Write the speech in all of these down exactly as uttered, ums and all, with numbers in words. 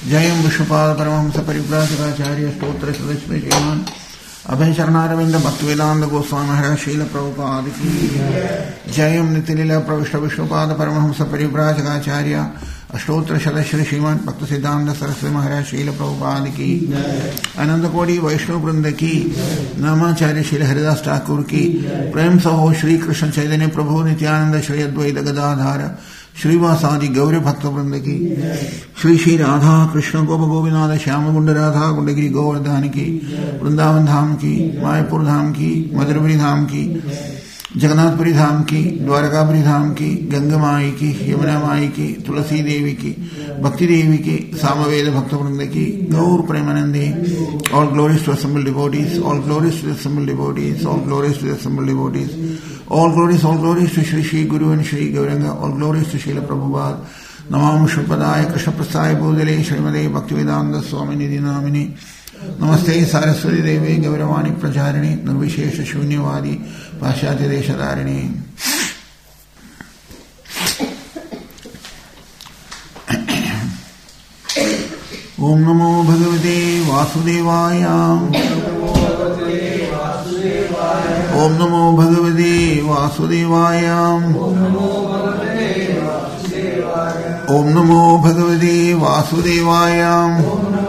जयं विष्णुपाद परमहंस परिव्राजकाचार्य स्तोत्र सदस्य श्रीमान अभय चरणारविंद भक्तिवेदांत गोस्वामी महाराज शील प्रभुपाद की जयं नित्यलीला प्रविष्ट विष्णुपाद परमहंस परिव्राजकाचार्य अष्टोत्र सदस्य श्रीमान भक्त सिद्धांत सरस्वती महाराज शील प्रभुपाद की अनंत कोटि वैष्णव वृंद की नामाचार्य श्री हरिदास ठाकुर की प्रेम सहो श्री कृष्ण चैतन्य प्रभु नित्यानंद श्री अद्वैत गदाधार श्रीवासादि गौरी भक्त वृंद की श्री श्री राधा कृष्ण गोप गोविंद श्याम कुंड राधा कुंडगिरी गोवर्धन की वृंदावन धाम की मायापुर धाम की मधुरपुरी धाम की जगन्नाथपुरी धाम की द्वारकापुरी धाम की गंगा माई की यमुना माई की तुलसी देवी की भक्ति देवी की सामवेद भक्त वृंद की गौर प्रेमानंदी all glories to assembled devotees, all glories to the assembled devotees, all glories to the assembled devotees, all glories, all glories to Shri Shri Guru and Shri Gauranga, all glories to Srila Prabhupada. Namam Shripadaya Krishna Prasthaya Bhudale Srimade Bhaktivedanta Swami Nidhi Namini Namaste Saraswati Devi Gauravani Pracharini Nirvishesha Shunyavadi Pashyati Deshadarini. Om Namo Bhagavate Vasudevaya. Om Namo Bhagavate Vasudevaya. Om Namo Bhagavate Vasudevaya.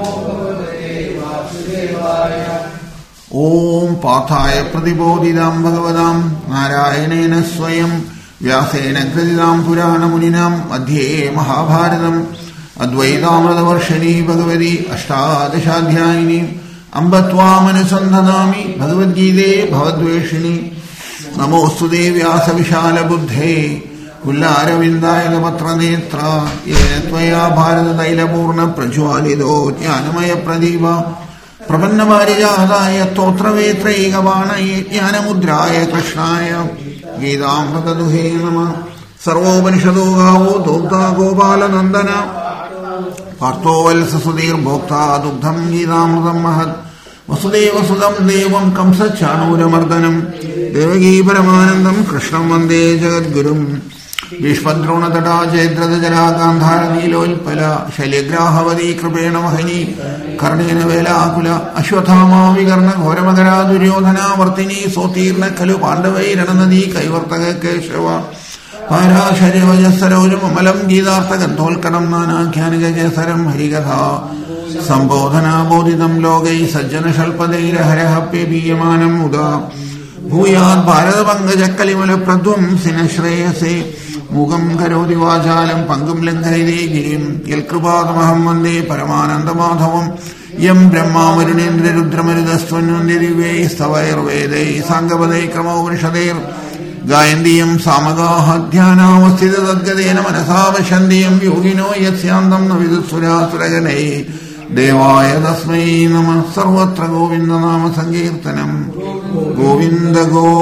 Om Pathaya Pratibodhidam Bhagavadam Narayanena Swayam Vyasena Krididam Purana Muninam Adhye Mahabharatam Advaitamrata Varshani Bhagavati Ashtadashadhyayini Ambatvamanasandhanami Bhagavad Gita Bhavadveshini Namostude Vyasa Vishala Buddhe Kullara Vindaya Patra Netra Yetvaya Bharata Daila Purna Prajwalido Jnanamaya Pradiva Prapanna Varijahadaya Totra Vetra Egavana Jnana Mudraya Krishnaya Gidamrata Duhe Nama Sarvopanishado Gavo Dogda Gopala Nandana Partho Valsa Sudhir Bhokta Dugdham Gidamrudam Mahad Vasudeva Sudam Devam Kamsa Chanura Mardanam Devagi Paramanandam Krishnam Vande Jagat Gurum Vishpadrona Tata Jaidrada Jara Gandhara Nilo Pala Shailegrahavadi Kripena Mahini Karnena Vela Akula Ashwathama Vigarna Ghoramadara Duryodhana Vartini Sotirna Kalu Pandavai Rananadi Kaivartaga Keshava Para Shari Vajasarojam Amalam Gidartha Gantol Kadam Nana Kyanija Saram Harigatha Sambodhana Bodhidam Logai Sajjana Shalpadeira Harahappe Biyamanam Uda Bhuyad Bharata Banga Jakkalimala Pradum Sinashreyase Mugam Karodi Vajalam Pangum Lenkaride Girim Yelkrupad Mahamande Paramananda Madhavam Yam Brahma Marinendra Rudramaridasvanandi Dive Stavair Vede Sangavade Kramavanishadeh Gayandiyam Samagaha Dhyana Vasthita Dadgadena Manasava Shandiyam Yogino Yatsyandam Navidusura Suragane Devaya Dasmai Nama Sarvatra Govinda Nama Sankirtanam Govinda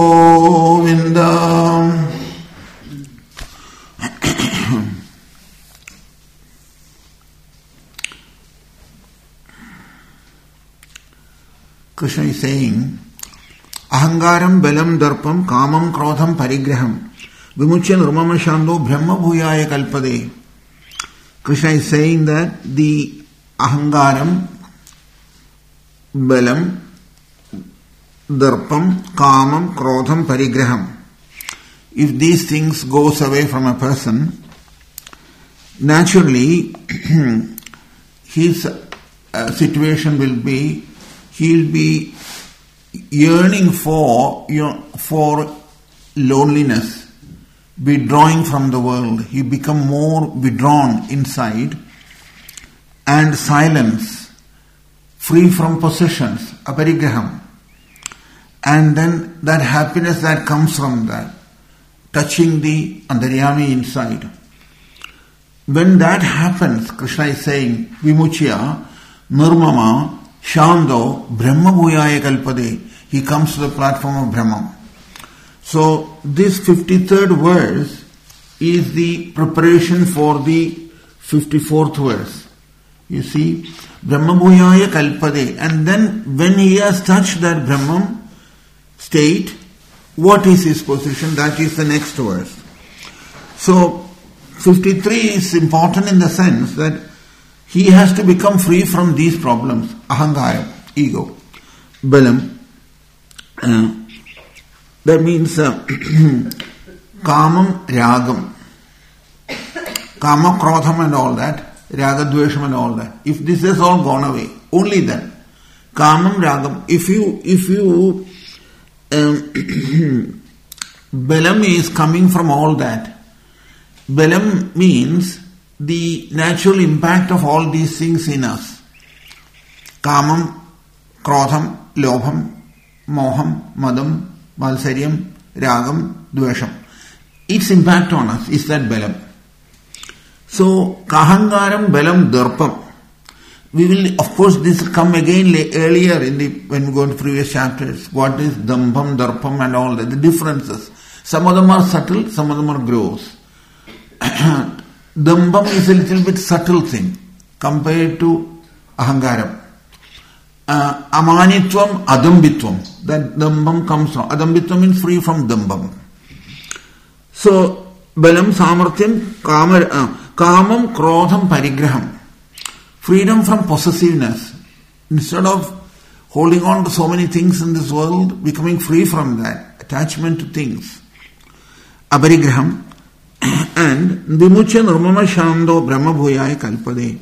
Govinda. Krishna is saying Ahangaram Belam Darpam Kamam Krodham Parigraham Vimuchya Nurmama Shando Brahma Bhuyaya Kalpade. Krishna is saying that the Ahangaram Belam Darpam Kamam Krodham Parigraham, if these things goes away from a person, naturally his uh, situation will be, he'll be yearning for you know, for loneliness, withdrawing from the world. He become more withdrawn inside, and silence, free from possessions, aparigraham. And then that happiness that comes from that, touching the antaryami inside. When that happens, Krishna is saying, Vimuchya, Nirmama, Shando, Brahma Bhuyaya Kalpade. He comes to the platform of Brahma. So this fifty-third verse is the preparation for the fifty-fourth verse. You see, Brahma Bhuyaya Kalpade. And then when he has touched that Brahman state, what is his position? That is the next verse. So fifty-three is important in the sense that he has to become free from these problems. Ahankaram, ego. Balam, uh, that means uh, kamam, ragam. Kama, krodham and all that, raga, dvesham and all that. If this has all gone away, only then. Kamam, ragam. If you, if you, um, Balam is coming from all that. Balam means the natural impact of all these things in us. Kamam, krodham, lobham, moham, madam, malsaryam, ragam, dvesham. Its impact on us is that Balam. So, kahangaram, balam, darpam. We will, of course, this will come again earlier in the, when we go into previous chapters. What is dambam, darpam and all that, the differences. Some of them are subtle, some of them are gross. Dambam is a little bit subtle thing compared to ahangaram. Uh, amanitvam, adambitvam. That dambam comes from. Adambitvam means free from dambam. So, balam, samarthyam, kamar, uh, kamam, krodham, parigraham. Freedom from possessiveness. Instead of holding on to so many things in this world, becoming free from that. Attachment to things. Aparigraham. And vimuchya nirmama shando brahma bhuyaya kalpade.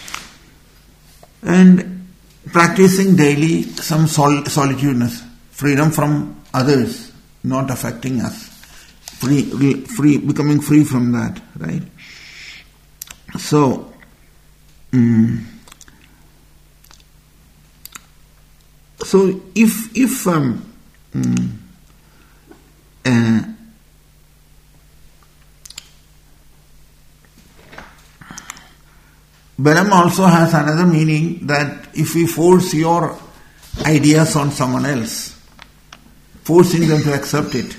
And practicing daily some sol- solitudeness. Freedom from others, not affecting us. Free, free, becoming free from that, right? So, Mm. So if if um, mm, uh, Balam also has another meaning, that if we force your ideas on someone else, forcing them to accept it,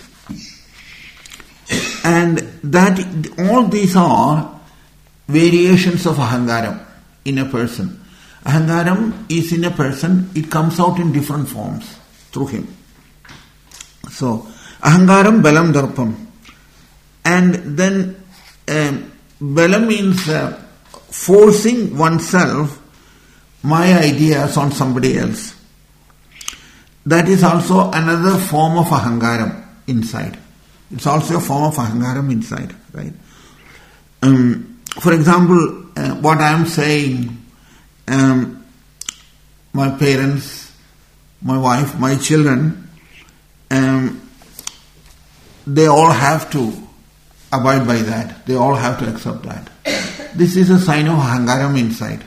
and that all these are variations of ahangaram in a person. Ahangaram is in a person, it comes out in different forms through him. So, ahangaram, balam, darpam. And then, um, balam means uh, forcing oneself, my ideas on somebody else. That is also another form of ahangaram inside. It's also a form of ahangaram inside, right? Um, for example, Uh, what I am saying, um, my parents, my wife, my children, um, they all have to abide by that. They all have to accept that. This is a sign of ahangaram inside.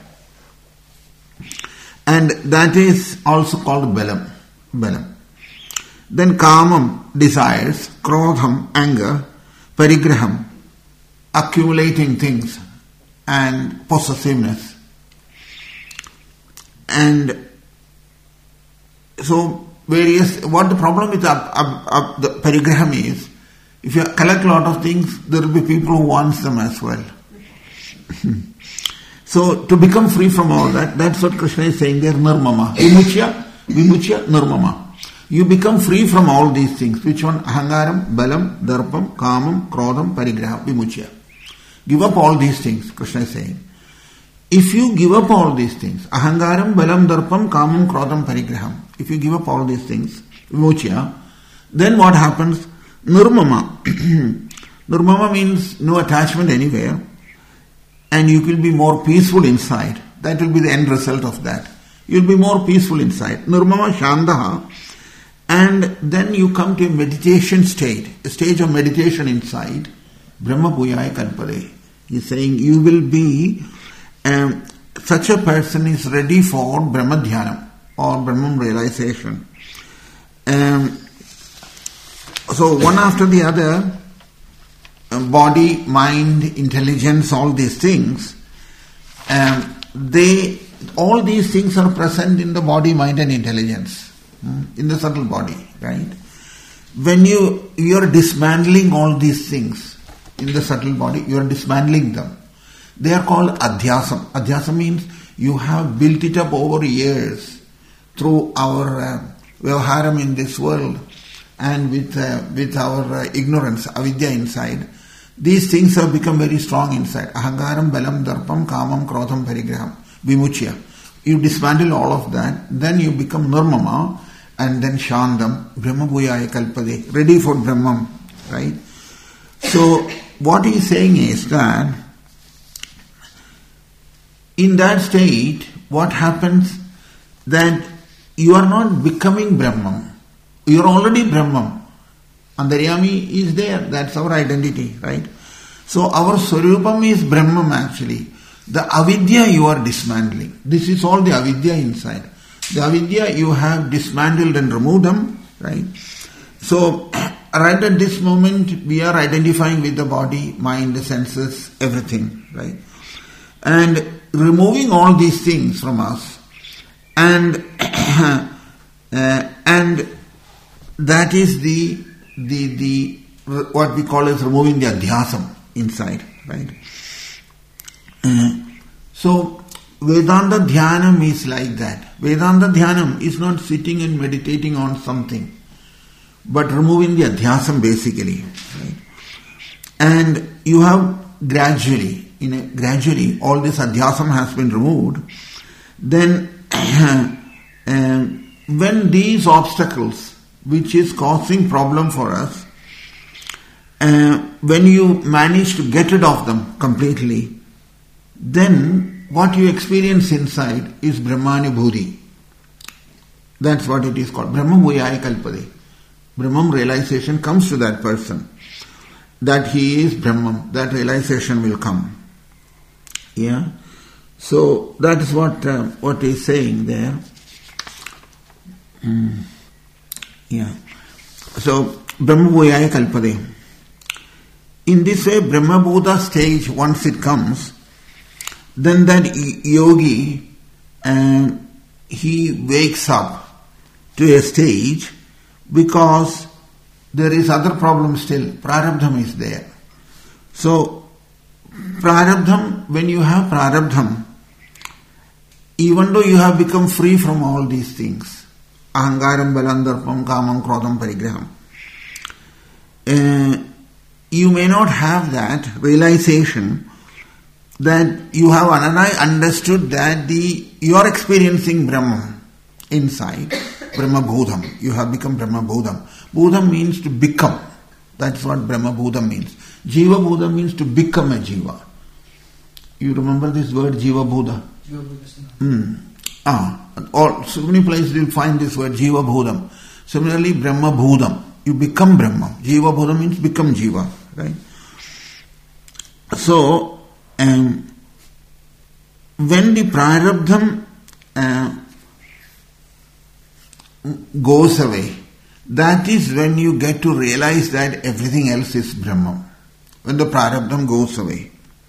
And that is also called balam. balam. Then kamam, desires, krodham, anger, parigraham, accumulating things, and possessiveness. And so various, what the problem with up, up, up the parigraham is, if you collect a lot of things, there will be people who want them as well. So to become free from all that, that's what Krishna is saying there, nirmama. Vimuchya, vimuchya, nirmama. You become free from all these things. Which one? Ahangaram, balam, darpam, kamam, krodham, parigraham, vimuchya. Give up all these things, Krishna is saying. If you give up all these things, ahangaram, balam, darpam, kamam, krodham, parigraham, if you give up all these things, vimuchya, then what happens? Nirmama. Nirmama means no attachment anywhere, and you will be more peaceful inside. That will be the end result of that. You will be more peaceful inside. Nirmama shandaha. And then you come to a meditation state, a stage of meditation inside. Brahma bhuyaya kalpade. He is saying you will be, um, such a person is ready for Brahma Dhyana or Brahman realization. Um, so one after the other, um, body, mind, intelligence, all these things, um, they, all these things are present in the body, mind and intelligence, um, in the subtle body, right? When you, you are dismantling all these things, in the subtle body, you are dismantling them. They are called adhyasam. Adhyasam means you have built it up over years through our uh, vyavaharam in this world and with uh, with our uh, ignorance, avidya inside. these things have become very strong inside. Ahangaram, balam, darpam, kamam, krodham, parigraham, vimuchya. You dismantle all of that, then you become nirmama, and then shandam, brahma bhuyaya kalpade, ready for brahmam, right? So, what he is saying is that, in that state, what happens, that you are not becoming brahman, you are already brahman. Antaryami is there, that's our identity, right? So our swarupam is Brahman actually. The avidya you are dismantling. This is all the avidya inside. The avidya you have dismantled and removed them, right? So right at this moment we are identifying with the body, mind, the senses, everything, right? And removing all these things from us, and uh, and that is the The, the what we call as removing the adhyasam inside, right? Uh, so Vedanta Dhyanam is like that. Vedanta Dhyanam is not sitting and meditating on something, but removing the adhyasam basically, right? And you have gradually, in a, gradually, all this adhyasam has been removed. Then, uh, when these obstacles, which is causing problem for us, uh, when you manage to get rid of them completely, then what you experience inside is Brahmanubhuti. That's what it is called. Brahma Bhuyaya Kalpade. Brahman realization comes to that person, that he is Brahman. That realization will come. Yeah. So that is what uh, what he is saying there. Mm. Yeah. So, Brahma Bhuyaya Kalpade. In this way, Brahma Bhuta stage, once it comes, then that yogi, uh, he wakes up to a stage because there is other problem still. Prarabdham is there. So, Prarabdham, when you have Prarabdham, even though you have become free from all these things, Ahangaram, balandarpam, kamam, krodham, parigraham. Uh, you may not have that realization that you have understood that the you are experiencing Brahman inside, Brahma Bhudam. You have become Brahma Bhudam. Bhudam means to become. That's what Brahma Bhudam means. Jiva Bhudam means to become a Jiva. You remember this word Jiva Bhuda? Jiva Bhuda. Hmm. Ah, or so many places you will find this word Jiva Bhudam. Similarly, Brahma Bhudam. You become Brahma. Jiva Bhudam means become Jiva, right? So, um, when the Prarabdham uh, goes away, that is when you get to realize that everything else is Brahma. When the Prarabdham goes away.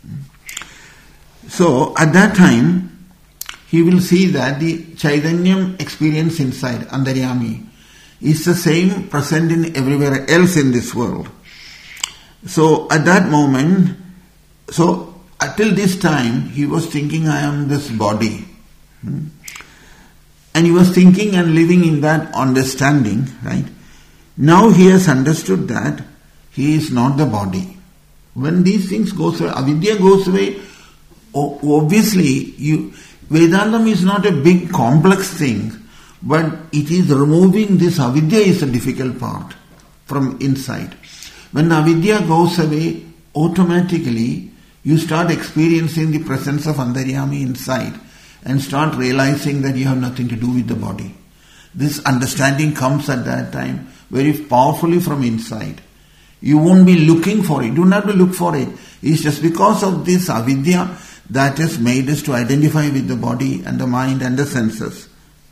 So, at that time, he will see that the Chaitanyam experience inside, Antaryami, is the same present in everywhere else in this world. So at that moment, so until this time, he was thinking, I am this body. Hmm? And he was thinking and living in that understanding, right? Now he has understood that he is not the body. When these things go away, avidya goes away, obviously you... Vedantam is not a big complex thing, but it is removing this avidya is the difficult part from inside. When the avidya goes away, automatically you start experiencing the presence of Antaryami inside and start realizing that you have nothing to do with the body. This understanding comes at that time very powerfully from inside. You won't be looking for it. You don't have to look for it. It's just because of this avidya that has made us to identify with the body and the mind and the senses.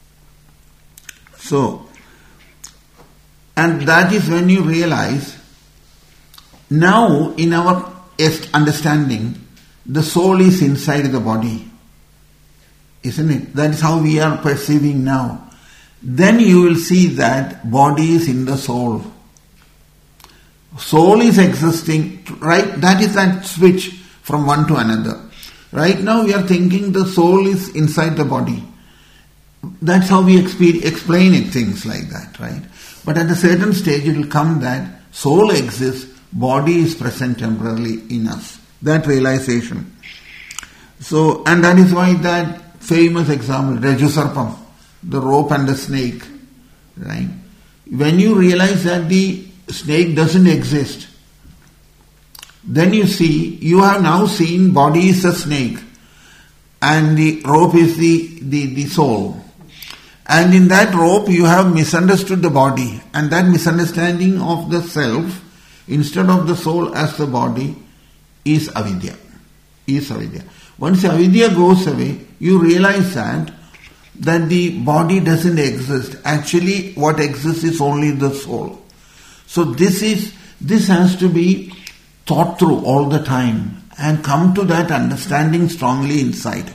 So, and that is when you realize, now in our understanding, the soul is inside the body. Isn't it? That is how we are perceiving now. Then you will see that body is in the soul. Soul is existing, right? That is that switch from one to another. Right now we are thinking the soul is inside the body. That's how we exp- explain it, things like that, right? But at a certain stage it will come that soul exists, body is present temporarily in us. That realization. So, and that is why that famous example, Rajusarpam, the rope and the snake, right? When you realize that the snake doesn't exist, then you see, you have now seen body is a snake and the rope is the, the, the soul. And in that rope you have misunderstood the body, and that misunderstanding of the self instead of the soul as the body is avidya. Is avidya. Once avidya goes away, you realize that that the body doesn't exist. Actually, what exists is only the soul. So this is this has to be thought through all the time and come to that understanding strongly inside.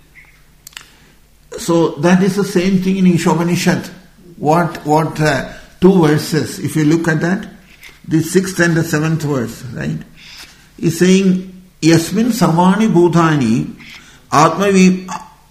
So that is the same thing in Ishopanishad. What what uh, two verses? If you look at that, the sixth and the seventh verse, right, is saying Yasmin Sarvani Bhutani Atmavi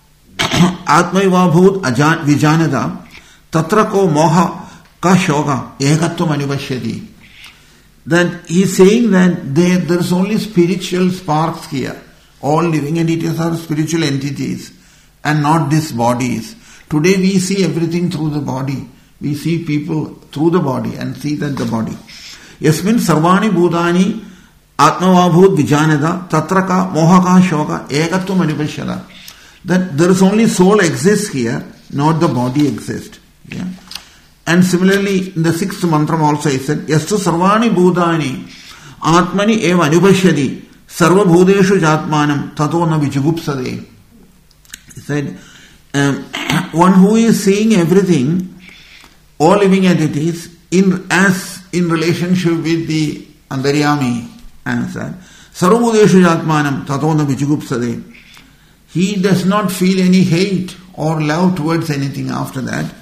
Atmaiva Bhut Vijanada Tatrako Moha Ka Shoga Egatvam Anivashyati. That he is saying that there, there is only spiritual sparks here. All living entities are spiritual entities and not these bodies. Today we see everything through the body. We see people through the body and see that the body. Yasmin Sarvani Bhutani Atmavabhut Vijanada Tatraka Mohaka Shoka Egatvam Anipashyada. That there is only soul exists here, not the body exists. Yeah. And similarly, in the sixth mantra also he said, Yastu Sarvani Bhutani Atmani Eva Anupashyadi Sarva Bhuteshu Jatmanam Tato na Vichugupsade. He said, um, one who is seeing everything, all living entities, in as in relationship with the Antaryami answer, Sarva Bhuteshu Jatmanam Tato na Vichugupsade. He does not feel any hate or love towards anything after that.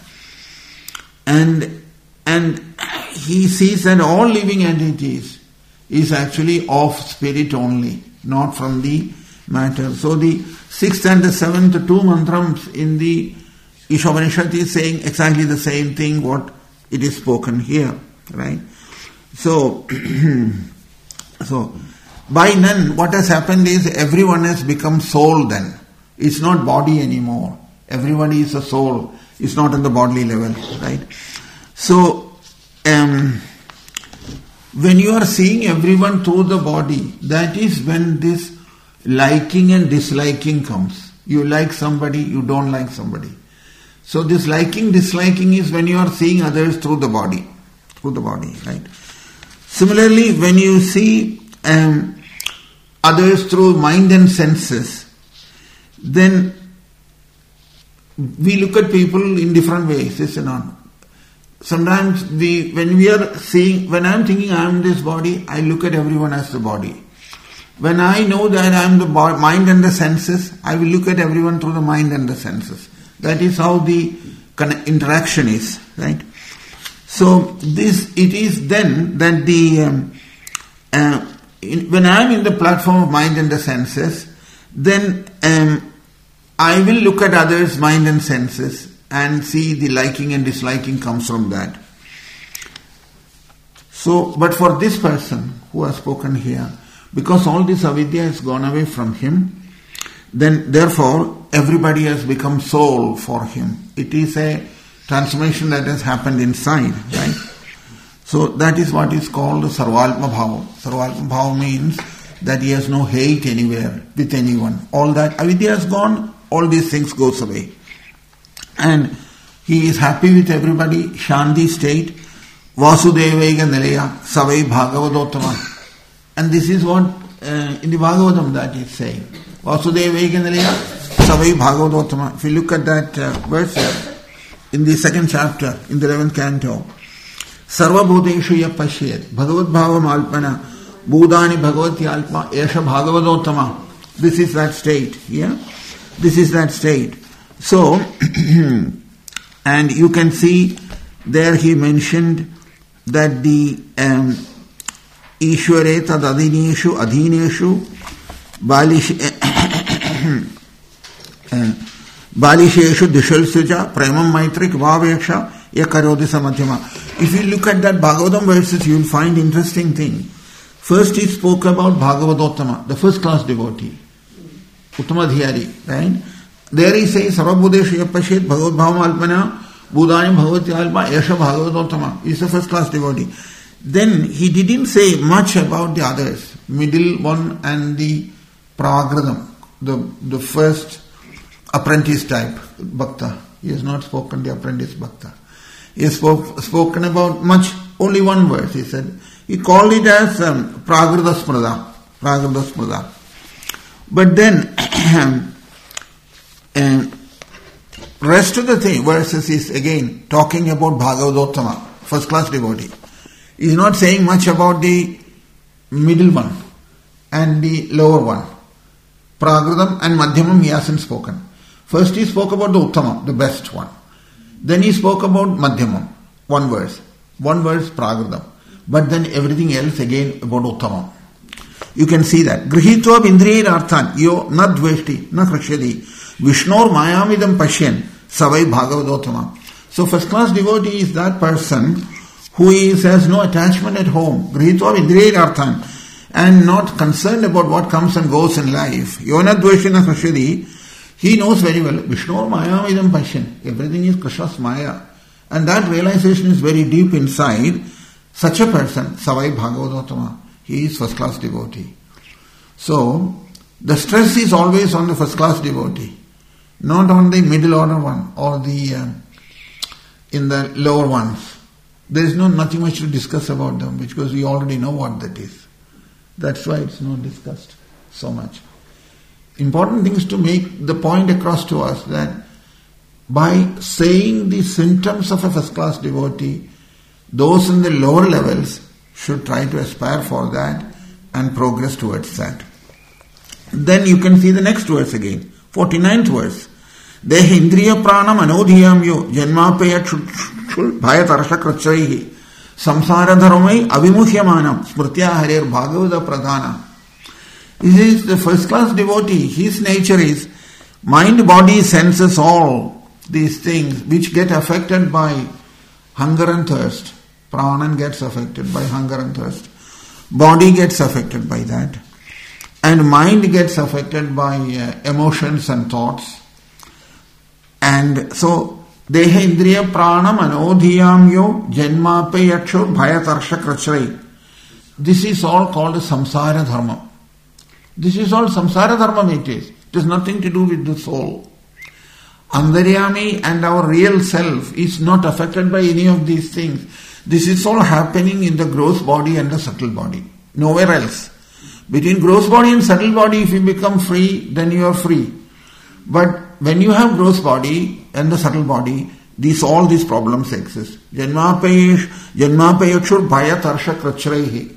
And and he sees that all living entities is actually of spirit only, not from the matter. So the sixth and the seventh two mantrams in the Ishopanishad is saying exactly the same thing what it is spoken here, right? So, so by then what has happened is everyone has become soul then. It's not body anymore. Everybody is a soul. It's not on the bodily level, right? So, um, when you are seeing everyone through the body, that is when this liking and disliking comes. You like somebody, you don't like somebody. So this liking, disliking is when you are seeing others through the body, through the body, right? Similarly, when you see um, others through mind and senses, then we look at people in different ways, is it not? Sometimes we, when we are seeing, when I am thinking I am this body, I look at everyone as the body. When I know that I am the body, mind and the senses, I will look at everyone through the mind and the senses. That is how the interaction is, right? So this, it is then that the, um, uh, in, when I am in the platform of mind and the senses, then um, I will look at others' mind and senses and see the liking and disliking comes from that. So, but for this person who has spoken here, because all this avidya has gone away from him, then therefore everybody has become soul for him. It is a transformation that has happened inside, right? So that is what is called Sarvalpma Bhava. Sarvalpma Bhava means that he has no hate anywhere with anyone. All that avidya has gone, all these things goes away. And he is happy with everybody, Shanti state, Vasudevaiga Nilaya, Savai Bhagavadottama. And this is what uh, in the Bhagavatam that is saying. Vasudevaiga Nilaya, Savai Bhagavadottama. If you look at that uh, verse uh, in the second chapter, in the eleventh canto, Sarva Bhuteshu ya Pashyet, Bhagavad Bhavam Alpana, Bhudani Bhagavati Alpa, Esha Bhagavadottama. This is that state, yeah? This is that state. So, and you can see there he mentioned that the um, Ishware tad adhineshu adhineshu balish balisheshu dishalsuja premam maitrik vaveksha yakarodi samadhyama. If you look at that Bhagavatam verses, you will find interesting thing. First he spoke about Bhagavadottama, the first class devotee. Uttamadhyari, right? There he says, Sarvabhudeshu Yapashet Bhagavad Bhavam Alpana Budhani Bhagavati Alpa Yasha Bhagavadottama. He's the first class devotee. Then he didn't say much about the others, middle one and the Pravagradam, the, the first apprentice type, Bhakta. He has not spoken the apprentice Bhakta. He has spoke, spoken about much, only one verse, he said. He called it as um, Pragrada Smrada. Pragrada Smrada. But then, um, rest of the thing, verses is again talking about Bhagavadottama, first class devotee. He is not saying much about the middle one and the lower one. Pragradam and Madhyamam he hasn't spoken. First he spoke about the Uttama, the best one. Then he spoke about Madhyamam, one verse. One verse Pragradam. But then everything else again about Uttamam. You can see that. Grihitva indriya arthan yo na dveshti na krishyadi Vishnor mayamidam pashyan savai bhagavadottama. So first class devotee is that person who is, has no attachment at home. Grihitva indriya arthan, and not concerned about what comes and goes in life. Yo na dveshti na krishyadi. He knows very well, Vishnor mayamidam pashyan. Everything is Krishna's maya. And that realization is very deep inside. Such a person, Savai Bhagavadottama, he is first class devotee. So, the stress is always on the first class devotee, not on the middle order one or the uh, in the lower ones. There is no nothing much to discuss about them because we already know what that is. That's why it's not discussed so much. Important thing is to make the point across to us that by saying the symptoms of a first class devotee, those in the lower levels should try to aspire for that and progress towards that. Then you can see the next verse again, forty-ninth verse. Dehe indriya pranam anodhiyam yo janmapaya bhaya tarasha krachaihi samsara dharmai avimuhyamanam smritya harer bhagavada pradhana. This is the first class devotee. His nature is mind, body, senses, all these things which get affected by hunger and thirst. Pranan gets affected by hunger and thirst. Body gets affected by that. And mind gets affected by uh, emotions and thoughts. And so, Deha Indriya Pranam Anodhiyam Yo Janmape Yaksho Bhayatarsha Krachrai. This is all called Samsara Dharma. This is all Samsara Dharma it is. It has nothing to do with the soul. Antaryami and our real self is not affected by any of these things. This is all happening in the gross body and the subtle body. Nowhere else. Between gross body and subtle body, if you become free, then you are free. But when you have gross body and the subtle body, these all these problems exist. Janmapayesh, Janmapayakshur Bhaya Tarsha Krachrehi.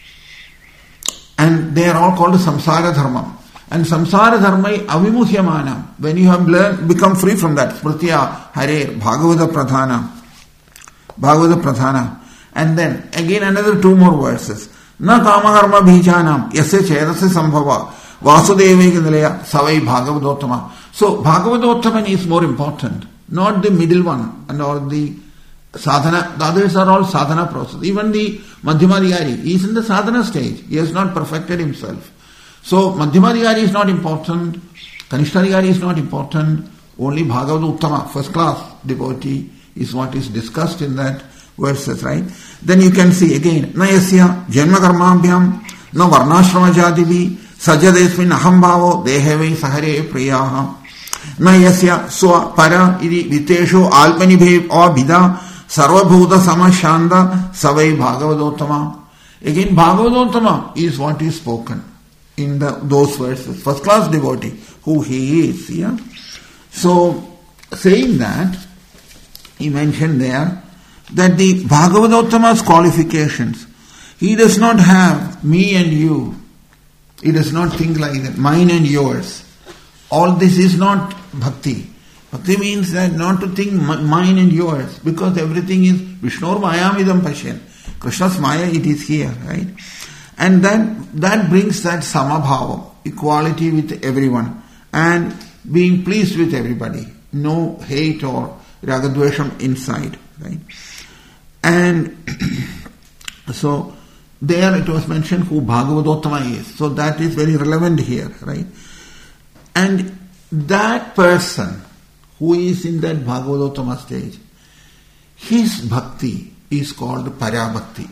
And they are all called Samsara Dharma. And Samsara Dharma Avimuhyamana. When you have learned, become free from that, Smritya Hare Bhagavada Pradhana. Bhagavada Pradhana. And then again another two more verses. Na kamakarma bhijanam yasya chedasya sambhava vasudeva kindalaya savai bhagavadottama. So Bhagavadottama is more important, not the middle one and or the sadhana. The others are all sadhana process. Even the Madhyamadhyari, he is in the sadhana stage. He has not perfected himself. So Madhyamadhyari is not important, Kanishtadhyari is not important, only Bhagavadottama, first class devotee, is what is discussed in that verses, right? Then you can see again, na yasya janma karmabhyam na varnashrama jativi sajadesmin aham bhavo dehevai sahare priyaha na yasya swa para idi vitesho alpanibhe abhida sarvabhuta samashanda savai bhagavadottama. Again, Bhagavadottama is what is spoken in the those verses. First class devotee, who he is, yeah? So, saying that, he mentioned there that the Bhagavadottama's qualifications, he does not have me and you. He does not think like that, mine and yours. All this is not bhakti. Bhakti means that not to think mine and yours, because everything is Vishnor Mayamidam Pashyan. Krishna's Maya, it is here, right? And that, that brings that samabhava, equality with everyone, and being pleased with everybody. No hate or ragadvesham inside, right? And so there it was mentioned who Bhagavadottama is. So that is very relevant here, right? And that person who is in that Bhagavadottama stage, his bhakti is called Parabhakti.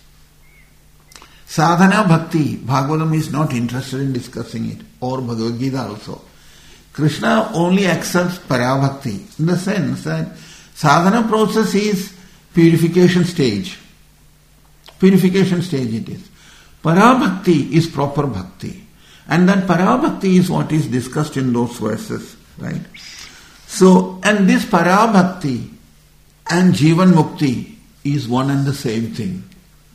Sadhana Bhakti, Bhagavatam is not interested in discussing it, or Bhagavad Gita also. Krishna only accepts Parabhakti in the sense that sadhana process is purification stage. Purification stage it is. Parabhakti is proper bhakti. And that Parabhakti is what is discussed in those verses, right? So, and this Parabhakti and Jivan Mukti is one and the same thing.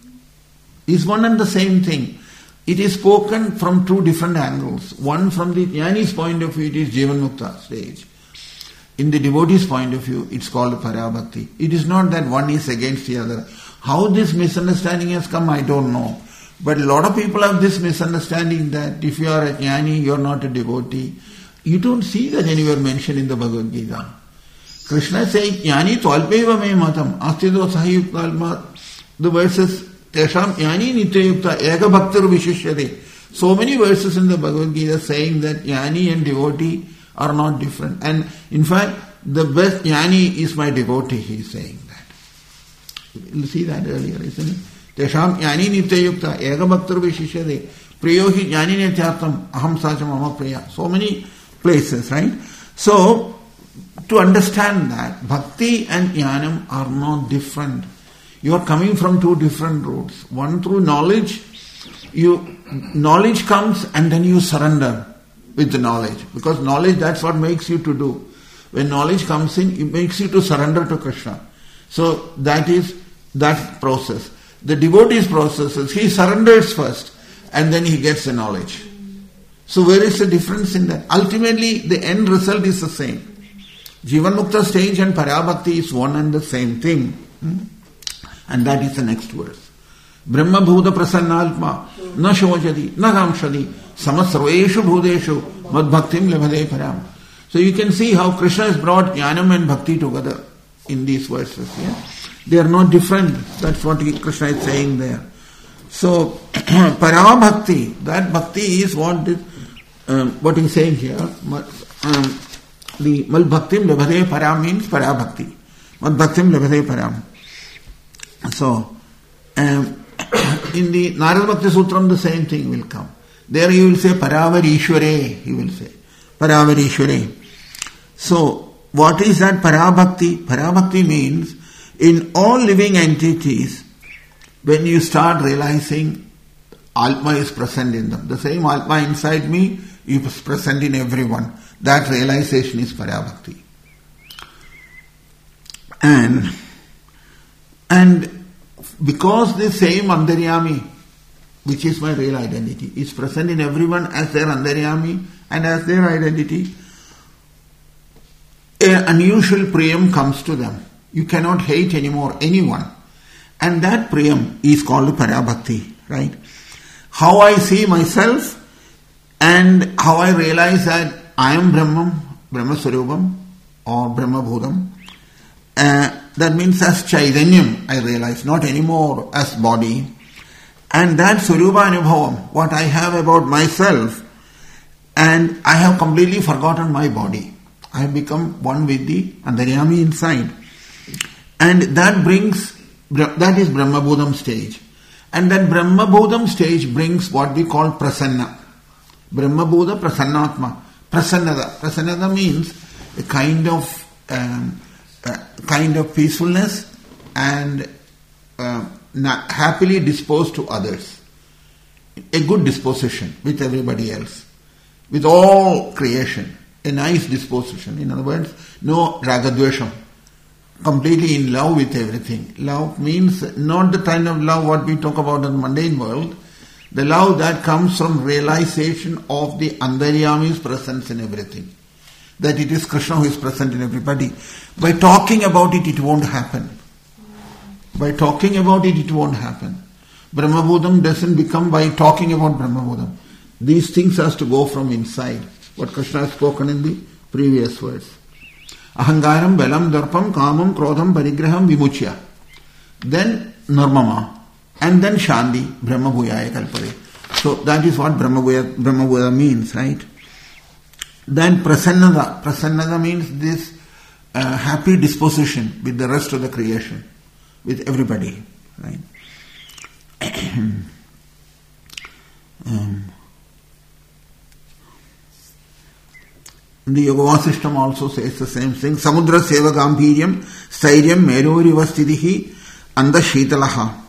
Is one and the same thing. It is spoken from two different angles. One from the Jnani's point of view, it is Jivan Mukta stage. In the devotee's point of view, it's called Parabhakti. It is not that one is against the other. How this misunderstanding has come, I don't know. But a lot of people have this misunderstanding that if you are a Jnani, you are not a devotee. You don't see that anywhere mentioned in the Bhagavad Gita. Krishna says, Jnani twalpeva me matam, astido sahayukta. The verses, Tesham Jnani nityayukta eka bhaktir vishishyate. So many verses in the Bhagavad Gita saying that Jnani and devotee are not different. And in fact, the best Jnani is my devotee, he is saying that. You'll see that earlier, isn't it? Tesham Jnani nityayukta eka bhaktir vishishyate. Priyohi Jnani nityartam aham sacha mama priya. So many places, right? So, to understand that, bhakti and jnanam are not different. You are coming from two different routes. One through knowledge, you knowledge comes and then you surrender with the knowledge. Because knowledge, that's what makes you to do. When knowledge comes in, it makes you to surrender to Krishna. So that is that process. The devotee's process is he surrenders first and then he gets the knowledge. So where is the difference in that? Ultimately, the end result is the same. Jivan Mukta stage and Parabhakti is one and the same thing. Hmm? And that is the next verse. Brahma Bhuta Prasannalpma Na Shojadi Na Kamshadi Samasarveshu Bhudeshu Mad Bhaktim Labhade Param. So you can see how Krishna has brought Jnanam and Bhakti together in these verses. Yeah? They are not different. That's what Krishna is saying there. So Parabhakti, that Bhakti is what is Um, what he is saying here, um, the Mal Bhaktim Labhade Param means Parabhakti. Mal Bhaktim Labhade Param. So, um, in the Narada Bhakti Sutram, the same thing will come. There he will say Paravarishware, he will say. Paravarishware. So, what is that Parabhakti? Parabhakti means, in all living entities, when you start realizing Atma is present in them. The same Atma inside me is present in everyone. That realization is Parabhakti. And, and because the same Antaryami, which is my real identity, is present in everyone as their Antaryami and as their identity, an unusual priyam comes to them. You cannot hate anymore anyone. And that priyam is called Parabhakti, right? How I see myself and how I realize that I am Brahman, Brahma Swarupam or Brahma Bhutam. Uh, that means as Chaitanyam I realize, not anymore as body. And that Swarupa Anubhavam, what I have about myself, and I have completely forgotten my body. I have become one with the Antaryami inside. And that brings, that is Brahma Bhutam stage. And that Brahma Bhutam stage brings what we call Prasanna. Brahma Bhuta Prasannatma. Prasannada. Prasannada means a kind of um, a kind of peacefulness and uh, happily disposed to others. A good disposition with everybody else. With all creation. A nice disposition. In other words, no ragadvesham. Completely in love with everything. Love means not the kind of love what we talk about in the mundane world. The love that comes from realization of the Antaryami's presence in everything. That it is Krishna who is present in everybody. By talking about it, it won't happen. By talking about it, it won't happen. Brahma Bhutam doesn't become by talking about Brahma Bhutam. These things has to go from inside. What Krishna has spoken in the previous verse. Ahangaram, Belam, Darpam, Kamam, Krodham, Parigraham, Vimuchya. Then Nirmama. And then Shanti, Brahma Bhuyaya Kalpade. So that is what Brahma Bhuya, Brahma Bhuya means, right? Then Prasannada. Prasannada means this uh, happy disposition with the rest of the creation, with everybody, right? um, the Yoga Vasishtam also says the same thing. Samudra Seva Gambhiryam Stairyam Meruriva Sthidihi Anda Shitalaha.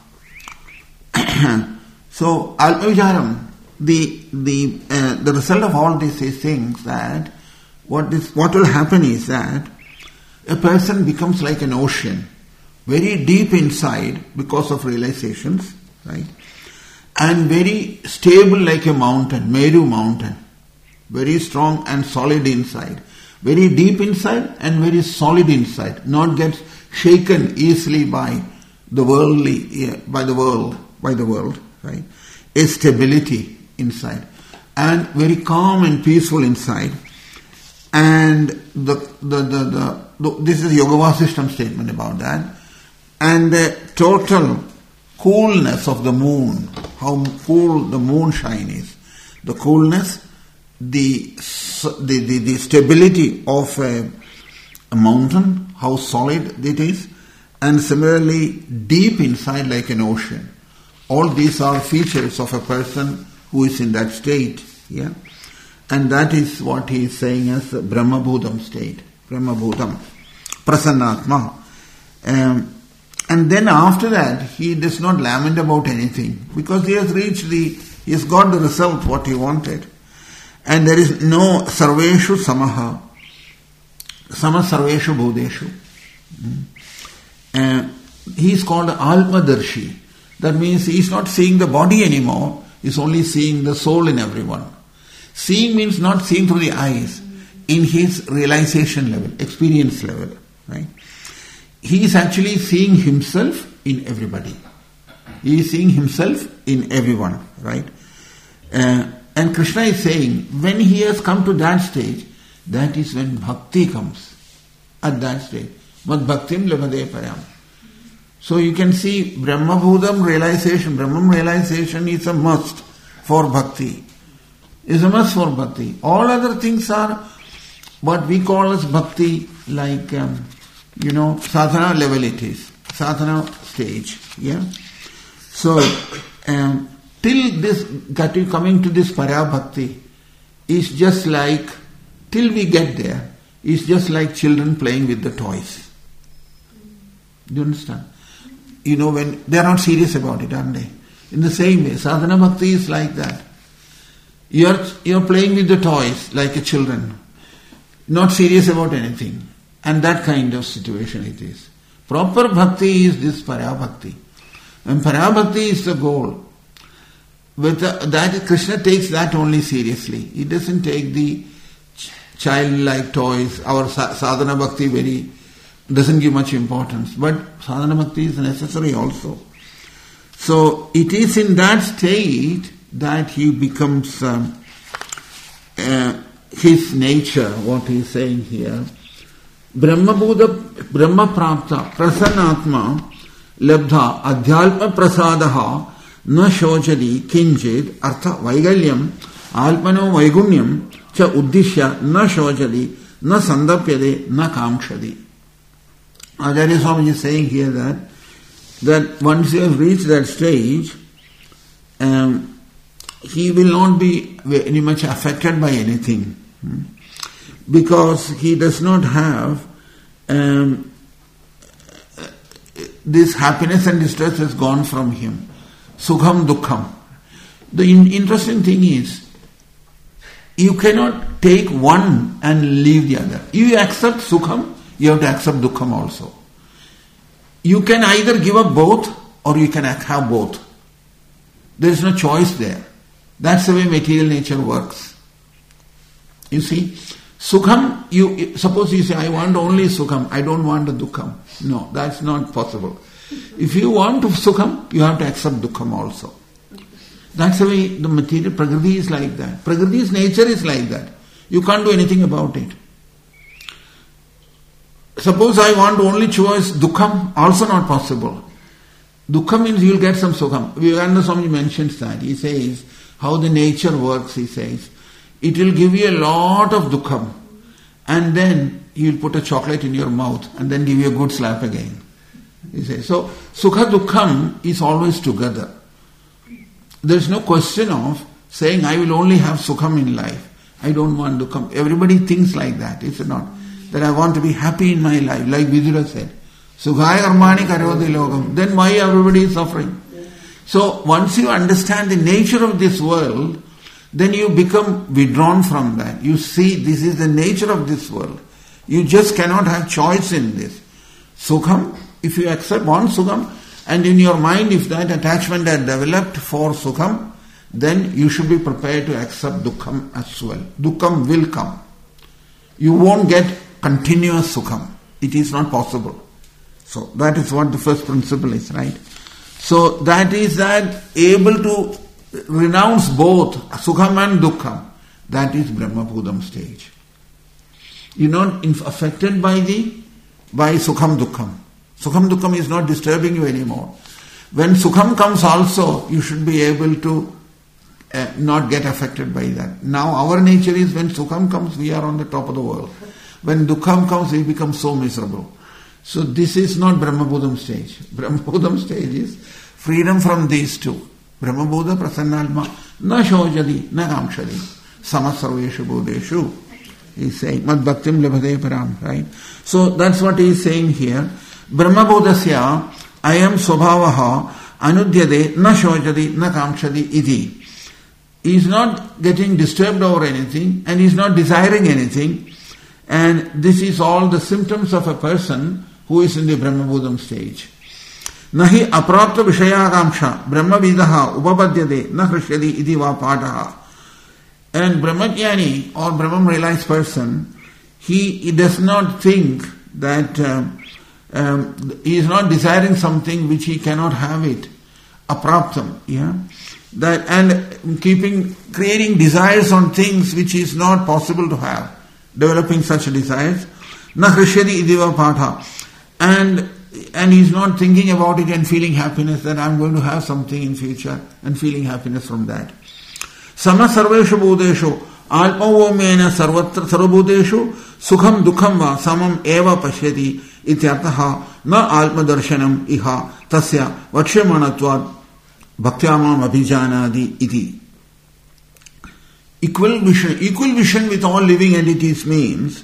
So, Alpavicharam, the the uh, the result of all these things that what is what will happen is that a person becomes like an ocean, very deep inside because of realizations, right? And very stable like a mountain, Meru mountain, very strong and solid inside, very deep inside and very solid inside, not gets shaken easily by the worldly, by the world, by the world, right? A stability inside, and very calm and peaceful inside. And the the the, the, the this is Yoga Vasishtam statement about that. And the total coolness of the moon, how cool the moonshine is, the coolness, the the the, the stability of a, a mountain, how solid it is, and similarly deep inside like an ocean. All these are features of a person who is in that state, yeah, and that is what he is saying as the Brahma Bhutam state, Brahma Bhutam, Prasannatma. Um, and then after that, he does not lament about anything because he has reached the, he has got the result what he wanted, and there is no sarveshu samaha, sama sarveshu bhudeshu. Uh, he is called Almadarshi. That means he is not seeing the body anymore, he is only seeing the soul in everyone. Seeing means not seeing through the eyes, in his realization level, experience level, right? He is actually seeing himself in everybody. He is seeing himself in everyone, right? Uh, and Krishna is saying, when he has come to that stage, that is when bhakti comes. At that stage. Mad bhaktim labhade param. So you can see Brahma Bhutam realization, Brahman realization is a must for bhakti. Is a must for bhakti. All other things are what we call as bhakti, like, um, you know, sadhana level it is. Sadhana stage. Yeah. So, um, till this, coming to this para bhakti is just like, till we get there, is just like children playing with the toys. Do you understand? You know, when they are not serious about it, aren't they? In the same way, sadhana bhakti is like that. You're you're playing with the toys like a children, not serious about anything, and that kind of situation it is. Proper bhakti is this para bhakti, and para bhakti is the goal. With the, that Krishna takes that only seriously. He doesn't take the ch- childlike toys. Our sa- sadhana bhakti very doesn't give much importance, but sadhana bhakti is necessary also. So it is in that state that he becomes um, uh, his nature, what he is saying here. Brahma Buddha, Brahma Prapta, Prasannatma, Labdha, Adhyalpa Prasadaha, Na Shojali, Kinjid, Artha Vaigalyam, Alpano Vaigunyam, Cha Uddishya, Na Shojali, Na Sandapyade, Na Kamshadi. Acharya Swami is saying here that that once you have reached that stage, um, he will not be very much affected by anything, hmm? because he does not have um, this happiness and distress has gone from him. Sukham dukkham. The in- interesting thing is, you cannot take one and leave the other. You accept sukham, you have to accept dukkham also. You can either give up both or you can have both. There is no choice there. That's the way material nature works. You see, sukham, you suppose you say, I want only sukham, I don't want the dukkham. No, that's not possible. If you want sukham, you have to accept dukkham also. That's the way the material prakriti is like that. Prakriti's nature is like that. You can't do anything about it. Suppose I want only choice dukkham, also not possible. Dukkha means you will get some sukham. Vivekananda Swami mentions that. He says, how the nature works, he says. It will give you a lot of dukkham. And then he will put a chocolate in your mouth and then give you a good slap again. He says, so sukha dukkham is always together. There is no question of saying, I will only have sukham in life. I don't want dukkham. Everybody thinks like that, is it not? That I want to be happy in my life, like Vidura said. Sukhaya karmani karoti logam. Then why everybody is suffering? So once you understand the nature of this world, then you become withdrawn from that. You see, this is the nature of this world. You just cannot have choice in this. Sukham, if you accept one sukham, and in your mind if that attachment had developed for sukham, then you should be prepared to accept dukkham as well. Dukkham will come. You won't get continuous sukham. It is not possible. So that is what the first principle is, right? So that is that able to renounce both sukham and dukkham. That is Brahmabhudam stage. You're not affected by the by sukham dukkham. Sukham dukkham is not disturbing you anymore. When sukham comes also, you should be able to uh, not get affected by that. Now our nature is when sukham comes, we are on the top of the world. When dukkham comes, we become so miserable. So this is not Brahmabhudam stage. Brahmabhudam stage is freedom from these two. Brahmabhuda prasannalma na shojadi na kamshadi samasarveshu bodeshu. He is saying mad bhaktim labhade param, right? So that's what he is saying here. Brahmabhudasya ayam swabhavaha anudyade na shojadi na kamshadi iti. He is not getting disturbed over anything and he is not desiring anything. And this is all the symptoms of a person who is in the Brahmabhudam stage. Nahi aprapta vishayakamsha brahmavidaha upapadyade na hrishyadi iti va padaha. And Brahmajnani or Brahman realized person, he, he does not think that um, um, he is not desiring something which he cannot have it. Apraptam, yeah. That and keeping creating desires on things which is not possible to have. Developing such desires, na hrishyadi idiva patha, and and he's not thinking about it and feeling happiness that I'm going to have something in future and feeling happiness from that. Sama sarveshu bodeshu alpavomena sarvatra sarvabodeshu sukham dukham va samam eva pashyati ityartaha na alpa darshanam iha tasya vakshamanatvad bhaktyamam abhijanadi iti. Equal vision, equal vision with all living entities means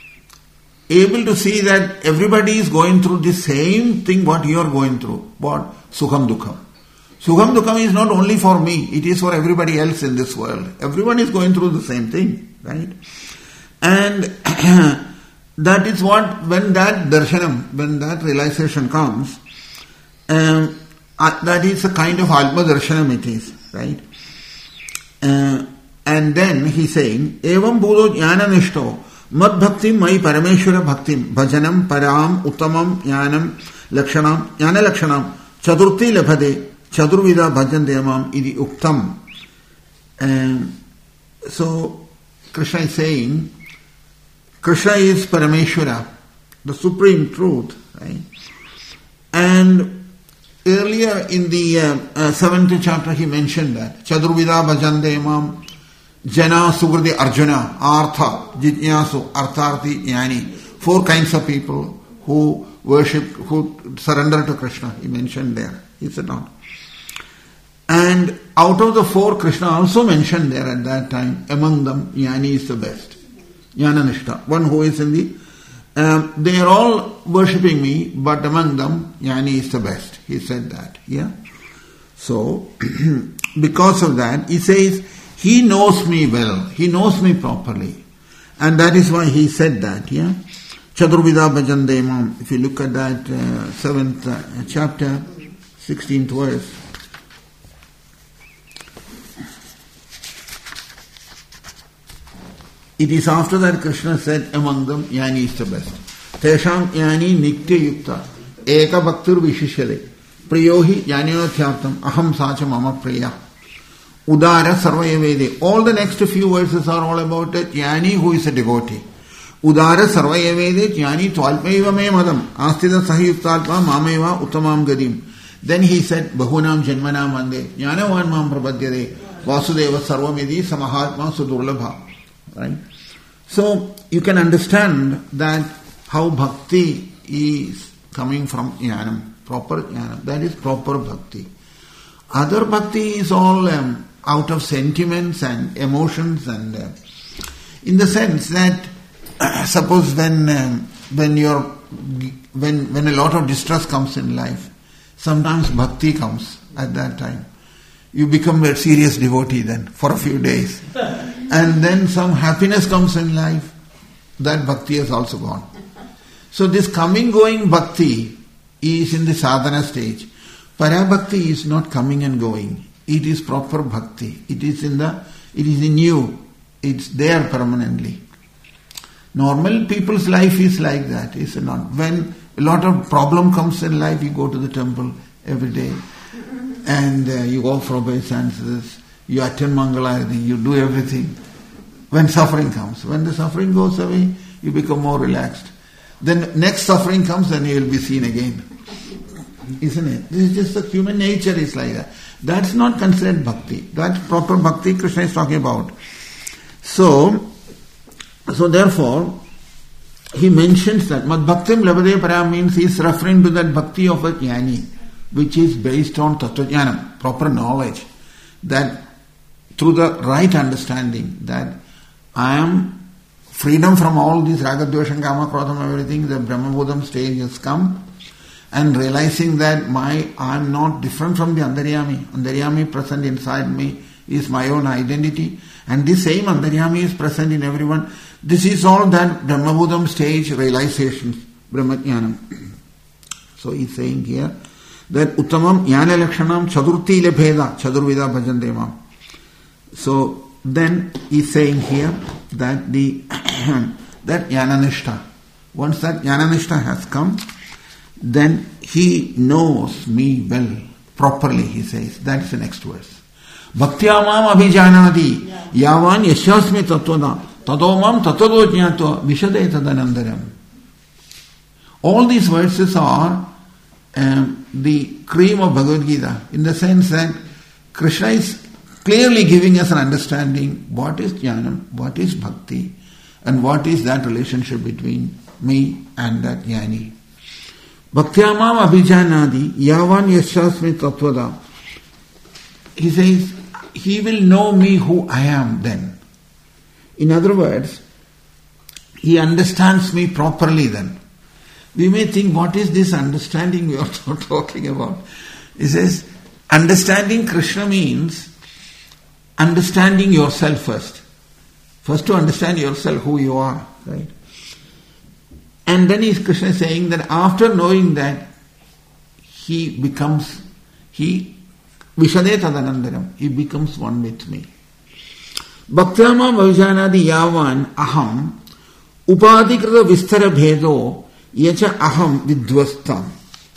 able to see that everybody is going through the same thing what you are going through. What? Sukham dukham. Sukham dukham is not only for me, it is for everybody else in this world. Everyone is going through the same thing, right? And that is what, when that darshanam, when that realization comes, um, uh, that is a kind of alpa darshanam it is, right? Uh, And then he's saying, Evam Budo Jnana Nishto, Mad Bhaktim Mai Parameshwara Bhaktim, Bhajanam Param Uttamam Jnanam Lakshanam, Jnana Lakshanam, Chadurti Labhade, Chadurvida Bhajandeyamam Idi Uktam. And so Krishna is saying, Krishna is Parameshwara, the supreme truth, right? And earlier in the uh, uh, seventh chapter he mentioned that, Chadurvida Bhajandeyamam, Jana, Sugradi, Arjuna, Artha, Jitnyasu, Artharthi, Jnani. Four kinds of people who worship, who surrender to Krishna. He mentioned there. He said not. And out of the four, Krishna also mentioned there at that time, among them, Jnani is the best. Jnana Nishta. One who is in the, um, they are all worshipping me, but among them, Jnani is the best. He said that. Yeah. So, because of that, he says, he knows me well. He knows me properly. And that is why he said that, yeah. Chadurvida Bhajandeyamam. If you look at that uh, seventh uh, chapter, sixteenth verse. It is after that Krishna said, among them, Jnani is the best. Tesham Jnani Nitya Yukta. Eka Bhaktir Vishishyade. Priyohi Jnanyotyartam. Aham Sacha Mama Priya. Udara Sarvayavede. All the next few verses are all about a Jnani who is a devotee. Udara Sarvayavede Jnani Twalpaiva Me Madam. Astida Sahiyuktalpa Mameva Uttamam Gadim. Then he said, Bahunam Janmanam Mande, Jnanavan Mam Prapadyade, Vasudeva Sarvamidi Samahatma Sudurlabha. Right? So you can understand that how bhakti is coming from jnanam, proper jnanam. That is proper bhakti. Other bhakti is all um, out of sentiments and emotions, and uh, in the sense that uh, suppose when um, when you're when when a lot of distress comes in life, sometimes bhakti comes at that time. You become a serious devotee then for a few days. And then some happiness comes in life, that bhakti has also gone. So this coming going bhakti is in the sadhana stage. Parabhakti is not coming and going. It is proper bhakti. It is in the it is in you. It's there permanently. Normal people's life is like that, is it not? When a lot of problem comes in life, you go to the temple every day and uh, you go for obeisances, you attend Mangalarati, you do everything. When suffering comes, when the suffering goes away, you become more relaxed. Then next suffering comes, then you will be seen again. Isn't it? This is just the human nature is like that. That's not considered bhakti. That's proper bhakti Krishna is talking about. So, so therefore, he mentions that Mad Bhaktim Labade Para means he is referring to that bhakti of a jnani, which is based on tattva jnanam, proper knowledge, that through the right understanding that I am freedom from all these raga, dvesha, and kama, krodham, everything, the Brahmabodham stage has come, and realizing that my I am not different from the Antaryami. Antaryami present inside me is my own identity, and this same Antaryami is present in everyone. This is all that Brahmabodham stage realization, Brahmajnanam. So he is saying here that Uttamam Jnana Lakshanam Chadurti Lebheda Chadurvida Bhajante Mam. So then he is saying here that the that Jnananishta, once that Jnananishta has come, then he knows me well, properly, he says. That's the next verse. Bhaktyamam abhijanadi yavan yashasmi tattvada tadomam tattado jnatva vishade tadanandaram. All these verses are um, the cream of Bhagavad Gita, in the sense that Krishna is clearly giving us an understanding what is jnanam, what is bhakti, and what is that relationship between me and that jnani. Bhaktyamam abhijanadi yavan yashasmi tattvada. He says, he will know me who I am then. In other words, he understands me properly then. We may think, what is this understanding we are talking about? He says, understanding Krishna means understanding yourself first. First to understand yourself, who you are, right? And then is Krishna saying that after knowing that, he becomes, he, Vishade Tadanandaram, he becomes one with me. Bhaktyama Vavijanadi Yavan Aham Upadhikrita Vistara Bhedo Yacha Aham Vidvastam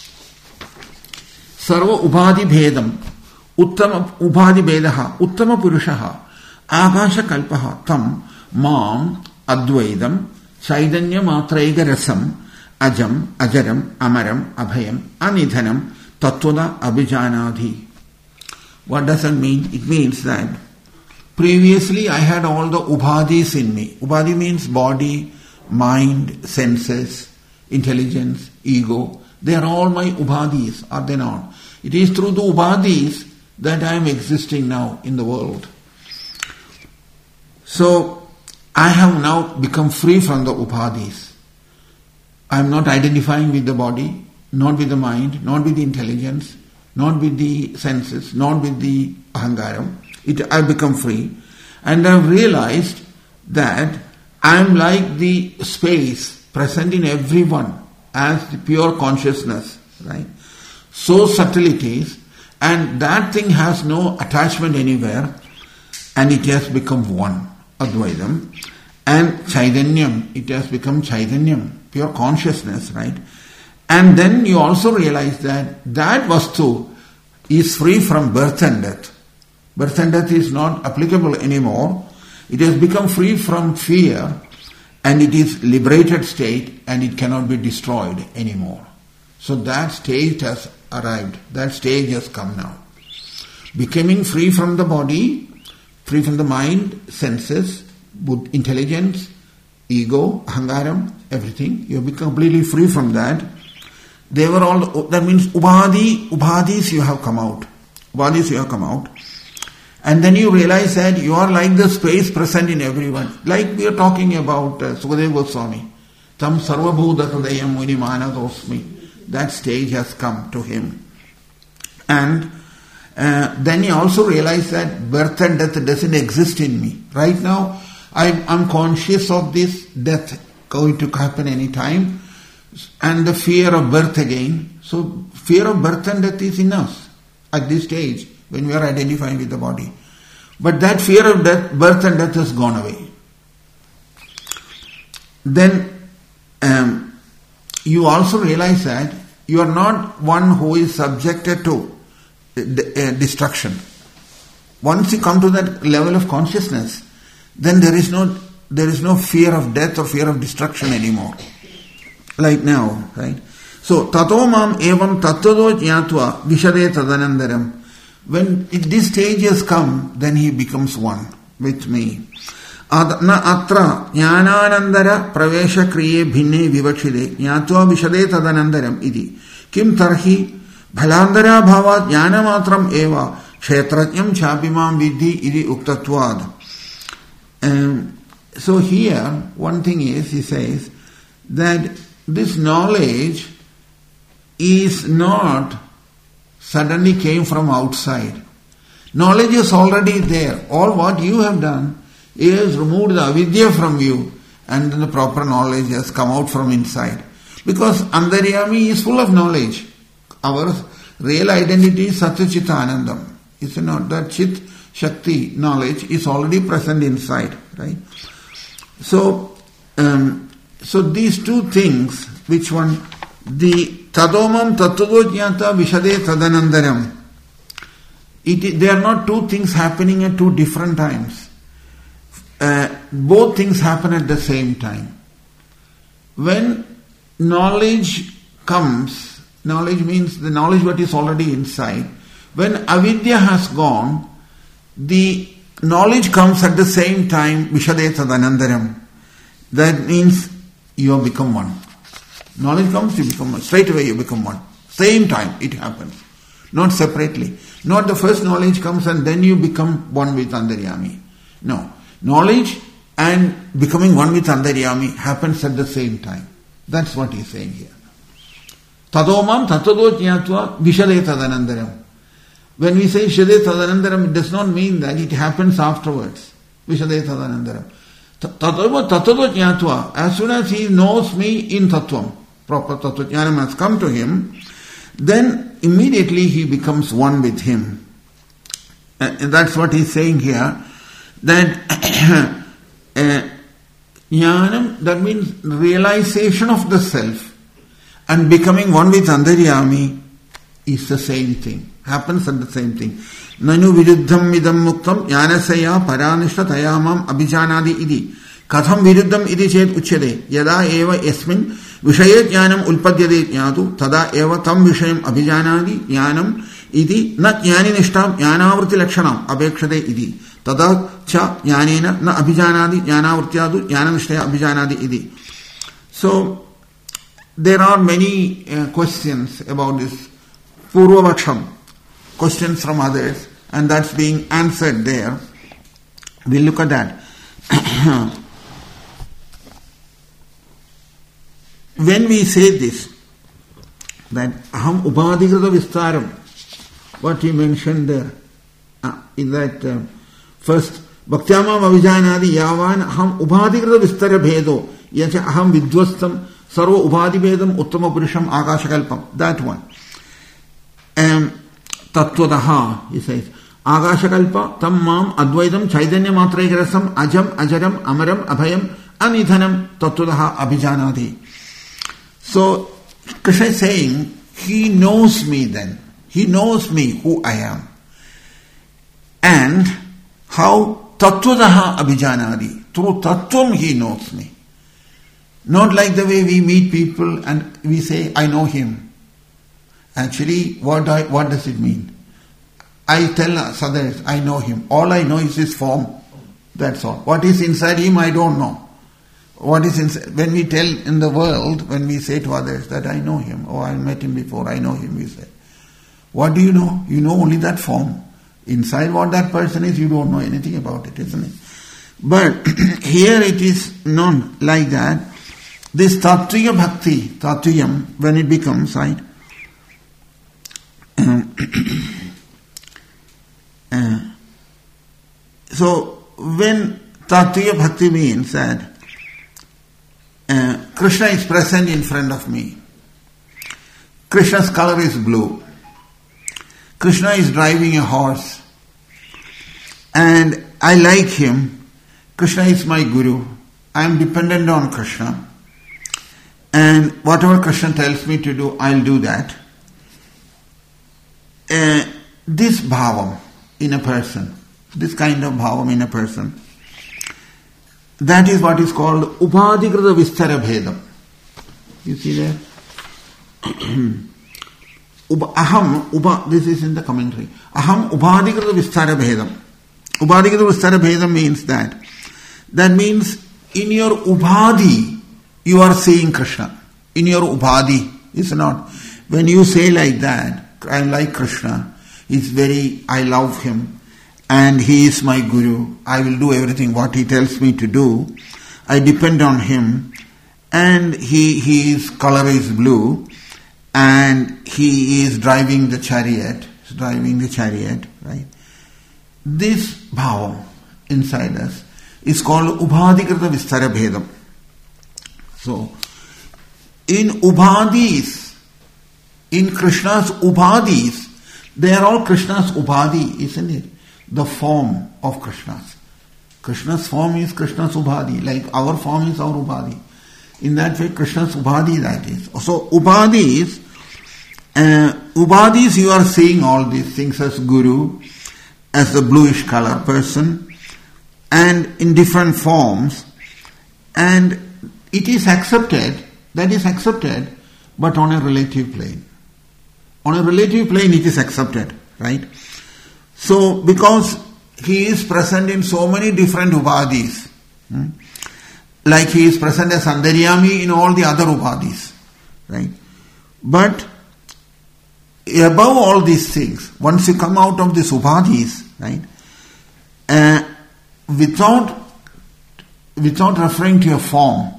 Sarva Ubhadi Bhedam Uttama Ubhadi Bedaha Uttama Purushaha Akasha Kalpaha Tam Mam Advaidam Chaitanya Matraiga Rasam Ajam Ajaram Amaram Abhayam Anidhanam Tattvada Abhijanadhi. What does that mean? It means that previously I had all the ubhadis in me. Ubhadi means body, mind, senses, intelligence, ego. They are all my ubhadis, are they not? It is through the ubhadis that I am existing now in the world. So, I have now become free from the ubhadis. I am not identifying with the body, not with the mind, not with the intelligence, not with the senses, not with the ahangaram. It, I become free. And I have realized that I am like the space present in everyone as the pure consciousness, right? So subtle it is, and that thing has no attachment anywhere, and it has become one, Advaitam. And Chaitanyam, it has become Chaitanyam, pure consciousness, right? And then you also realize that that Vastu is free from birth and death. Birth and death is not applicable anymore. It has become free from fear, and it is liberated state, and it cannot be destroyed anymore. So that stage has arrived. That stage has come now. Becoming free from the body, free from the mind, senses, intelligence, ego, ahangaram, everything. You become completely free from that. They were all, that means ubhadi, ubhadis you have come out. Ubhadis you have come out. And then you realize that you are like the space present in everyone. Like we are talking about uh, Sukadeva Goswami. Tam sarvabhuta hridayam munimana dosmi. That stage has come to him. And uh, then he also realized that birth and death doesn't exist in me. Right now, I'm, I'm conscious of this death going to happen any time, and the fear of birth again. So, fear of birth and death is in us at this stage when we are identifying with the body. But that fear of death, birth and death has gone away. Then um, you also realize that you are not one who is subjected to destruction. Once you come to that level of consciousness, then there is no there is no fear of death or fear of destruction anymore. Like now, right? So, tato mam evam tattado jnatva vishade tadanandaram. When this stage has come, then he becomes one with me. Na atra jnananandara pravesha kriye bhinne vivakshide jnatva vishade tadanandaram idi. Kim tarhi bhalandara bhava jnanamatram eva kshetrajnam chapimam vidhi idi uktatvad. Um, so here, one thing is, he says, that this knowledge is not suddenly came from outside. Knowledge is already there. All what you have done is removed the avidya from you, and the proper knowledge has come out from inside. Because Antaryami is full of knowledge. Our real identity is Satyachita Anandam. Is it not? That Chit Shakti knowledge is already present inside, right? So, um, so these two things, which one? The Tadomam Tattudojñata Vishade Tadanandaram. It, they are not two things happening at two different times. Uh, both things happen at the same time. When knowledge comes, knowledge means the knowledge what is already inside. When avidya has gone, the knowledge comes at the same time, Vishade Tadanandaram. That means you have become one. Knowledge comes, you become one. Straight away you become one. Same time it happens. Not separately. Not the first knowledge comes and then you become one with Antaryami. No. Knowledge and becoming one with Antaryami happens at the same time. That's what he's saying here. Tadomam tattado jnatva vishade tadanandaram. When we say Vishade Tadanandaram, it does not mean that it happens afterwards. Vishade Tadanandaram. Tattva tattva jnatva. As soon as he knows me in tattvam, proper tattva jnanam has come to him, then immediately he becomes one with him. And that's what he's saying here. That uh, jnanam, that means realization of the self and becoming one with Antaryami is the same thing. Happens at the same thing. Nanu viruddham idam muktam jnanasaya paranishta tayamam abhijanadi idi. Katham viruddham idi chet uchyade. Yada eva yasmin vishayet jnanam ulpadyade jnatu tada eva tam vishayam abhijanadi jnanam idi na jnani nishtam jnanavrti lakshanam abhekshade idi. Tada cha jnanena na abhijanadi jnanavrityadu jnananishtaya abhijanadi idi. So, there are many uh, questions about this Purvavaksham. Questions from others, and that's being answered there. We'll look at that. When we say this, that aham ubhadikrita vistaram, what he mentioned there, uh, in that uh, first, bhaktyamam avijanadi yavan aham ubhadikrita vistara bhedo, yacha aham vidvastam sarva ubhadi bhedam uttama purusham akashakalpam. That one. Um, Tattvadaha, he says, Agashakalpa, tam mam, advaitam, chaitanya matraikarasam, ajam, ajaram, amaram, abhayam, anidhanam, tattvadaha, abhijanati. So, Krishna is saying, he knows me then. He knows me, who I am. And how tattvadaha abhijanati. Through tattvam he knows me. Not like the way we meet people and we say, I know him. Actually, what I, what does it mean? I tell others, I know him. All I know is his form. That's all. What is inside him, I don't know. What is inside? When we tell in the world, when we say to others that I know him, or I met him before, I know him, we say. What do you know? You know only that form. Inside what that person is, you don't know anything about it, isn't it? But here it is known like that. This Tattviya Bhakti, Tattviyam, when it becomes, right? Uh, uh, so, when Tattviya Bhakti means that uh, Krishna is present in front of me. Krishna's color is blue. Krishna is driving a horse. And I like him. Krishna is my guru. I am dependent on Krishna. And whatever Krishna tells me to do, I'll do that. Uh, this bhavam in a person, this kind of bhavam in a person, that is what is called Upadhikrita Vistara Bhedam. You see there? Aham, upa, this is in the commentary. Aham Upadhikrita Vistara Bhedam. Upadhikrita Vistara Bhedam means that. That means in your Upadhi, you are seeing Krishna. In your Upadhi, it's not. When you say like that, I like Krishna, it's very, I love him, and he is my guru, I will do everything what he tells me to do, I depend on him, and he his color is blue, and he is driving the chariot, he's driving the chariot, right? This bhavam inside us is called Ubhadikrita Vistara Bhedam. So, in Ubhadis, in Krishna's Ubhadis, they are all Krishna's Ubhadi, isn't it? The form of Krishna's. Krishna's form is Krishna's Ubhadi, like our form is our Ubhadi. In that way, Krishna's Ubhadi that is. So, Ubhadis, uh, Ubhadis you are seeing all these things as Guru, as the bluish color person, and in different forms, and it is accepted, that is accepted, but on a relative plane. On a relative plane it is accepted, right? So, because he is present in so many different Upadhis, hmm? like he is present as Antaryami in all the other Upadhis, right? But above all these things, once you come out of these Upadhis, right, uh, without without referring to a form,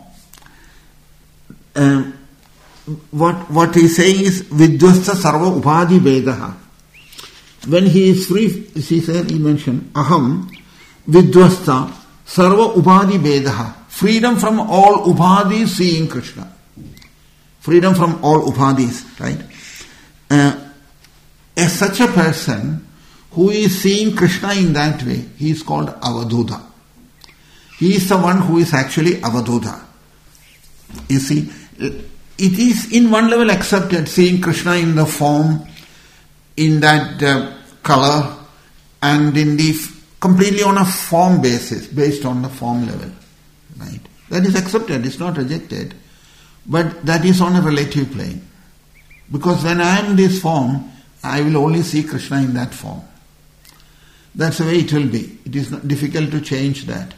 uh, what what he is saying is Vidvasta Sarva Upadhi Vedaha. When he is free, he said, he mentioned Aham Vidvasta Sarva Upadhi Vedaha. Freedom from all Upadhis, seeing Krishna. Freedom from all Upadhis, right? Uh, as such a person who is seeing Krishna in that way, he is called Avadhuta. He is the one who is actually Avadhuta. You see, it is in one level accepted, seeing Krishna in the form, in that uh, color, and in the f- completely on a form basis, based on the form level, right? That is accepted, it's not rejected, but that is on a relative plane. Because when I am in this form, I will only see Krishna in that form. That's the way it will be. It is not difficult to change that.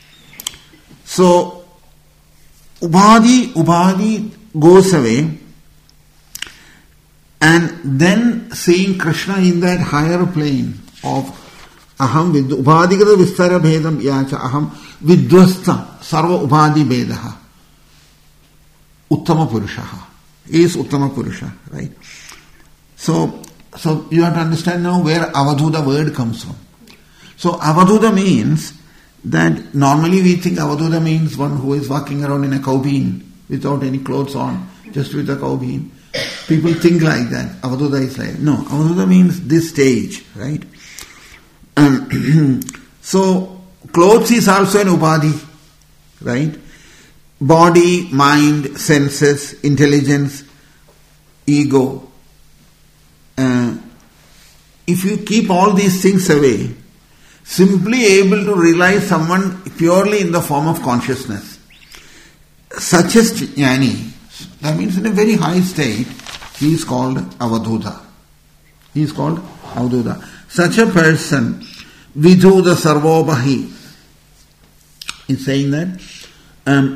So, Ubhadi, Ubhadi goes away, and then seeing Krishna in that higher plane of Aham Vidya, Ubhadikrita Vistara Bhedam Yacha Aham Vidvasta Sarva Ubhadi Vedaha Uttama Purushaha. He is Uttama Purusha, right? So, so you have to understand now where Avadhuta word comes from. So Avadhuta means that normally we think Avadhuta means one who is walking around in a cowbean without any clothes on, just with a cowbean. People think like that. Avadhuta is like, no, Avadhuta means this stage, right? Um, so, clothes is also an upadhi, right? Body, mind, senses, intelligence, ego. Uh, if you keep all these things away, simply able to realize someone purely in the form of consciousness, such as jnani, that means in a very high state, he is called Avadhuta. He is called Avadhuta. Such a person, Vidhuta Sarvobahi, is saying that um,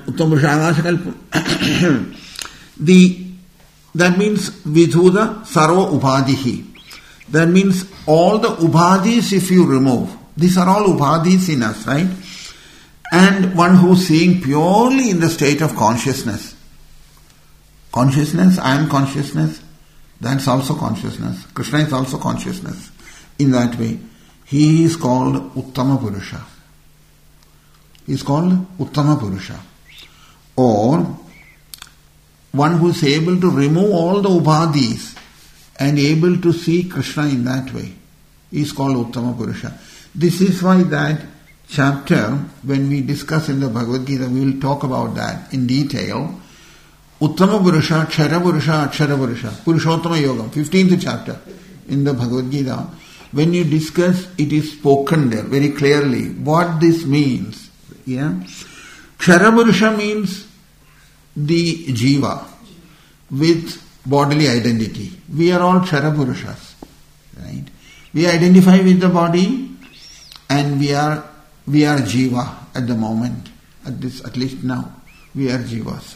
the that means Vidhuta Sarva Ubhadihi. That means all the Ubhadis if you remove. These are all Ubhadis in us, right? And one who is seeing purely in the state of consciousness. Consciousness, I am consciousness, that's also consciousness. Krishna is also consciousness. In that way, he is called Uttama Purusha. He is called Uttama Purusha. Or one who is able to remove all the Ubhadis and able to see Krishna in that way. He is called Uttama Purusha. This is why that chapter, when we discuss in the Bhagavad Gita, we will talk about that in detail. Uttama Purusha, Kshara Purusha, Akshara Purusha, Purushottama Yoga, fifteenth chapter in the Bhagavad Gita. When you discuss, it is spoken there very clearly what this means. Yeah, Kshara Purusha means the Jiva with bodily identity. We are all Kshara Purushas, right? We identify with the body, and we are we are Jiva at the moment. At this, at least now, we are Jivas.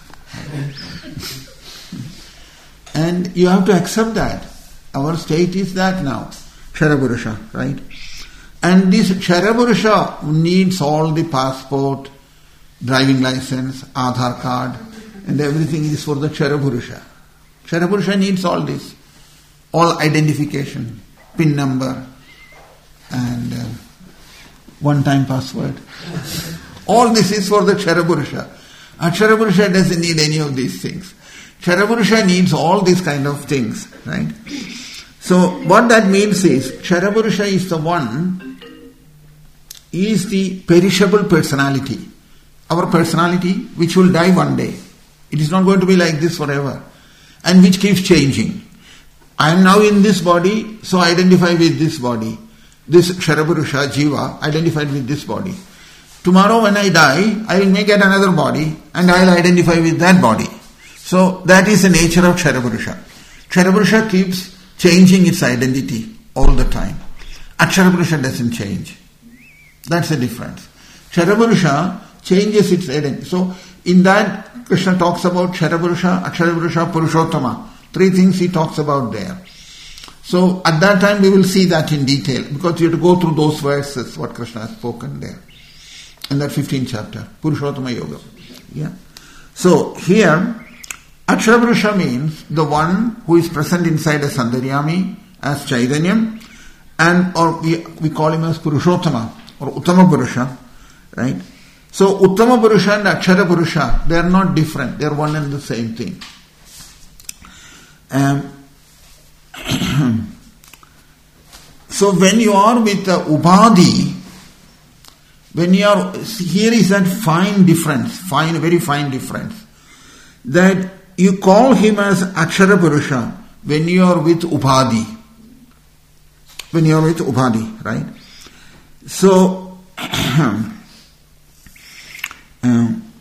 And you have to accept that. Our state is that now. Kshara Purusha, right? And this Kshara Purusha needs all the passport, driving license, Aadhaar card, and everything is for the Kshara Purusha. Kshara Purusha needs all this. All identification, PIN number, and uh, one-time password. All this is for the Kshara Purusha. Akshara Purusha doesn't need any of these things. Kshara Purusha needs all these kind of things, right? So what that means is, Kshara Purusha is the one, is the perishable personality. Our personality, which will die one day. It is not going to be like this forever. And which keeps changing. I am now in this body, so I identify with this body. This Kshara Purusha, Jiva, identified with this body. Tomorrow when I die, I will make it another body and I will identify with that body. So that is the nature of Kshara Purusha. Kshara Purusha keeps changing its identity all the time. Akshara Purusha doesn't change. That's the difference. Kshara Purusha changes its identity. So in that, Krishna talks about Kshara Purusha, Akshara Purusha, Purushottama. Three things he talks about there. So at that time we will see that in detail, because you have to go through those verses, what Krishna has spoken there. In that fifteenth chapter, Purushottama Yoga. Yeah. So here, Akshara Purusha means the one who is present inside a Sandaryami as Chaitanyam, and or we, we call him as Purushottama or Uttama Purusha, right? So Uttama Purusha and Akshara Purusha, they are not different, they are one and the same thing. Um, so when you are with the Ubhadi, when you are, here is that fine difference, fine, very fine difference, that you call him as Akshara Purusha when you are with Ubhadi. When you are with Ubhadi, right? So, um,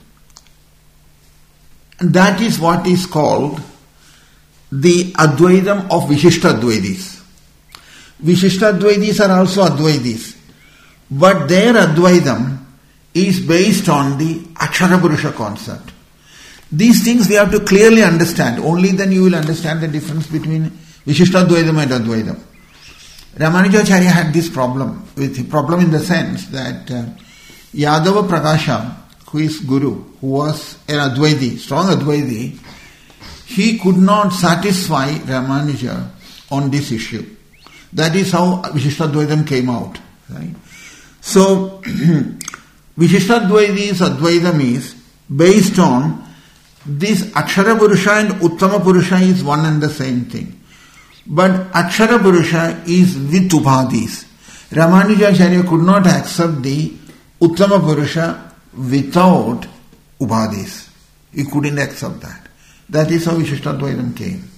that is what is called the Advaitam of Vishishtadvaitis. Vishishtadvaitis are also Advaitis. But their Advaitam is based on the Akshara Purusha concept. These things we have to clearly understand. Only then you will understand the difference between Vishishtadvaitam and Advaitam. Ramanujacharya had this problem, with problem in the sense that uh, Yadava Prakasha, who is Guru, who was an Advaiti, strong Advaiti, he could not satisfy Ramanuja on this issue. That is how Vishishtadvaitam came out, right? So, Vishishtadvaiti's Advaitam is based on this Akshara Purusha and Uttama Purusha is one and the same thing. But Akshara Purusha is with Ubhadis. Ramanujacharya could not accept the Uttama Purusha without Ubhadis. He couldn't accept that. That is how Vishishtadvaitam came.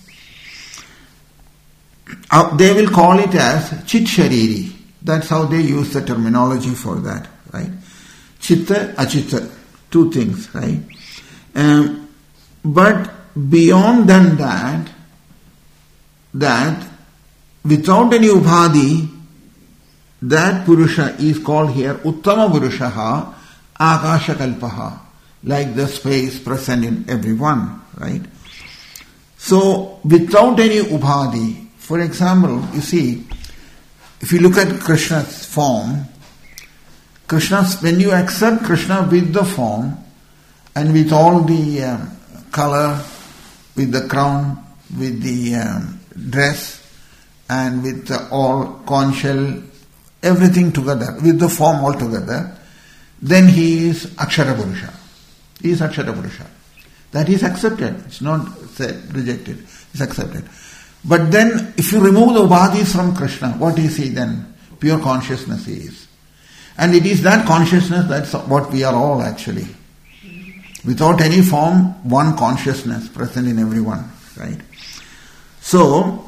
Uh, they will call it as Chit Shariri. That's how they use the terminology for that, right? Chitta, Achitta, two things, right? Um, but beyond than that, that without any Upadhi, that Purusha is called here Uttama Purushaha Akasha Kalpaha, like the space present in everyone, right? So, without any Upadhi, for example, you see, if you look at Krishna's form, Krishna's, when you accept Krishna with the form and with all the um, color, with the crown, with the um, dress, and with the all conch shell, everything together, with the form all together, then he is Akshara Purusha. He is Akshara Purusha. That is accepted. It's not said, rejected. It's accepted. But then, if you remove the Upadhis from Krishna, what is he then? Pure consciousness he is. And it is that consciousness that's what we are all actually. Without any form, one consciousness present in everyone, right? So,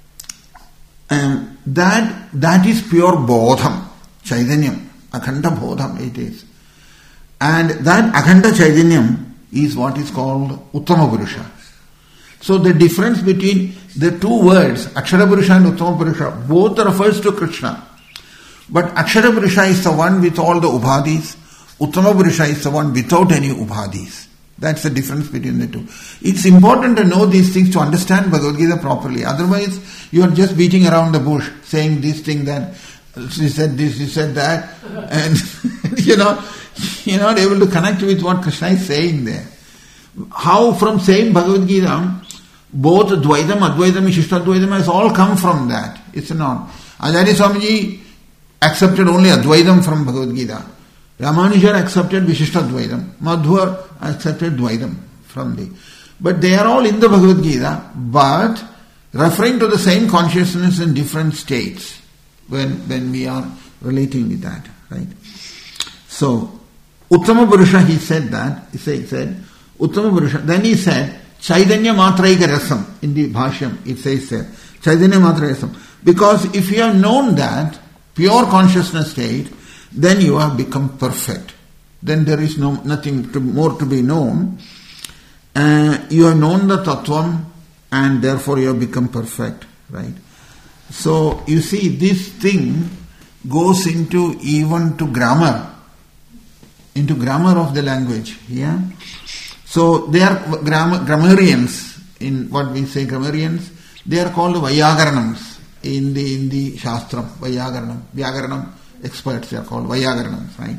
um, that that is pure bodham, chaitanyam, akhanda bodham it is. And that akhanda chaitanyam is what is called Uttama Purusha. So the difference between the two words, Akshara Purusha and Uttama Purusha, both refers to Krishna. But Akshara Purusha is the one with all the Upadhis, Uttama Purusha is the one without any Upadhis. That's the difference between the two. It's important to know these things to understand Bhagavad Gita properly. Otherwise, you are just beating around the bush, saying this thing, that, she said this, she said that, and you know, you're not able to connect with what Krishna is saying there. How from saying Bhagavad Gita, both Dvaitam, Advaitam, Vishishtadvaitam has all come from that. It's not. Acharya Swamiji accepted only Advaitam from Bhagavad Gita. Ramanuja accepted Vishishtadvaitam. Madhva accepted Dvaitam from the. But they are all in the Bhagavad Gita, but referring to the same consciousness in different states when when we are relating with that, right? So, Uttama Purusha, he said that, he said, he said Uttama Purusha. Then he said, Chaitanya Matraika Rasam, in the Bhashyam, it says there, Chaitanya Matraika Rasam. Because if you have known that, pure consciousness state, then you have become perfect. Then there is no nothing to, more to be known. Uh, you have known the Tattvam, and therefore you have become perfect, right? So, you see, this thing goes into even to grammar, into grammar of the language, yeah? So, they are grammar, grammarians, in what we say grammarians, they are called Vyagaranams in the, in the Shastram, Vyagaranam, Vyagaranam experts, they are called Vyagaranams, right?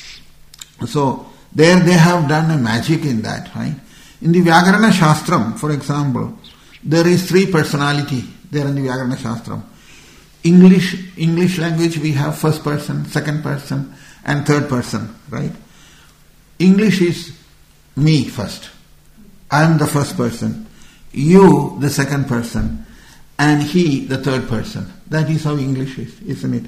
So, there they have done a magic in that, right? In the Vyagarana Shastram, for example, there is three personality there in the Vyagarana Shastram. English, English language we have first person, second person and third person, right? English is me first. I am the first person. You the second person. And he the third person. That is how English is, isn't it?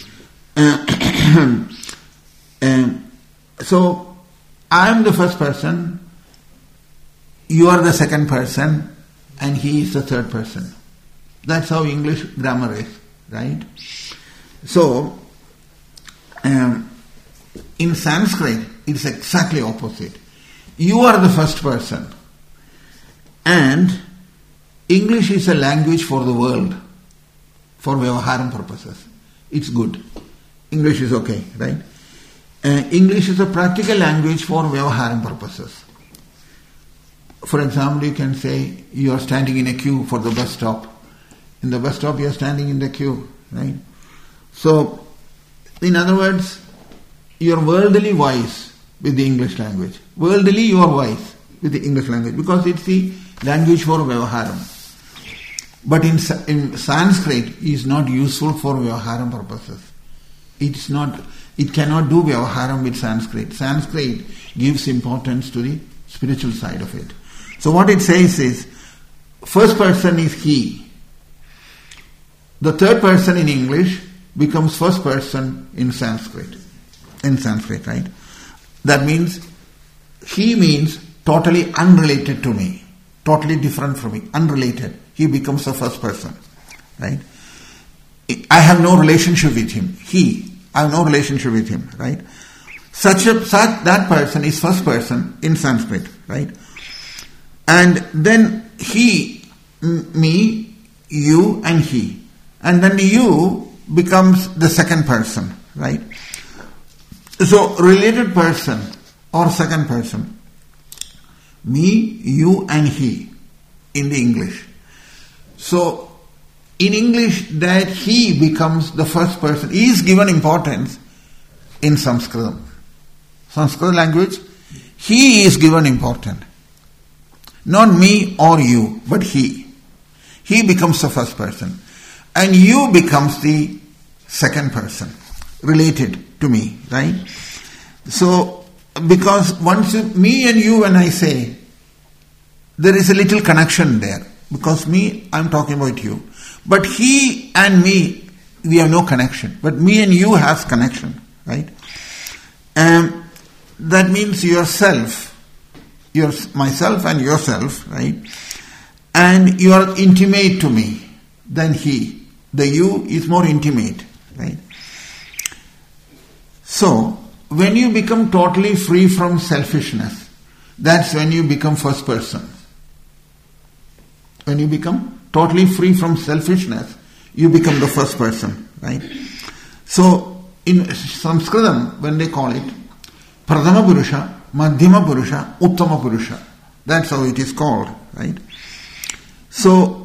Uh, um, so, I am the first person, you are the second person, and he is the third person. That's how English grammar is, right? So, um, in Sanskrit, it's exactly opposite. You are the first person, and English is a language for the world, for Vyavaharam purposes. It's good. English is okay, right? Uh, English is a practical language for Vyavaharam purposes. For example, you can say you are standing in a queue for the bus stop. In the bus stop, you are standing in the queue, right? So, in other words, you are worldly wise with the English language. Worldly, you are wise with the English language because it's the language for Vyavaharam. But in, in Sanskrit, it is not useful for Vyavaharam purposes. It's not. It cannot do Vyavaharam with Sanskrit. Sanskrit gives importance to the spiritual side of it. So what it says is, first person is he. The third person in English becomes first person in Sanskrit. In Sanskrit, right? That means, he means totally unrelated to me. Totally different from me. Unrelated. He becomes the first person. Right? I have no relationship with him. He. I have no relationship with him. Right? Such a, such that person is first person in Sanskrit. Right? And then he, me, you and he. And then you becomes the second person, right? So, related person or second person. Me, you and he in the English. So, in English, that he becomes the first person. He is given importance in Sanskrit. Sanskrit language, he is given importance. Not me or you, but he. He becomes the first person. And you becomes the second person, related to me, right? So, because once you, me and you, when I say, there is a little connection there. Because me, I'm talking about you. But he and me, we have no connection. But me and you has connection, right? Um, that means yourself, your, myself and yourself, right? And you are intimate to me than he. The you is more intimate, right? So, when you become totally free from selfishness, that's when you become first person. When you become totally free from selfishness, you become the first person, right? So, in Sanskritam, when they call it Pradhama Purusha, Madhyama Purusha, Uttama Purusha, that's how it is called, right? So,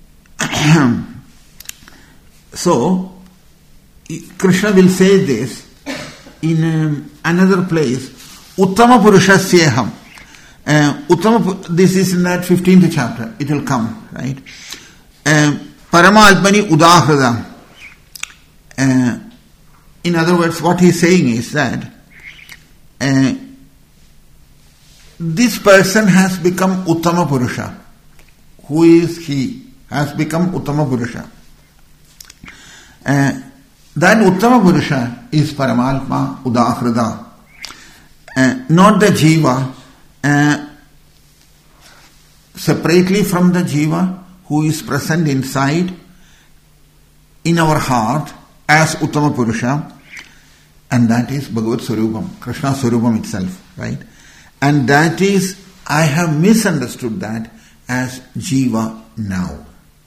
so Krishna will say this in um, another place, Uttama Purusha Syeham. Uh, Uttama, this is in that fifteenth chapter, it will come, right? Uh, Parama Alpani Udahradam. Uh, in other words, what he is saying is that uh, this person has become Uttama Purusha. Who is he? Has become Uttama Purusha. Uh, that Uttama Purusha is Paramatma Udahrada. Uh, not the Jiva. Uh, separately from the Jiva who is present inside in our heart as Uttama Purusha, and that is Bhagavad Swarupam, Krishna Swarupam itself, right? And that is, I have misunderstood that as Jiva now.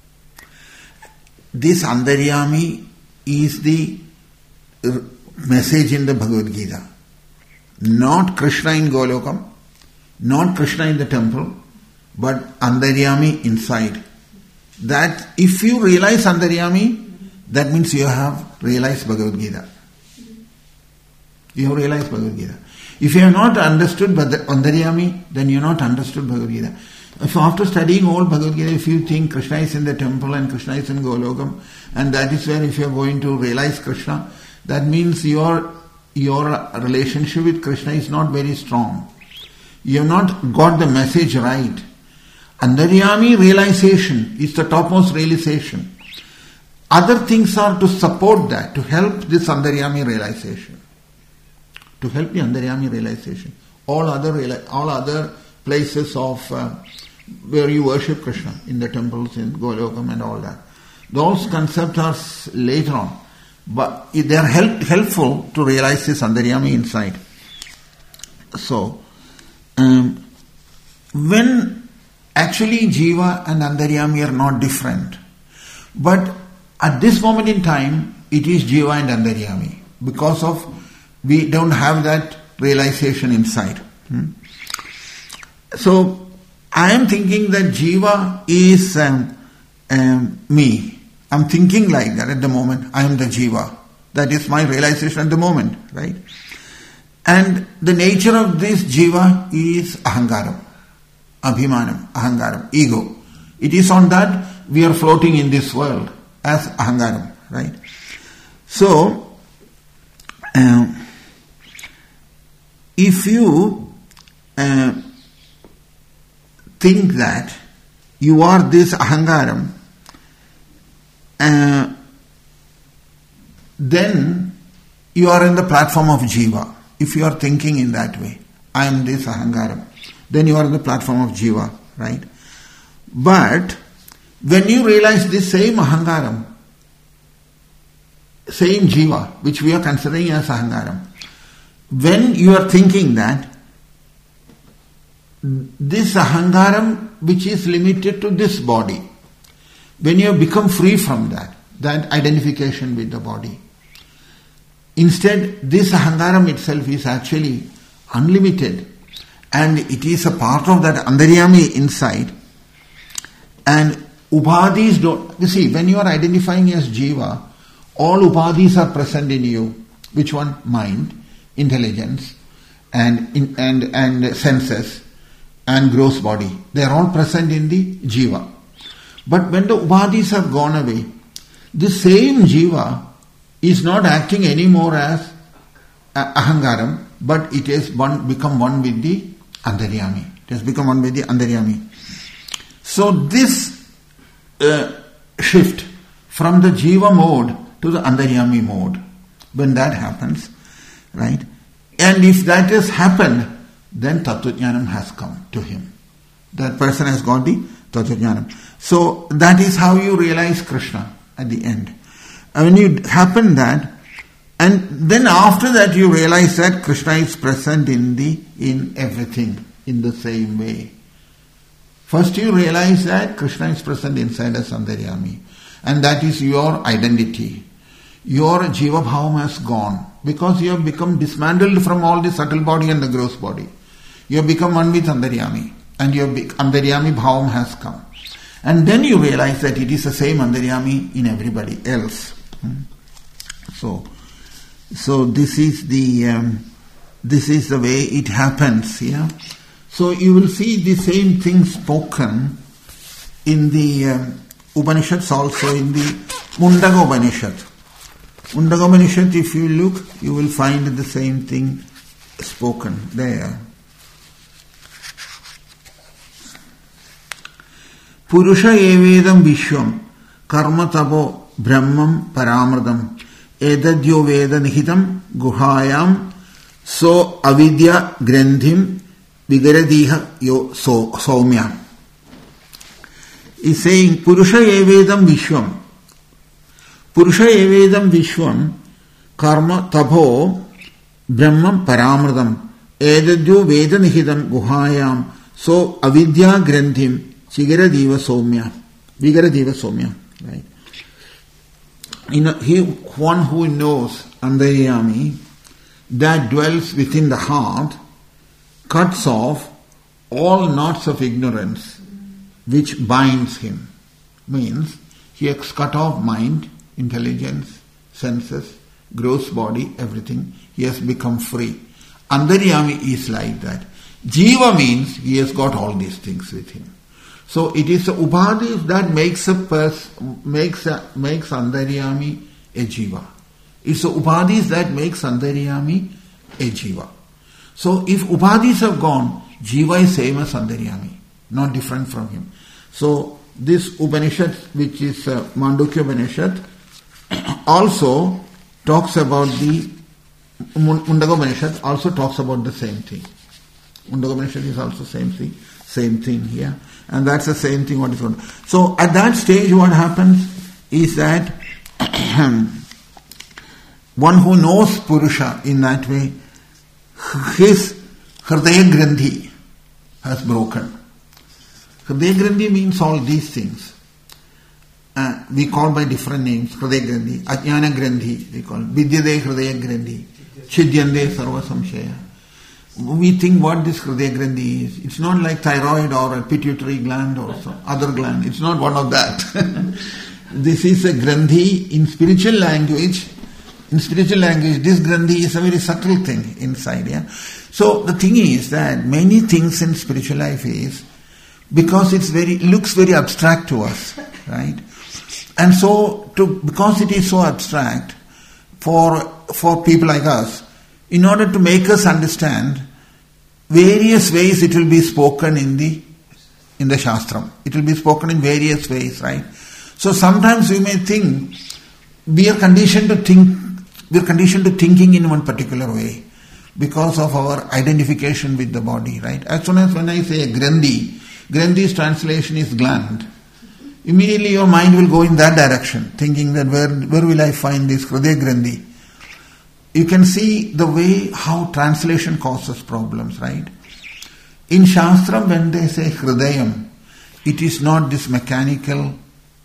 This Antaryami is the message in the Bhagavad Gita. Not Krishna in Golokam, not Krishna in the temple, but Antaryami inside. That if you realize Antaryami, that means you have realized Bhagavad Gita. You have realized Bhagavad Gita. If you have not understood Antaryami, then you have not understood Bhagavad Gita. If after studying all Bhagavad Gita, if you think Krishna is in the temple and Krishna is in Golokam, and that is where if you are going to realize Krishna, that means your your relationship with Krishna is not very strong. You have not got the message right. Antaryami realization is the topmost realization. Other things are to support that, to help this Antaryami realization. To help the Antaryami realization. All other all other places of uh, where you worship Krishna, in the temples, in Golokam and all that. Those concepts are later on. But they are help, helpful to realize this Antaryami inside. So, um, when actually Jiva and Antaryami are not different, but at this moment in time, it is Jiva and Antaryami because of we don't have that realization inside. Hmm? So, I am thinking that Jiva is um, um, me. I'm thinking like that at the moment. I am the Jiva. That is my realization at the moment, right? And the nature of this Jiva is Ahangaram, Abhimanam, Ahangaram, ego. It is on that we are floating in this world as Ahangaram, right? So, um, if you uh, think that you are this Ahangaram, uh, then you are in the platform of Jiva. If you are thinking in that way, I am this Ahangaram, then you are in the platform of Jiva, right? But when you realize this same Ahangaram, same Jiva, which we are considering as Ahangaram, when you are thinking that this Ahangaram which is limited to this body, when you become free from that, that identification with the body, instead this ahankaram itself is actually unlimited, and it is a part of that antaryami inside. And upadhis don't, you see, when you are identifying as jiva, all upadhis are present in you. Which one? Mind, intelligence, and in, and and senses, and gross body. They are all present in the jiva. But when the upadhis have gone away, the same jiva is not acting anymore as ahankaram, but it has one, become one with the antaryami. It has become one with the antaryami. So this uh, shift from the jiva mode to the antaryami mode, when that happens, right? And if that has happened, then Tattva-jnanam has come to him. That person has got the Tattva-jnanam. So that is how you realize Krishna at the end. And when you happen that, and then after that you realize that Krishna is present in the in everything in the same way. First you realize that Krishna is present inside us antaryami, and that is your identity. Your jiva bhavam has gone because you have become dismantled from all the subtle body and the gross body. You have become one with antaryami, and your antaryami bhavam has come. And then you realize that it is the same antaryami in everybody else. So, so this is the um, this is the way it happens. Yeah. So you will see the same thing spoken in the um, Upanishads, also in the Mundaka Upanishad. Mundaka Upanishad, if you look, you will find the same thing spoken there. Purusha evedam vishwam karma tapo brahmam paramradam edadyo veda nihitam guhayam so avidya grandhim vigaradiha yo so soumya. He's saying Purusha evedam vishwam. Purusha evedam vishwam karma tapo brahmam paramradam edadyo veda nihitam guhayam so avidya grandhim Chigaradiva Somya, Vigaradiva Somya, right? You know, he, one who knows antaryami that dwells within the heart cuts off all knots of ignorance which binds him. Means he has cut off mind, intelligence, senses, gross body, everything. He has become free. Antaryami is like that. Jiva means he has got all these things with him. So it is the upadhis that makes a pers- makes a, makes antaryami a jiva. It's the upadhis that makes antaryami a jiva. So if upadhis have gone, jiva is same as antaryami, not different from him. So this Upanishad, which is uh, Mandukya Upanishad, also talks about the Mundaka Upanishad also talks about the same thing. Mundaka Upanishad is also same thing, same thing here. And that's the same thing what is going on. So at that stage what happens is that one who knows Purusha in that way, his Hridaya Grandhi has broken. Hridaya Grandhi means all these things. Uh, we call by different names. Hridaya Grandhi, Ajnana Grandhi, we call Vidyade Hridaya Grandhi, Chidyande Sarva Samshaya. We think what this Hridaya Grandhi is. It's not like thyroid or a pituitary gland or some other gland. It's not one of that. This is a Grandhi in spiritual language. In spiritual language, this Grandhi is a very subtle thing inside. Yeah. So the thing is that many things in spiritual life is because it's very looks very abstract to us, right? And so to because it is so abstract for for people like us, in order to make us understand, various ways it will be spoken in the in the Shastram. It will be spoken in various ways, right? So sometimes we may think we are conditioned to think we are conditioned to thinking in one particular way because of our identification with the body, right? As soon as when I say a Grandhi, Grandhi's translation is gland. Immediately your mind will go in that direction, thinking that where where will I find this Hridaya Grandhi? You can see the way how translation causes problems, right? In Shastra, when they say Hridayam, it is not this mechanical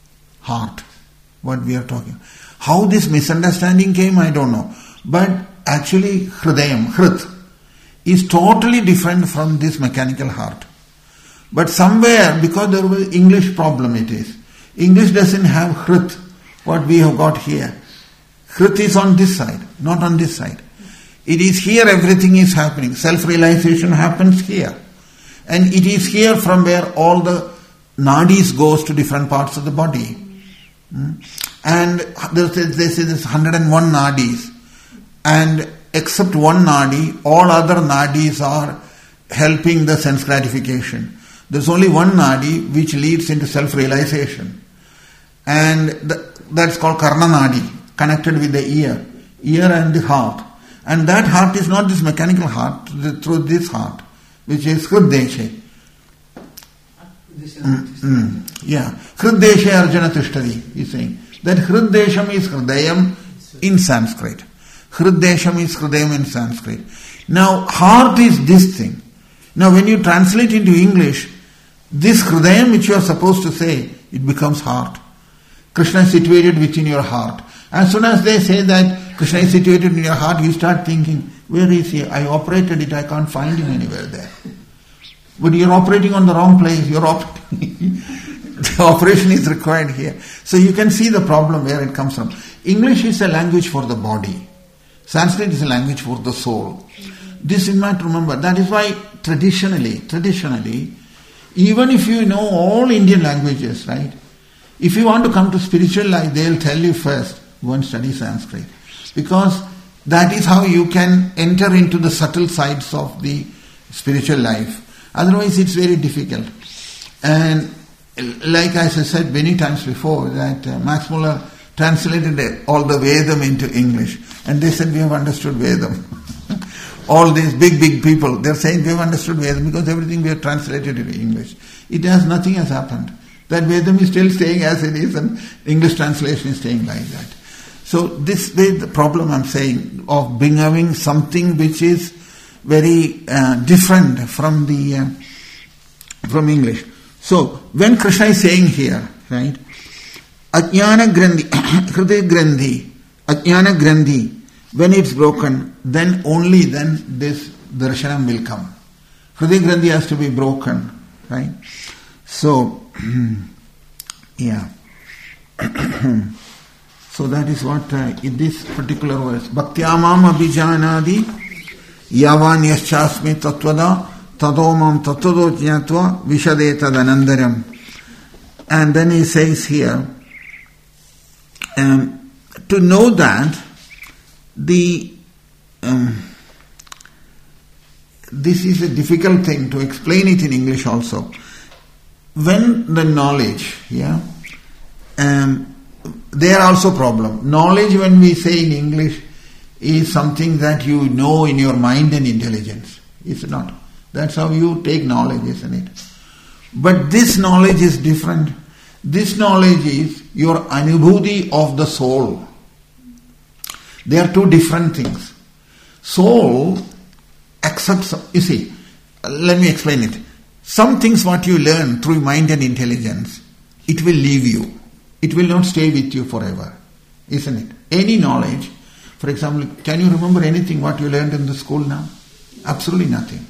heart, what we are talking. How this misunderstanding came, I don't know. But actually, hridayam, hrit, is totally different from this mechanical heart. But somewhere, because there was English problem it is. English doesn't have hrit, what we have got here. Hrit is on this side, not on this side. It is here everything is happening. Self-realization happens here. And it is here from where all the nadis goes to different parts of the body. And they say there's one hundred one nadis. And except one nadi, all other nadis are helping the sense gratification. There's only one nadi which leads into self-realization. And the, that's called karna nadi, connected with the ear. Ear and the heart. And that heart is not this mechanical heart, through this heart, which is hriddeshe. Mm, mm, yeah. Hriddeshe Arjuna Tishtari, he's saying. That hriddesham is hridayam in Sanskrit. Hriddesham is hridayam in Sanskrit. Now, heart is this thing. Now, when you translate into English, this hridayam which you are supposed to say, it becomes heart. Krishna is situated within your heart. As soon as they say that Krishna is situated in your heart, you start thinking, where is he? I operated it, I can't find him anywhere there. But you're operating on the wrong place. You're operating. The operation is required here. So you can see the problem where it comes from. English is a language for the body. Sanskrit is a language for the soul. This you might remember. That is why traditionally, traditionally, even if you know all Indian languages, right? If you want to come to spiritual life, they'll tell you first, go and study Sanskrit. Because that is how you can enter into the subtle sides of the spiritual life. Otherwise, it's very difficult. And like as I said many times before, that uh, Max Muller translated all the Vedam into English. And they said, we have understood Vedam. All these big, big people, they're saying we have understood Vedam because everything we have translated into English. It has, nothing has happened. That Vedam is still staying as it is and English translation is staying like that. So this way, the problem I'm saying of bringing something which is very uh, different from the uh, from English. So when Krishna is saying here, right, Ajnana Grandhi, Hriday Grandhi, Ajnana Grandhi, when it's broken, then only then this darshanam will come. Hriday Grandhi has to be broken, right? So, yeah. So that is what uh, in this particular verse, Bhaktyamam abhijanadi yavan yaschasmi tattvada tadomam tattvado jnatva vishade tadanandaram. And then he says here, um, to know that the um, this is a difficult thing to explain it in English also. When the knowledge, yeah, um, there are also problem. Knowledge, when we say in English, is something that you know in your mind and intelligence. It's not. That's how you take knowledge, isn't it? But this knowledge is different. This knowledge is your anubhuti of the soul. They are two different things. Soul accepts, you see, let me explain it. Some things what you learn through mind and intelligence, it will leave you. It will not stay with you forever, isn't it? Any knowledge, for example, can you remember anything what you learned in the school now? Absolutely nothing.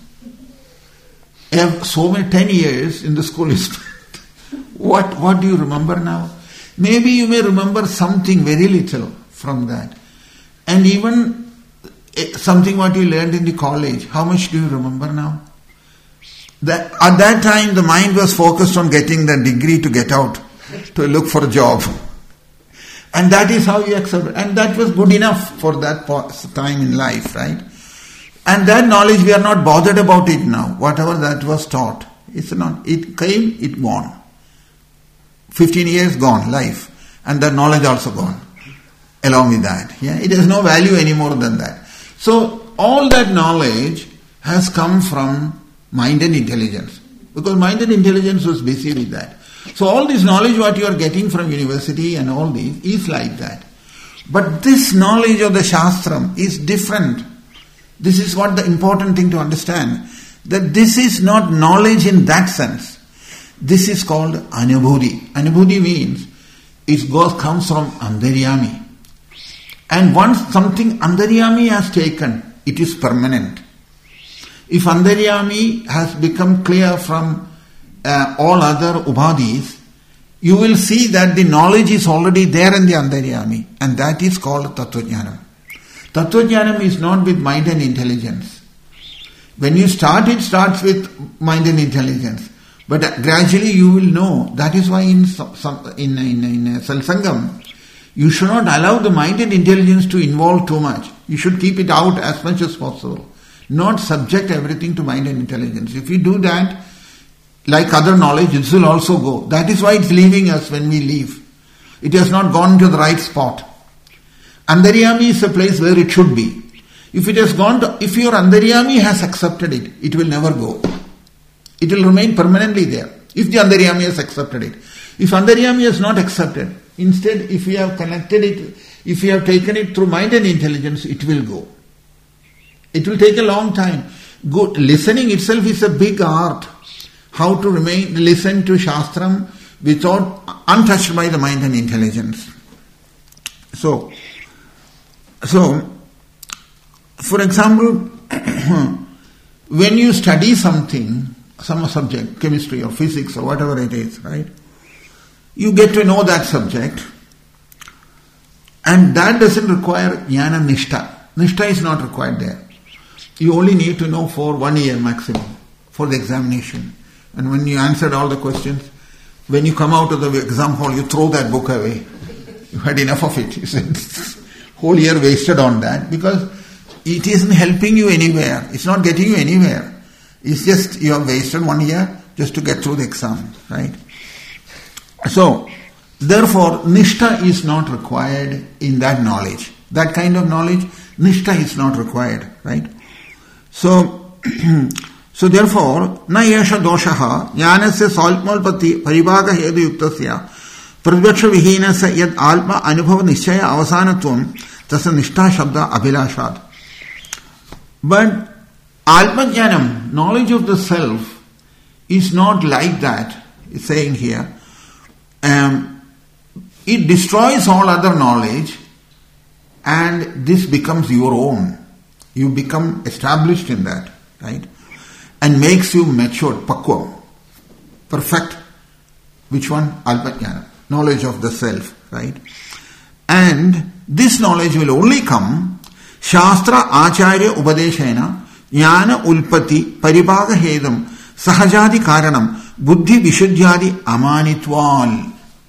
So many, ten years in the school is what, what do you remember now? Maybe you may remember something, very little from that. And even something what you learned in the college, how much do you remember now? That, at that time the mind was focused on getting the degree to get out, to look for a job. And that is how you accept it. And that was good enough for that time in life, right? And that knowledge, we are not bothered about it now. Whatever that was taught, it's not. It came, it gone. Fifteen years gone, life. And that knowledge also gone. Along with that. Yeah, it has no value any more than that. So, all that knowledge has come from mind and intelligence. Because mind and intelligence was busy with that. So all this knowledge what you are getting from university and all these is like that. But this knowledge of the Shastram is different. This is what the important thing to understand. That this is not knowledge in that sense. This is called anubhuti. Anubhuti means it goes comes from Antaryami. And once something Antaryami has taken, it is permanent. If Antaryami has become clear from uh, all other Ubhadis, you will see that the knowledge is already there in the Antaryami, and that is called Tattvajnanam. Tattvajnanam is not with mind and intelligence. When you start, it starts with mind and intelligence. But gradually you will know. That is why in some, in, in, in Satsangam, you should not allow the mind and intelligence to involve too much. You should keep it out as much as possible. Not subject everything to mind and intelligence. If you do that, like other knowledge, it will also go. That is why it's leaving us when we leave. It has not gone to the right spot. Antaryami is a place where it should be. If it has gone to, if your Antaryami has accepted it, it will never go. It will remain permanently there. If the Antaryami has accepted it. If Antaryami has not accepted, instead if we have connected it, if we have taken it through mind and intelligence, it will go. It will take a long time. Good. Listening itself is a big art. How to remain, listen to Shastram without, untouched by the mind and intelligence. So, so, for example, when you study something, some subject, chemistry or physics or whatever it is, right? You get to know that subject, and that doesn't require jnana nishtha. Nishtha is not required there. You only need to know for one year maximum for the examination. And when you answered all the questions, when you come out of the exam hall, you throw that book away. You had enough of it. You said, whole year wasted on that, because it isn't helping you anywhere. It's not getting you anywhere. It's just you have wasted one year just to get through the exam, right? So, therefore, nishtha is not required in that knowledge. That kind of knowledge, nishtha is not required, right? So, so therefore, na yesha doshaha jnanasya salpmalpati paribhaga hedu yuktasya pratyaksha vihinasya yad alpa anubhava nishchaya avasanatvam tasya nishtha shabda abhilashad. But alpa jnanam, knowledge of the self, is not like that. It's saying here, um, it destroys all other knowledge, and this becomes your own. You become established in that, right? And makes you matured, pakwa, perfect. Which one? Alpajnana, knowledge of the self, right? And this knowledge will only come Shastra Acharya Upadeshena Jnana Ulpati Paribhaga Hedam Sahajadi Karanam Buddhi Vishuddhyadi Amanitval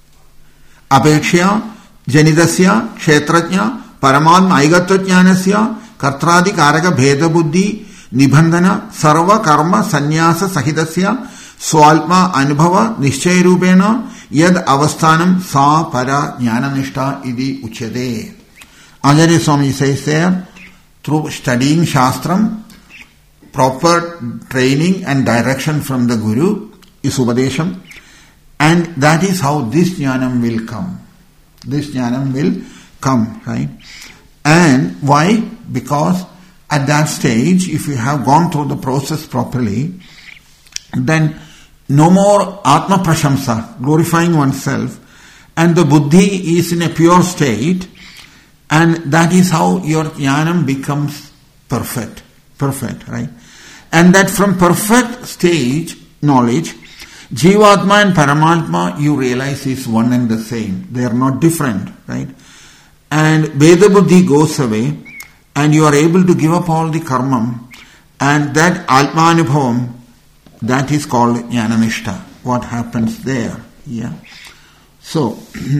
Apekshya Janidasya Kshetrajna Paramatma Aigattvajnanasya Kartradi Karaka Bheda Buddhi Nibandhana Sarva Karma Sannyasa Sahidasya Swalpa Anubhava Nishchay Rupena Yad Avasthanam Sa Para Jnananishta Idi Uchyade. Acharya Swami says there, through studying Shastram, proper training and direction from the Guru is Upadesham, and that is how this Jnanam will come. This Jnanam will come, right? And why? Because at that stage, if you have gone through the process properly, then no more Atma Prashamsa, glorifying oneself, and the Buddhi is in a pure state, and that is how your Jnanam becomes perfect. Perfect, right? And that from perfect stage, knowledge, Jivatma and Paramatma, you realize is one and the same. They are not different, right? And Veda Buddhi goes away, and you are able to give up all the karmam, and that Atmanubhavam, that is called Jnananishta. What happens there? Yeah. So,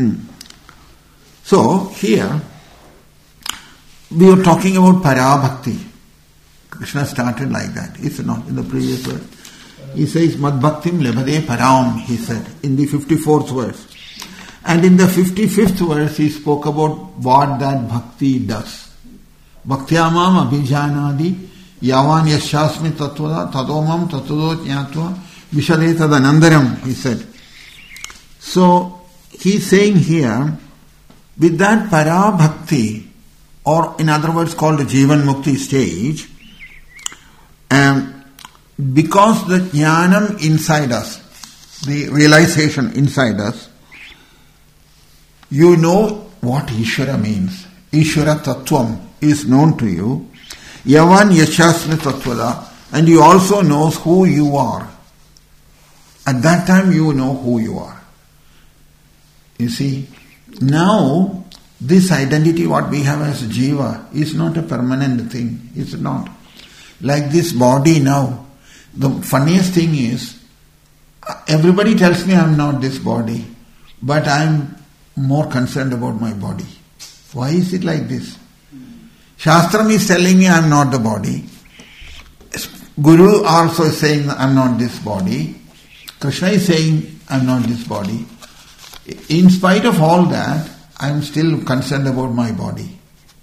so here, we are talking about Parabhakti. Krishna started like that. It's not in the previous verse. He says, Mad Bhaktim Lebhade Param, he said, in the fifty-fourth verse. And in the fifty-fifth verse, he spoke about what that bhakti does. Bhaktyamam abhijanadi yavan yashasmi tattvada tadomam tattudot jnatva vishade tadanandaram, he said. So, he's saying here, with that para bhakti, or in other words called the Jivan Mukti stage, um, because the jnanam inside us, the realization inside us, you know what Ishvara means. Ishvara Tattvam is known to you. Yavan Yashasmi Tattvada, and you also knows who you are. At that time you know who you are. You see, now this identity what we have as Jiva is not a permanent thing. It's not. Like this body now, the funniest thing is, everybody tells me I'm not this body, but I'm more concerned about my body. Why is it like this? Shastram is telling me I'm not the body. Guru also is saying I'm not this body. Krishna is saying I'm not this body. In spite of all that, I'm still concerned about my body.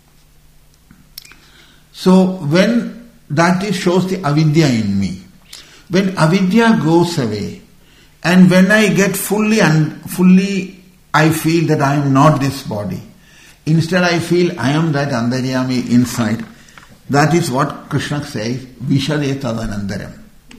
So when that is, shows the avidya in me. When avidya goes away, and when I get fully and fully, I feel that I am not this body. Instead I feel I am that Antaryami inside. That is what Krishna says, Vishade Tadanandaram.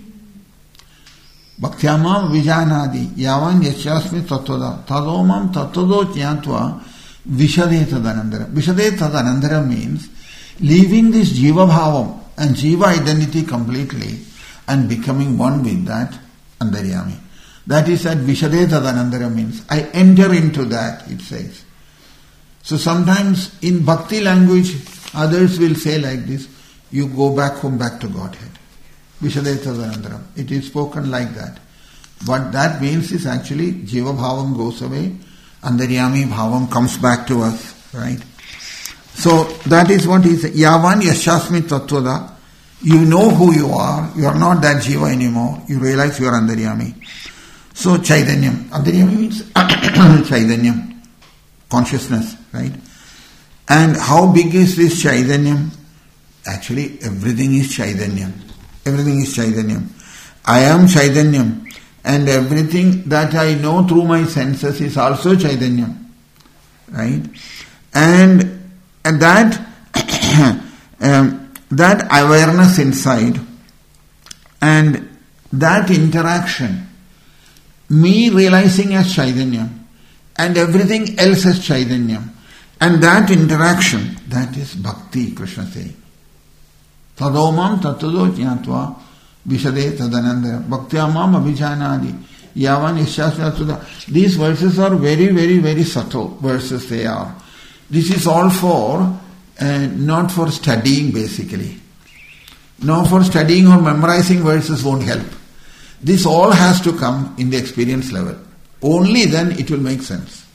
Bhaktyamam Vijanadi Yavan Yachasmi Tattvada Tadomam Tattvado Jnatva Vishade Tadanandaram. Vishade Tadanandaram means leaving this Jiva Bhavam and Jiva identity completely and becoming one with that Antaryami. That is that Vishade Tadanandaram means I enter into that, it says. So sometimes in bhakti language, others will say like this, you go back home, back to Godhead. Vishade Tadanandaram. It is spoken like that. What that means is actually Jiva Bhavam goes away, Antaryami Bhavam comes back to us, right? So that is what he said. Yavan Yashasmi Tattvada. You know who you are. You are not that Jiva anymore. You realize you are Antaryami. So Chaitanyam. Antaryami means Chaitanyam. Consciousness, right? And how big is this Chaitanyam? Actually, everything is Chaitanyam. Everything is Chaitanyam. I am Chaitanyam. And everything that I know through my senses is also Chaitanyam. Right? And, and that, um, that awareness inside and that interaction, me realizing as Chaitanyam, and everything else as Chaitanyam. And that interaction, that is bhakti, Krishna saying. Tadomam tattvado jnatva vishade tadanandaram bhaktyamam abhijanadi yavan ishasya. These verses are very, very, very subtle verses they are. This is all for, uh, not for studying basically. No, for studying or memorizing verses won't help. This all has to come in the experience level. Only then it will make sense.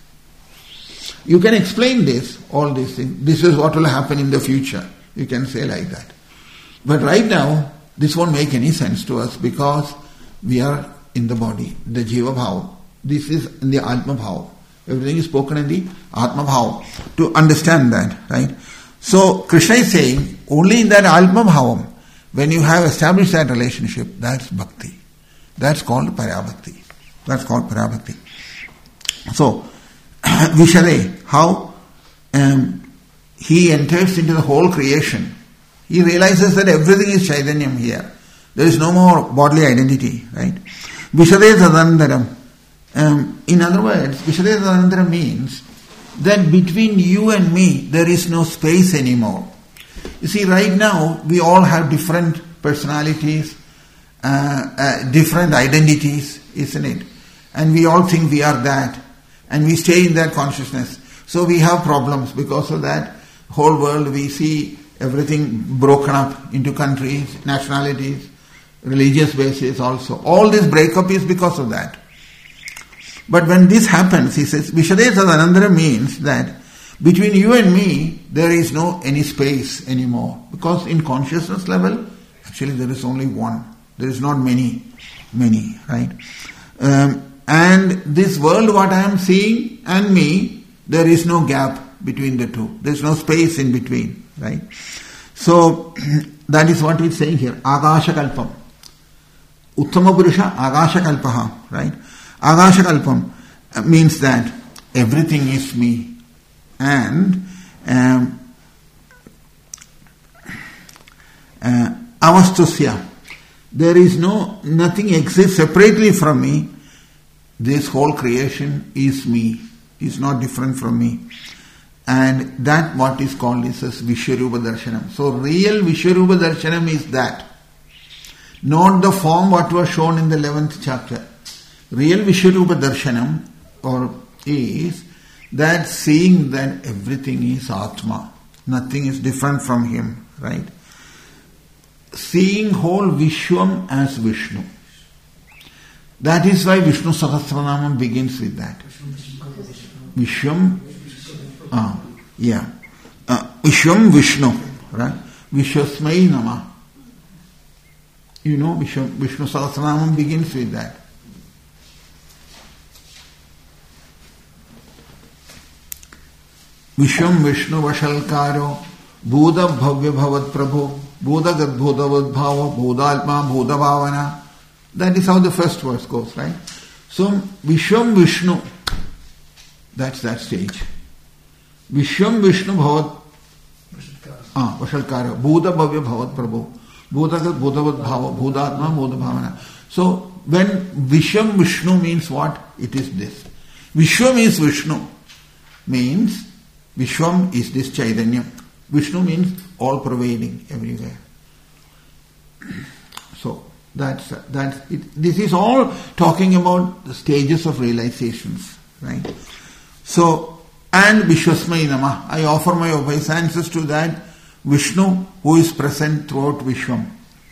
You can explain this, all these things. This is what will happen in the future. You can say like that. But right now, this won't make any sense to us because we are in the body, the Jiva Bhava. This is in the Atma Bhava. Everything is spoken in the Atma Bhava. To understand that, right? So, Krishna is saying, only in that Atma Bhavam, when you have established that relationship, that's bhakti. That's called parabhakti. That's called parabhakti. So, Vishade, how um, he enters into the whole creation. He realizes that everything is Chaitanyam here. There is no more bodily identity, right? Vishade Tadanandaram. Um, in other words, Vishade Tadanandaram means that between you and me, there is no space anymore. You see, right now, we all have different personalities, uh, uh, different identities, isn't it? And we all think we are that. And we stay in that consciousness. So we have problems because of that. Whole world, we see everything broken up into countries, nationalities, religious bases also. All this breakup is because of that. But when this happens, he says, Vishade Tadanandara means that between you and me, there is no any space anymore. Because in consciousness level, actually there is only one. There is not many, many, right? Um, and this world, what I am seeing and me, there is no gap between the two. There is no space in between, right? So, that is what he is saying here. Agasha Kalpam. Uttama Purusha Agasha Kalpaha, right? Agasha Kalpam means that everything is me. And um, uh, avastusya, there is no, nothing exists separately from me. This whole creation is me. is not different from me. And that what is called is as Vishwarupa Darshanam. So real Vishwarupa Darshanam is that. Not the form what was shown in the eleventh chapter. Real Vishwarupa Darshanam or is that seeing that everything is Atma. Nothing is different from him, right? Seeing whole Vishwam as Vishnu. That is why Vishnu Sahasranamam begins with that. Vishwam, uh, yeah. Uh, Vishwam Vishnu, right? Vishwasmai Namah. You know, Vishnu, Vishnu Sahasranamam begins with that. Vishwam Vishnu Vashalkaro Buddha Bhavya Bhavat Prabhu Buddha Gad Bhudavad Bhava Buddhalma Buddha Bhavana. That is how the first verse goes, right? So Vishwam Vishnu, that's that stage. Vishwam Vishnu Bhavat ah, Vashalkara Buddha Bhavya Bhavat Prabhu Buddha Gad Bhudavad Bhava Buddhalma Buddha Bhavana. So when Vishwam Vishnu means what? It is this. Vishwam is Vishnu. Means Vishwam is this Chaitanya. Vishnu means all pervading everywhere. So that's that's it. This is all talking about the stages of realizations, right? So and Vishwasmai Namah, I offer my obeisances to that Vishnu who is present throughout Vishwam.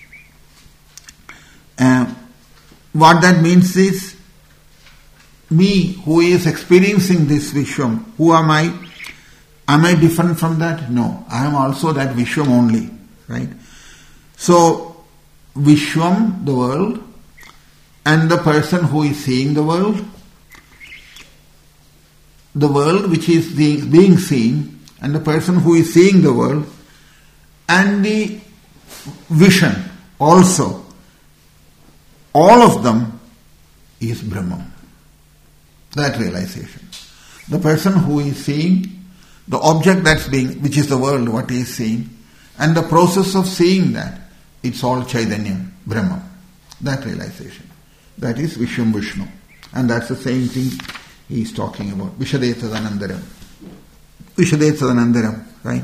Uh, what that means is me who is experiencing this Vishwam. Who am I? Am I different from that? No. I am also that Vishwam only. Right? So, Vishwam, the world, and the person who is seeing the world, the world which is being seen, and the person who is seeing the world, and the vision also, all of them is Brahman. That realization. The person who is seeing, the object that's being, which is the world, what he is seeing, and the process of seeing that, it's all Chaitanya, Brahma. That realization. That is Vishwam Vishnu. And that's the same thing he is talking about. Vishade Sadanandaram. Vishade Sadanandaram, right?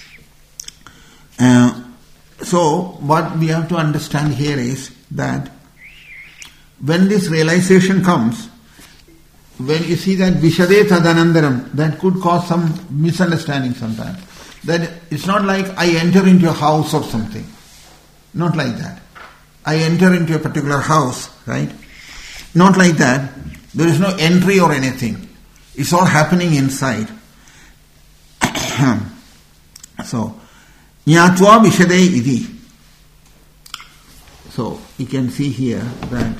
Uh, so, what we have to understand here is that when this realization comes, when you see that Vishade Tadanandaram, that could cause some misunderstanding sometimes. That it's not like I enter into a house or something. Not like that. I enter into a particular house, right? Not like that. There is no entry or anything. It's all happening inside. So, Nyatva Vishade Iti. So, you can see here that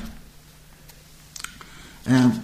um,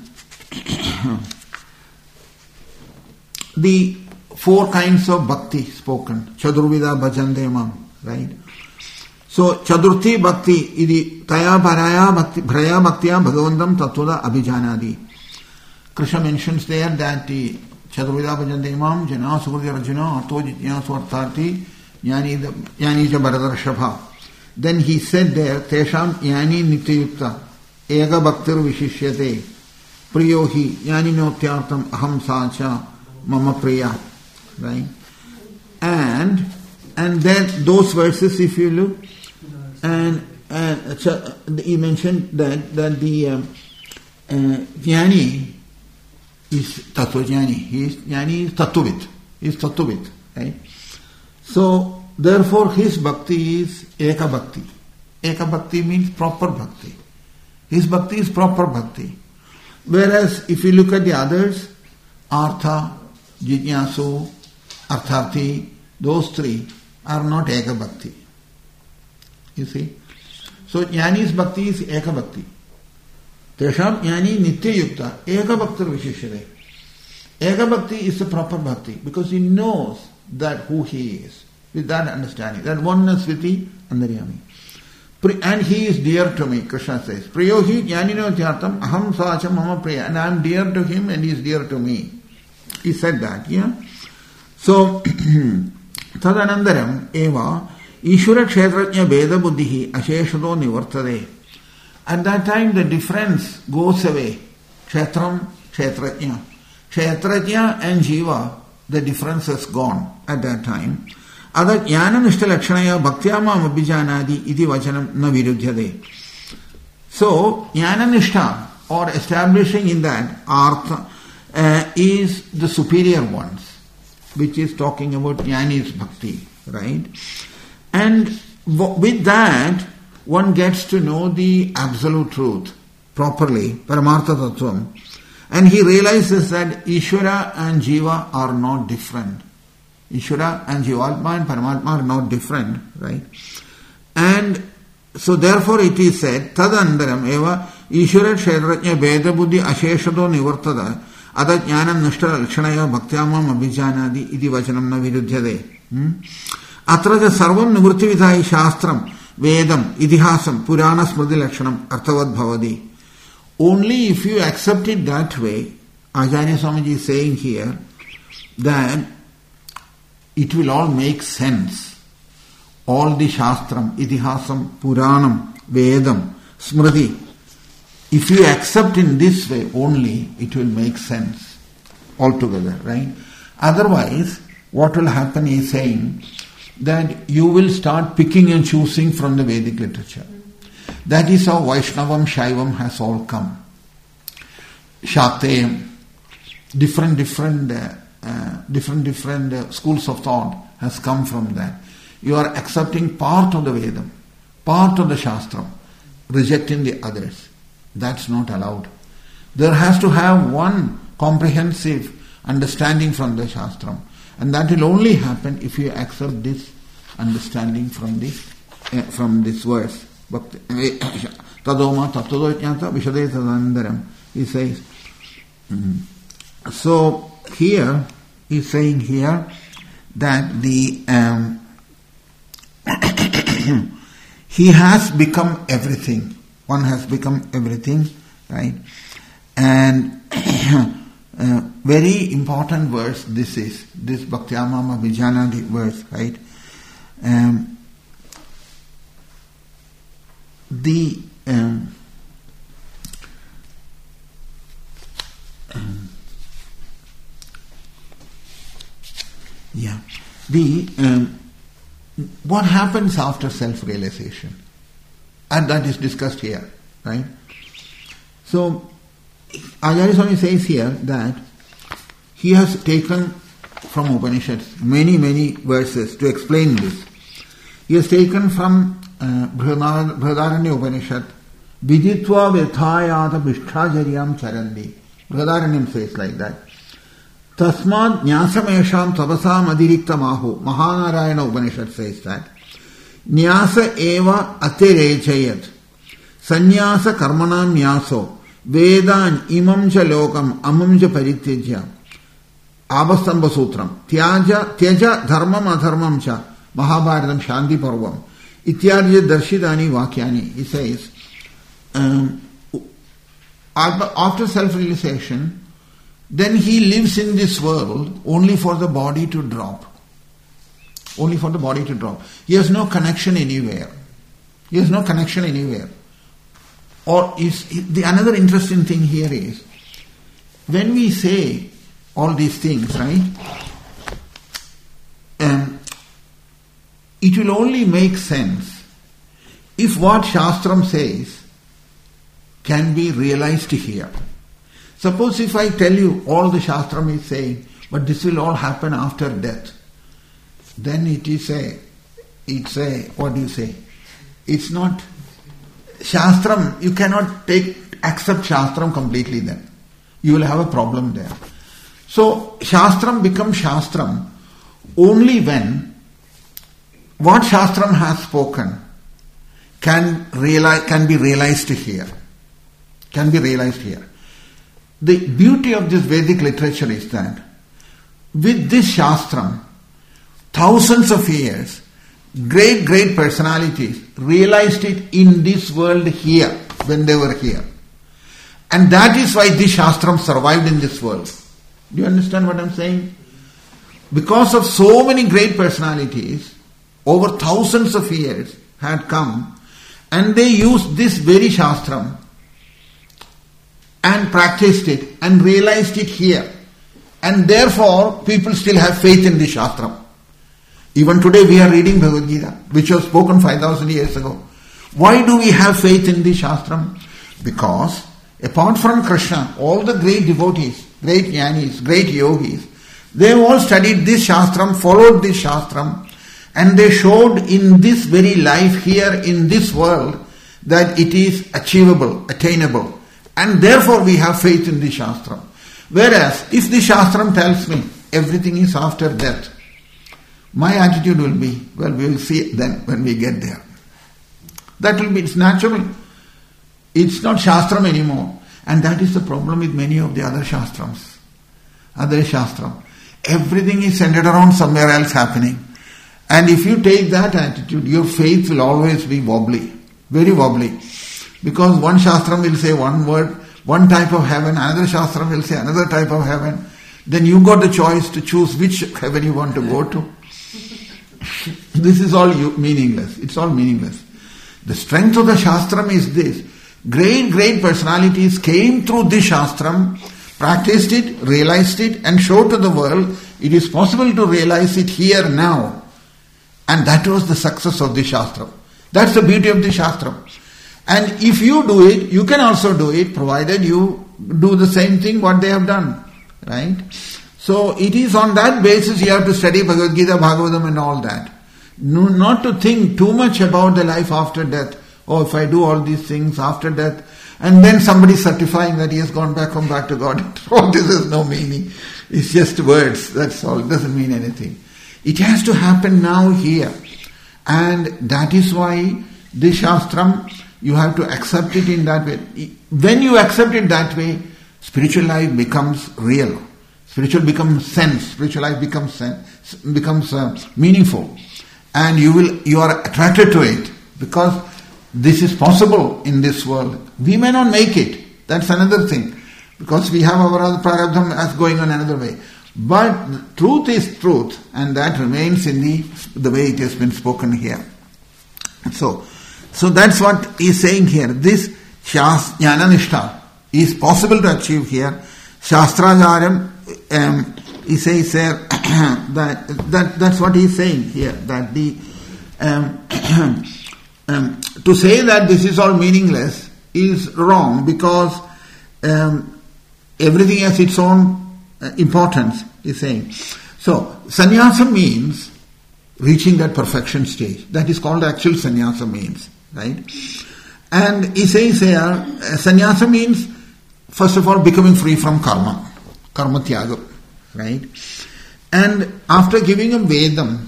the four kinds of bhakti spoken. Chadurvida bhajante mam, right? So, Chadurthi bhakti, idi taya paraya bhakti, bhraya bhaktya bhagavantam tattvada abhijanadi. Krishna mentions there that the Chadurvida bhajante mam, jana sukriti arjuna, arto jitnyasu artharti, jnani ja bharadarshapha. Then he said there, tesham jnani nityayukta, ega bhaktir vishishyate, priyo hi, jnani notyartam aham sacha, mama priya. Right? And, and then those verses, if you look, and, and uh, he mentioned that, that the uh, uh, jnani is tattva jnani. He is jnani is tattvit. He is tattvit. Right? So, therefore, his bhakti is eka bhakti. Eka bhakti means proper bhakti. His bhakti is proper bhakti. Whereas, if you look at the others, artha, jitnyasu, artharthi, those three are not eka bhakti. You see? So, jnani's bhakti is eka bhakti. Tesham jnani nitya yukta, eka bhaktir vishishyate. Eka bhakti is the proper bhakti because he knows that who he is. With that understanding, that oneness with the Andaryami. And he is dear to me, Krishna says. Priyohi jnanino tyartam aham sacha mama priya. And I am dear to him and he is dear to me. He said that, yeah? So, tadanandaram eva ishvara kshetrajna veda buddhihi asheshado nivartade. At that time the difference goes away. Kshetram, kshetrajna. Kshetrajna and Jiva, the difference is gone at that time. Ada jnana nishta lakshanaya bhaktyamam abhijanadi iti vachanam na virudhyade. So, jnana nishtha, or establishing in that artha, uh, is the superior ones, which is talking about jnani's bhakti, right? And with that, one gets to know the absolute truth properly, Paramartha Tattvam. And he realizes that Ishvara and Jiva are not different. Ishvara and Jivatma and Paramatma are not different, right? And so therefore it is said, Tadandaram eva Ishvara Kshetrajna Veda Buddhi Asheshado Nivartada Ada Jnanam Nishta Lakshanaya Bhaktyamam Abhijanadi Iti Vachanam Na Virudhyade. Atraja Sarvam Nivritti Vidhayi Shastram Vedam Idihasam Purana Smriti Lakshanam Arthavad Bhavadi. Only if you accept it that way, Acharya Swamiji is saying here that it will all make sense. All the Shastram, Idihasam, Puranam, Vedam, Smriti. If you accept in this way only, it will make sense altogether, right? Otherwise, what will happen is saying that you will start picking and choosing from the Vedic literature. That is how Vaishnavam, Shaivam has all come. Shakteyam, different, different, uh, uh, different, different uh, schools of thought has come from that. You are accepting part of the Vedam, part of the Shastram, rejecting the others. That's not allowed. There has to have one comprehensive understanding from the Shastram. And that will only happen if you accept this understanding from this, uh, from this verse. Tadoma tattva jnata vishade tadandaram. He says. Mm. So here he's saying here that the um, he has become everything. One has become everything, right? And uh, very important verse this is, this Bhaktyamam Abhijanadi verse, right? Um, the um, um, yeah, the um, what happens after self-realization? And that is discussed here, right? So, Acharya Swami says here that he has taken from Upanishads many, many verses to explain this. He has taken from uh, Brihadaranya Upanishad, Viditva Vethayata Bhishtajaryam Charandi. Brihadaranyam says like that. Tasmad Nyasamesham Tabasam Adirikta Mahu. Mahanarayana Upanishad says that. Nyasa eva atirechayat. Sanyasa karmanam nyaso. Vedan imam cha lokam amam cha parityajya. Abhastamba Sutram. Tyaja, tyaja dharmam adharmam cha. Mahabharatam Shanti Parvam. Ityarya darshidani vakyani. He says, um, after self-realization, then he lives in this world only for the body to drop. Only for the body to drop. He has no connection anywhere. He has no connection anywhere. Or is the another interesting thing here is, when we say all these things, right? Um, it will only make sense if what Shastram says can be realized here. Suppose if I tell you all the Shastram is saying, but this will all happen after death. Then it is a, it's a, what do you say? It's not, Shastram, you cannot take, accept Shastram completely then. You will have a problem there. So, Shastram becomes Shastram only when what Shastram has spoken can realize, can be realized here. Can be realized here. The beauty of this Vedic literature is that with this Shastram, thousands of years, great, great personalities realized it in this world here, when they were here. And that is why this Shastram survived in this world. Do you understand what I'm saying? Because of so many great personalities, over thousands of years had come, and they used this very Shastram and practiced it and realized it here. And therefore, people still have faith in the Shastram. Even today we are reading Bhagavad Gita, which was spoken five thousand years ago. Why do we have faith in the Shastram? Because apart from Krishna, all the great devotees, great jnanis, great yogis, they have all studied this Shastram, followed this Shastram, and they showed in this very life here in this world that it is achievable, attainable. And therefore we have faith in the Shastram. Whereas, if the Shastram tells me everything is after death, my attitude will be, well, we will see then when we get there. That will be, it's natural. It's not Shastram anymore. And that is the problem with many of the other Shastrams. Other Shastram. Everything is centered around somewhere else happening. And if you take that attitude, your faith will always be wobbly. Very wobbly. Because one Shastram will say one word, one type of heaven, another Shastram will say another type of heaven. Then you got the choice to choose which heaven you want to go to. This is all meaningless. It's all meaningless. The strength of the Shastram is this. Great, great personalities came through this Shastram, practiced it, realized it, and showed to the world it is possible to realize it here now. And that was the success of the Shastram. That's the beauty of the Shastram. And if you do it, you can also do it, provided you do the same thing what they have done. Right? So it is on that basis you have to study Bhagavad Gita, Bhagavatam and all that. No, not to think too much about the life after death. Oh, if I do all these things after death, and then somebody certifying that he has gone back home back to God. Oh, this has no meaning. It's just words, that's all. It doesn't mean anything. It has to happen now here. And that is why the Shastram, you have to accept it in that way. When you accept it that way, spiritual life becomes real. Spiritual becomes sense. Spiritual life becomes sense, becomes uh, meaningful. And you will, you are attracted to it because this is possible in this world. We may not make it. That's another thing. Because we have our other prarabdham as going on another way. But the truth is truth, and that remains in the the way it has been spoken here. So, so that's what he is saying here. This Shas, Jnana-nishtha is possible to achieve here. Shastrajaram, um, he says there that, that that's what he is saying here. That the um, um, to say that this is all meaningless is wrong because um, everything has its own uh, importance. He's saying. So sannyasa means reaching that perfection stage. That is called actual sannyasa means, right? And he says here, uh, sannyasa means first of all becoming free from karma, karma tyaga, right? And after giving a Vedam,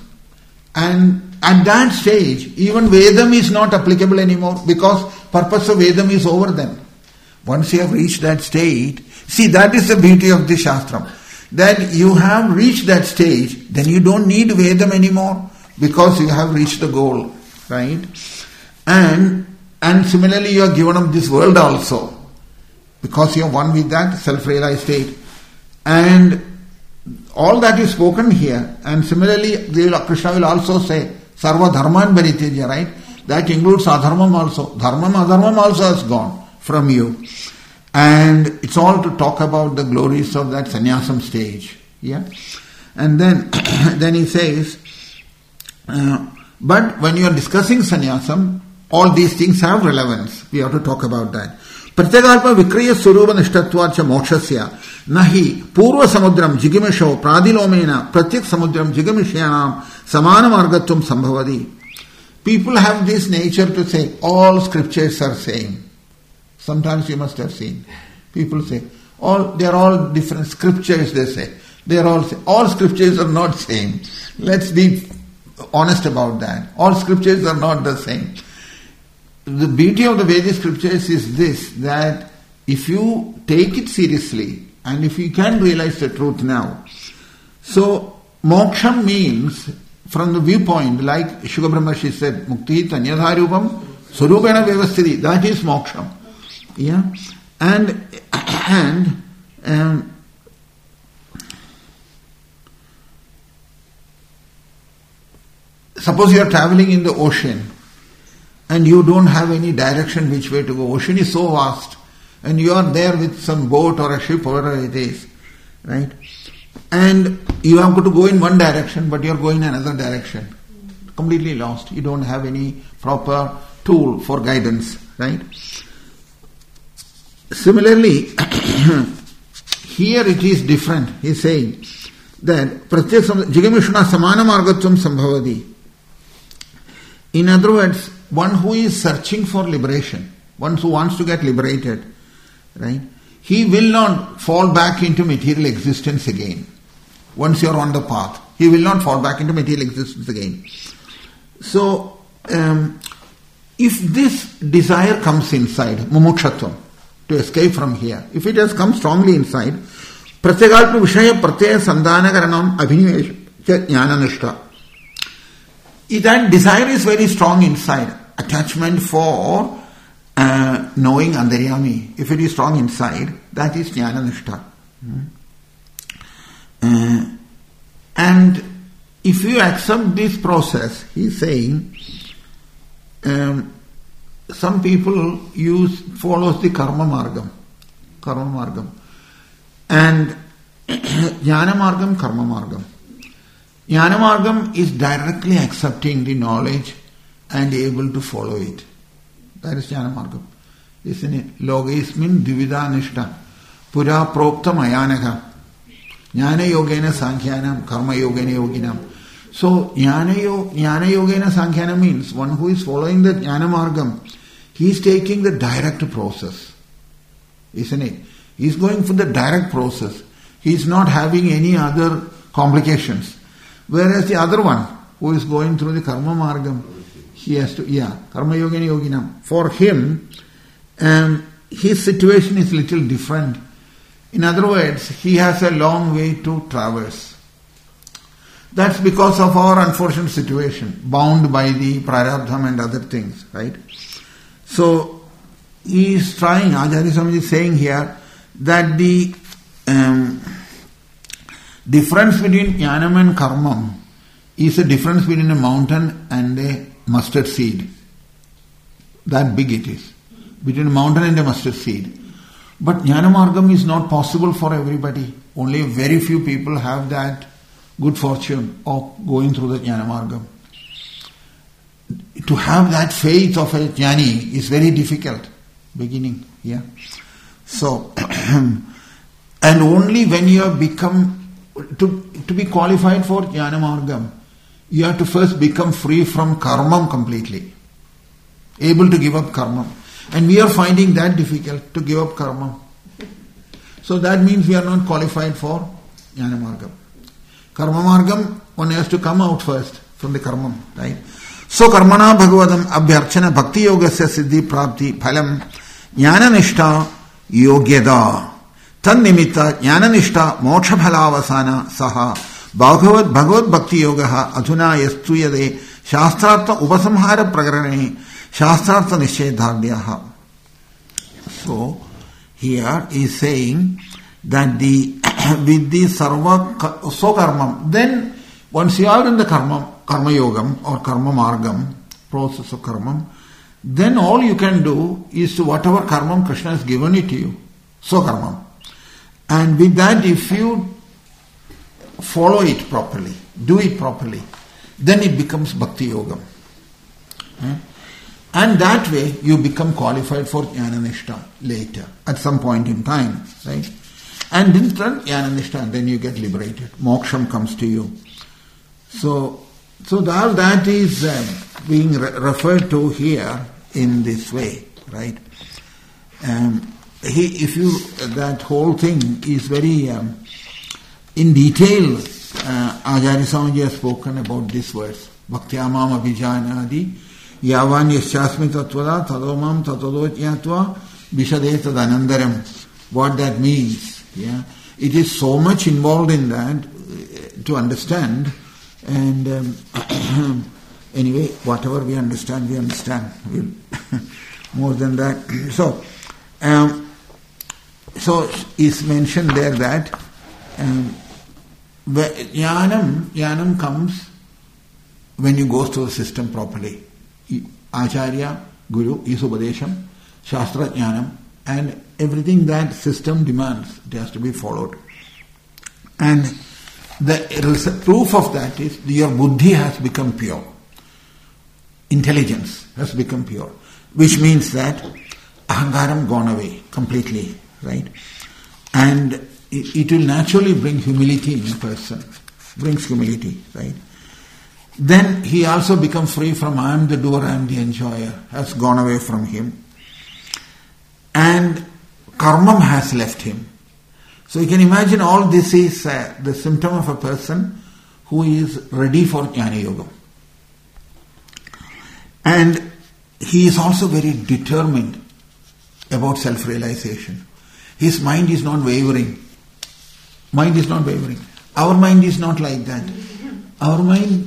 and at that stage, even Vedam is not applicable anymore because purpose of Vedam is over then. Once you have reached that state, see that is the beauty of the Shastram. That you have reached that stage, then you don't need Vedam anymore because you have reached the goal, right? And and similarly you are given up this world also because you are one with that self-realized state. And all that is spoken here, and similarly Krishna will also say Sarva Dharman Parityaja, right? That includes Adharmam also. Dharmam, Adharmam also has gone from you. And it's all to talk about the glories of that sannyasam stage. Yeah? And then then he says, uh, but when you are discussing sannyasam, all these things have relevance. We have to talk about that. Pratyagalpa vikriya surupa nishtatvacha mokshasya nahi purva samudram jigimisho pradilomena pratyak samudram jigimishyanam samana margatvam sambhavadi. People have this nature to say all scriptures are same. Sometimes you must have seen. People say, all they are all different scriptures, they say. They are all all scriptures are not same. Let's be honest about that. All scriptures are not the same. The beauty of the Vedic scriptures is this, that if you take it seriously and if you can realize the truth now, so moksha means from the viewpoint, like Shuka Brahmashi said, Mukti Tanyadharupam Surupena Vyavasthiti, that is moksha. Yeah, and and um, suppose you are traveling in the ocean and you don't have any direction which way to go. Ocean is so vast, and you are there with some boat or a ship, whatever it is, right? and you have got to go in one direction, but you are going in another direction. Completely lost. You don't have any proper tool for guidance, right? Similarly, here it is different. He is saying that Jigamishuna Samana Margatvam Sambhavadi. In other words, one who is searching for liberation, one who wants to get liberated, right? He will not fall back into material existence again. Once you are on the path, he will not fall back into material existence again. So, um, if this desire comes inside, mumukshatvam, to escape from here, if it has come strongly inside, pratyagalpa vishaya pratyaya sandhanakaranam abhinivesha jnananishta. If that desire is very strong inside, attachment for uh, knowing Antaryami, if it is strong inside, that is jnananishta. Hmm. Uh, and if you accept this process, he is saying, um, some people use follows the karma margam, karma margam, and jnana margam, karma margam. Jnana margam is directly accepting the knowledge and able to follow it. That is jnana margam, isn't it? Logismin divida nishta, pura prokta mayanaka, jnana yogena sankhyanam, karma yogena yoginam. So, jnana yogena sankhyanam means one who is following the jnana margam, he is taking the direct process, isn't it? He is going for the direct process. He is not having any other complications. Whereas the other one, who is going through the karma margam, he has to, yeah, karma yogena yoginam. For him, um, his situation is little different. In other words, he has a long way to traverse. That's because of our unfortunate situation, bound by the prarabdham and other things, right? So, he is trying, Acharya Swamiji is saying here, that the um, difference between jnanam and karmam is a difference between a mountain and a mustard seed. That big it is. Between a mountain and a mustard seed. But jnana margam is not possible for everybody. Only very few people have that good fortune of going through the jnana margam. To have that faith of a jnani is very difficult. Beginning, yeah. So, and only when you have become, to, to be qualified for jnana margam, you have to first become free from karmam completely. Able to give up karmam. And we are finding that difficult to give up karmam. So that means we are not qualified for jnana margam. Karma margam, one has to come out first from the karmam, right? So karmana bhagavadam abhyarchana bhakti yogasya siddhi prapti phalam jnana nishta yogyada tad nimitta jnana nishta moksha phalavasana saha bhagavad bhagavad bhakti yogaha adhuna yastu yade shastrartha upasamhara prakarane shastrartha nishchedharyaha. So here he is saying that the with the sarva so karmam, then once you are in the karma karma yogam or karma margam, process of karmam, then all you can do is to whatever karmam Krishna has given it to you, so karmam. And with that, if you follow it properly, do it properly, then it becomes bhakti yogam. Hmm? And that way you become qualified for jnana nishta later, at some point in time, right? And in turn, jnana nishta, and then you get liberated. Moksham comes to you. So, so all that is um, being re- referred to here in this way, right? Um, he, if you, that whole thing is very, um, in detail, uh, Acharya Swamiji has spoken about this verse. Bhaktyamam abhijanadi yavan yasyasmi tattvada tadomam tatado jnatva vishadetad anandaram. What that means, yeah? It is so much involved in that uh, to understand. And um, anyway, whatever we understand, we understand. We'll more than that. So, um, so it's mentioned there that um, jnanam, jnanam comes when you go through the system properly. Acharya, Guru, is Upadesham, Shastra Jnanam, and everything that system demands, it has to be followed. And the proof of that is your buddhi has become pure. Intelligence has become pure. Which means that ahankaram gone away completely, right? And it, it will naturally bring humility in a person. Brings humility, right? Then he also becomes free from I am the doer, I am the enjoyer, has gone away from him. And karmam has left him. So you can imagine all this is uh, the symptom of a person who is ready for Jnana Yoga. And he is also very determined about self-realization. His mind is not wavering. Mind is not wavering. Our mind is not like that. Our mind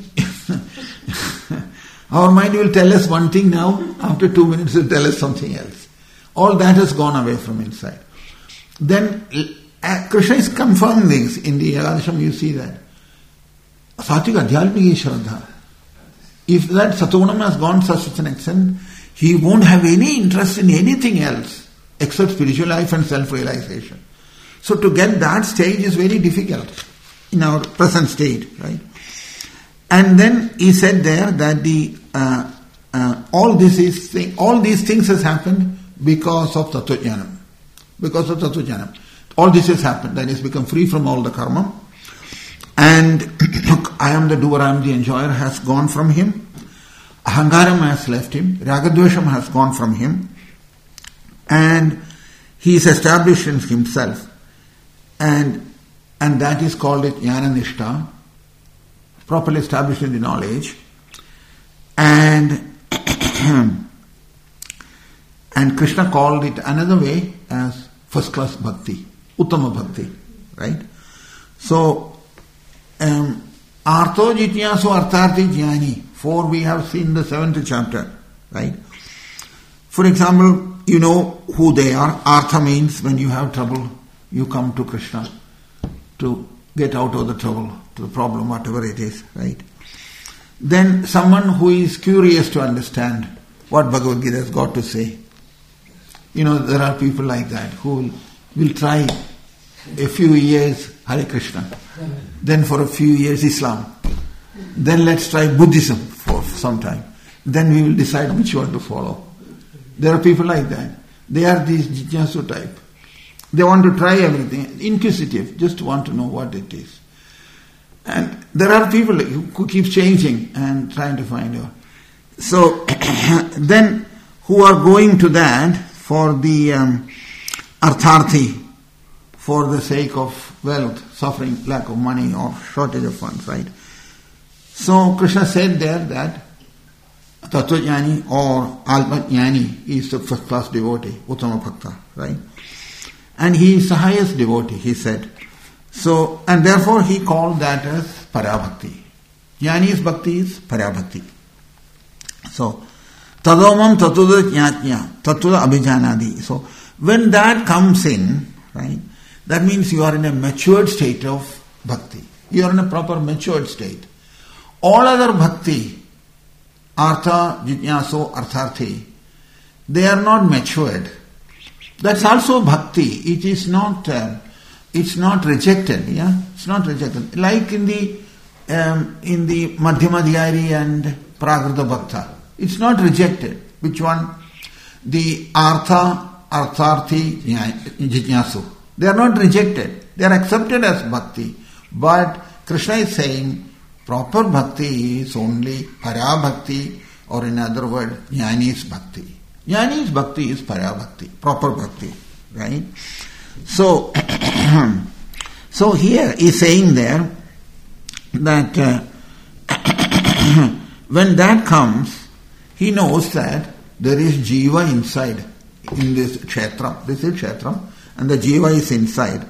our mind will tell us one thing now, after two minutes it will tell us something else. All that has gone away from inside. Then uh, Krishna is confirming this. In the Ekadasham you see that. Satvika Adhyalmiki Shraddha. If that Satogunam has gone to such an extent, he won't have any interest in anything else except spiritual life and self-realization. So to get that stage is very difficult in our present state, right? And then he said there that the uh, uh, all this is thing, all these things has happened because of Tattvajnanam. Because of Tattvajnanam. All this has happened. That is become free from all the karma. And I am the doer, I am the enjoyer has gone from him. Ahankaram has left him. Ragadvesham has gone from him. And he is established in himself. And and that is called it Jnana Nishtha, properly established in the knowledge. And and Krishna called it another way as first class bhakti, uttama bhakti, right? So um, artho jityasu artharthi jnani, four we have seen the seventh chapter, right? For example, you know who they are. Artha means when you have trouble, you come to Krishna to get out of the trouble, to the problem, whatever it is, right? Then someone who is curious to understand what Bhagavad Gita has got to say. You know, there are people like that who will, will try a few years Hare Krishna, then for a few years Islam, then let's try Buddhism for some time, then we will decide which one to follow. There are people like that. They are these Jijnasu type. They want to try everything, inquisitive, just want to know what it is. And there are people who keep changing and trying to find out. So then who are going to that for the um, artharthi, for the sake of wealth, suffering, lack of money or shortage of funds, right? So Krishna said there that Tattvajnani or Alpajnani is the first class devotee, Uttama Bhakta, right? And he is the highest devotee, he said. So, and therefore he called that as Parabhakti. Jnani's bhakti is Parabhakti. So, Tadomam Tattva Jnatya, Tattva Abhijanadi. So, when that comes in, right, that means you are in a matured state of bhakti. You are in a proper matured state. All other bhakti, Artha, Jitnyaso, Artharthi, they are not matured. That's also bhakti. It is not, uh, it's not rejected. Yeah, it's not rejected. Like in the um, in the Madhyamadhyari and Prakrita Bhakta, it's not rejected. Which one? The Artha, Artharthi, Jitnyasu. They are not rejected. They are accepted as bhakti. But Krishna is saying proper bhakti is only Parabhakti, or in other words, Jnani's bhakti. Jnani's bhakti is Parabhakti, proper bhakti, right? So, so here he's saying there that uh, when that comes, he knows that there is jiva inside in this kshetra. This is kshetra, and the jiva is inside.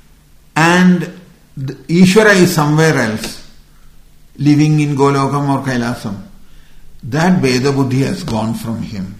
And the Ishvara is somewhere else, living in Golokam or Kailasam. That Veda Buddhi has gone from him.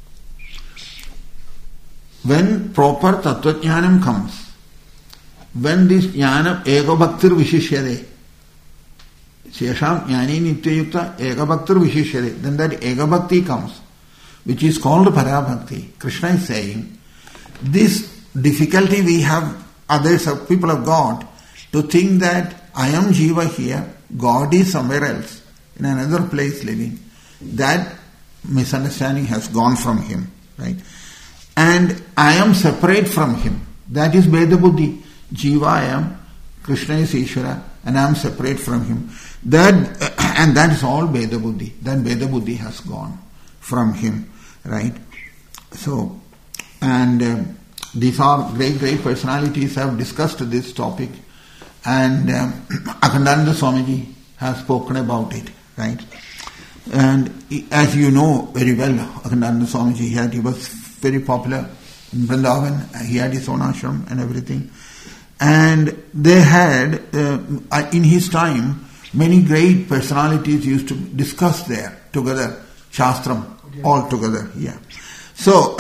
When proper Tattvajnanam comes, when this Jnana Ego Bhaktir Vishishyade, Shesham Jnani Nityayukta Ego Bhaktir Vishishyade, then that Ego Bhakti comes, which is called Parabhakti. Krishna is saying, this difficulty we have, others, people have got, To think that I am Jiva here, God is somewhere else, in another place living, that misunderstanding has gone from him, right? And I am separate from him. That is Bheda Buddhi. Jiva I am, Krishna is Ishvara, and I am separate from him. That and that is all Bheda Buddhi. That Bheda Buddhi has gone from him, right? So, and uh, these are great, great personalities have discussed this topic, and um, Akhandananda Swamiji has spoken about it, right? And as you know very well, Akhandananda Swamiji, he, had, he was very popular in Vrindavan. He had his own ashram and everything. And they had, uh, in his time, many great personalities used to discuss there together, Shastram, okay. all together, yeah. So,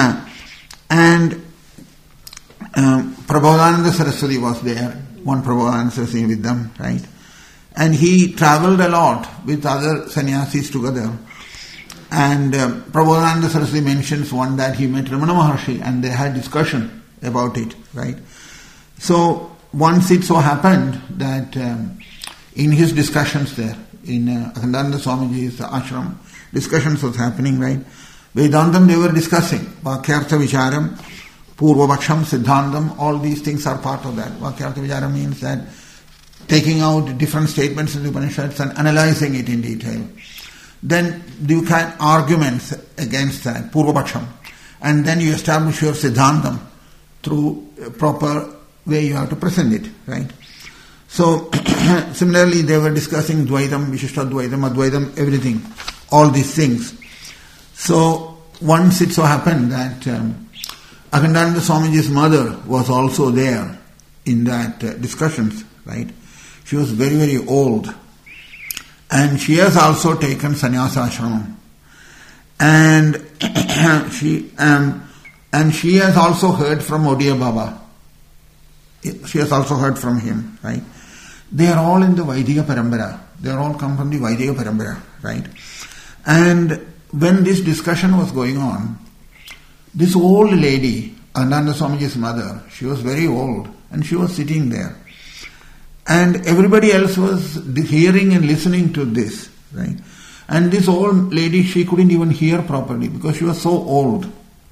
and um, Prabodhananda Saraswati was there, one Prabodhananda Saraswati with them, right? And he travelled a lot with other sannyasis together. And um, Prabodhananda Saraswati mentions one that he met Ramana Maharshi and they had discussion about it, right? So, once it so happened that um, in his discussions there, in uh, Akhandananda Swamiji's ashram, discussions was happening, right? Vedantam they were discussing, Vakyartha Vicharam, Purva Bhaksham, Siddhantam, all these things are part of that. Vakyartha Vicharam means that taking out different statements in the Upanishads and analyzing it in detail. Then you can arguments against that, Purva Bhaksham, and then you establish your Siddhantam through a proper way you have to present it, right? So, similarly, they were discussing Dvaitam, Vishishtadvaitam, Advaitam, everything, all these things. So, once it so happened that um, Akhandananda Swamiji's mother was also there in that uh, discussions, right? She was very, very old. And she has also taken sannyasa ashramam. And she um, and she has also heard from Odiya Baba. She has also heard from him, right? They are all in the Vaidika Parambara. They are all come from the Vaidika Parambara, right? And when this discussion was going on, this old lady, Akhandananda Swamiji's mother, she was very old and she was sitting there. And everybody else was hearing and listening to this, right? And this old lady, she couldn't even hear properly because she was so old.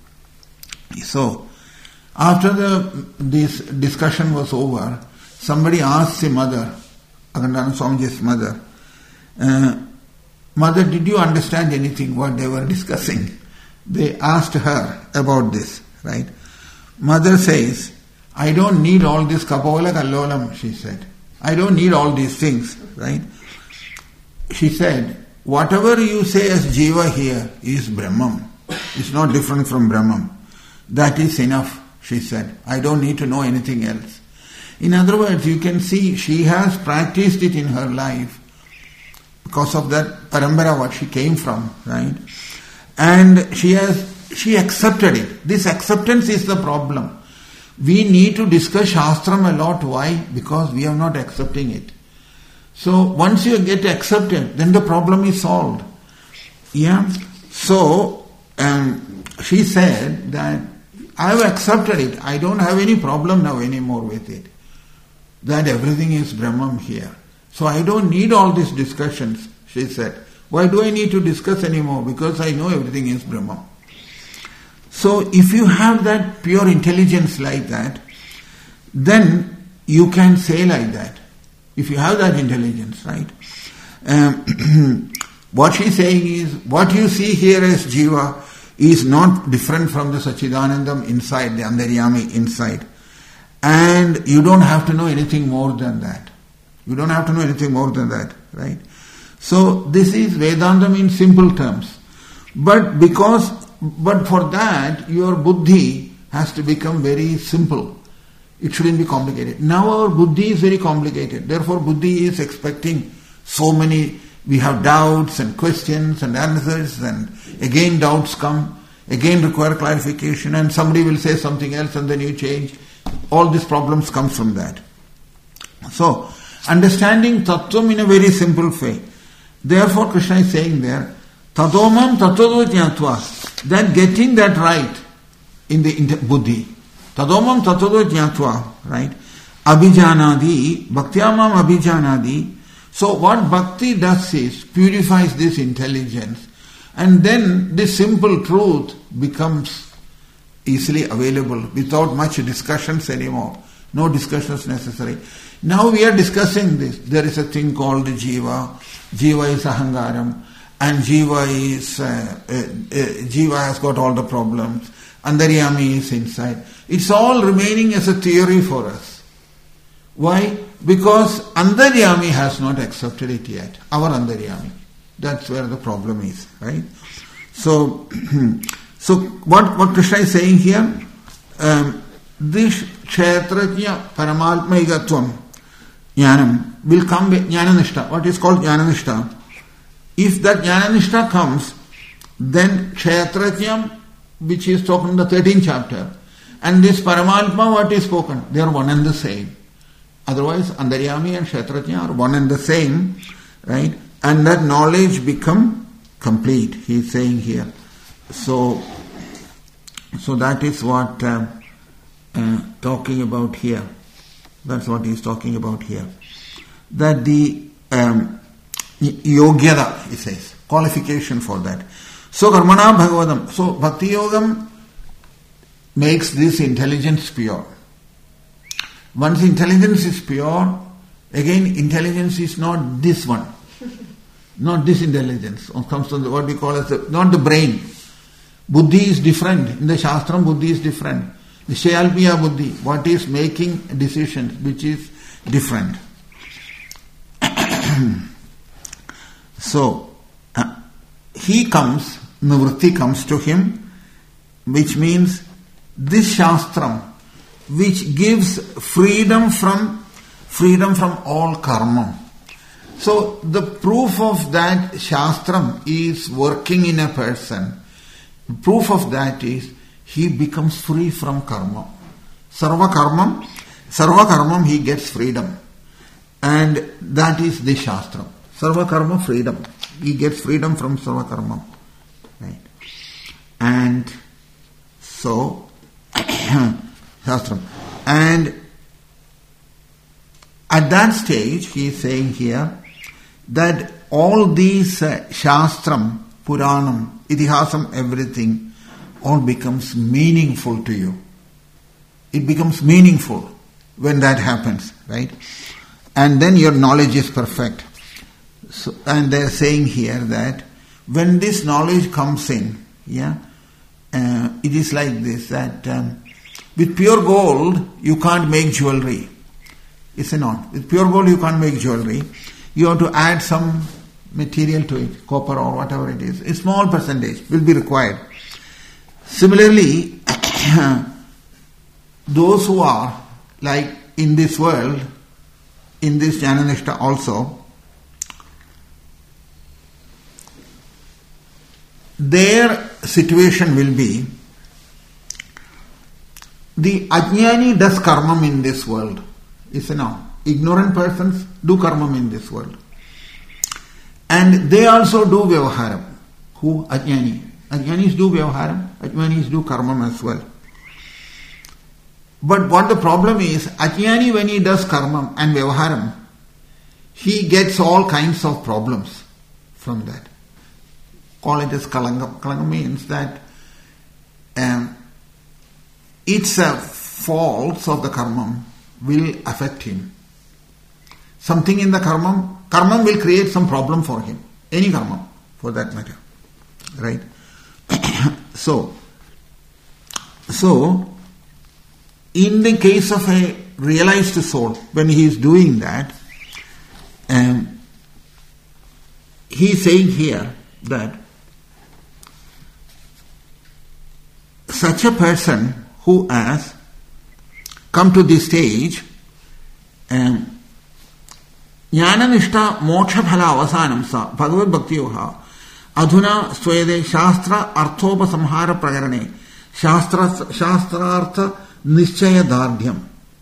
So, after the this discussion was over, somebody asked the mother, Akhandananda Swamiji's mother, uh, Mother, did you understand anything what they were discussing? They asked her about this, right? Mother says, I don't need all this kapola kallolam, she said. I don't need all these things, right? She said, whatever you say as Jiva here is Brahman. It's not different from Brahman. That is enough, she said. I don't need to know anything else. In other words, you can see she has practiced it in her life because of that parambara what she came from, right? And she has, she accepted it. This acceptance is the problem. We need to discuss Shastram a lot. Why? Because we are not accepting it. So once you get accepted, then the problem is solved. Yeah. So um, she said that I have accepted it. I don't have any problem now anymore with it. That everything is Brahman here. So I don't need all these discussions, she said. Why do I need to discuss anymore? Because I know everything is Brahman. So if you have that pure intelligence like that, then you can say like that. If you have that intelligence, right? Um, what she's saying is, what you see here as Jiva is not different from the Sachidanandam inside, the Antaryami inside. And you don't have to know anything more than that. You don't have to know anything more than that, right? So this is Vedantam in simple terms. But because, but for that, your buddhi has to become very simple. It shouldn't be complicated. Now our buddhi is very complicated. Therefore, buddhi is expecting so many, we have doubts and questions and answers, and again doubts come, again require clarification, and somebody will say something else and then you change. All these problems come from that. So, understanding tattvam in a very simple way. Therefore, Krishna is saying there, tadomam tattva jnatva, that getting that right in the, in the buddhi. Tadomam tattva jnatva, right? Abhijanadi, Bhaktyamam Abhijanadi. So what bhakti does is purifies this intelligence, and then this simple truth becomes easily available without much discussions anymore. No discussions necessary. Now we are discussing this. There is a thing called Jiva. Jiva is Ahangaram, and Jiva is uh, uh, uh, Jiva has got all the problems. Antaryami is inside. It's all remaining as a theory for us. Why? Because Antaryami has not accepted it yet. Our Antaryami. That's where the problem is, right? So, so what what Krishna is saying here? Um, this Kshetrajna Paramatmaigatvam Jnanam will come with Jnananishta. What is called Jnananishta? If that Jnananishta comes, then Kshetrajna, which is spoken in the thirteenth chapter, and this Paramatma, what is spoken, they are one and the same. Otherwise, Antaryami and Kshetrajna are one and the same, right? And that knowledge become complete, he is saying here. So, so that is what uh, uh, talking about here. That's what he is talking about here. That the um, yogyada, he says, qualification for that. So karmana bhagavatam. So bhakti yogam makes this intelligence pure. Once intelligence is pure, again intelligence is not this one. Not this intelligence. It comes to what we call as the, not the brain. Buddhi is different. In the Shastram, Buddhi is different. The Shayalpiya Buddhi, what is making decisions, which is different. So, uh, he comes, Nivritti comes to him, which means this Shastram, which gives freedom from freedom from all karma. So the proof of that Shastram is working in a person. The proof of that is he becomes free from karma. Sarva karmam, sarva karmam, he gets freedom. And that is the Shastram. Sarva karma, freedom. He gets freedom from sarva karma. Right. And so, Shastram. And at that stage, he is saying here that all these uh, Shastram, Puranam, Itihasam, everything, all becomes meaningful to you. It becomes meaningful when that happens, right? And then your knowledge is perfect. So, and they are saying here that when this knowledge comes in, yeah, uh, it is like this, that um, with pure gold, you can't make jewelry. Is it not? With pure gold, you can't make jewelry. You have to add some material to it, copper or whatever it is. A small percentage will be required. Similarly, those who are like in this world, in this Jnananishta also, their situation will be, the Ajnani does karmam in this world. Is it not? Ignorant persons do karmam in this world. And they also do vyavaharam. Who? Ajnani. Ajnanis do vyavaharam. Ajnanis do karmam as well. But what the problem is, Ajnani, when he does karmam and vyavaharam, he gets all kinds of problems from that. Call it as kalangam. Kalangam means that um, it's a faults of the karmam will affect him. Something in the karmam, karmam will create some problem for him. Any karmam, for that matter. Right? so, so, in the case of a realized soul, when he is doing that, um, he is saying here that such a person who has come to this stage, um, Jnananishta moksha phala avasanam sa Bhagavad Bhakti Yoga adhuna swede shastra arthopasamhara prakarane shastra shastrartha nischaya dardhyam.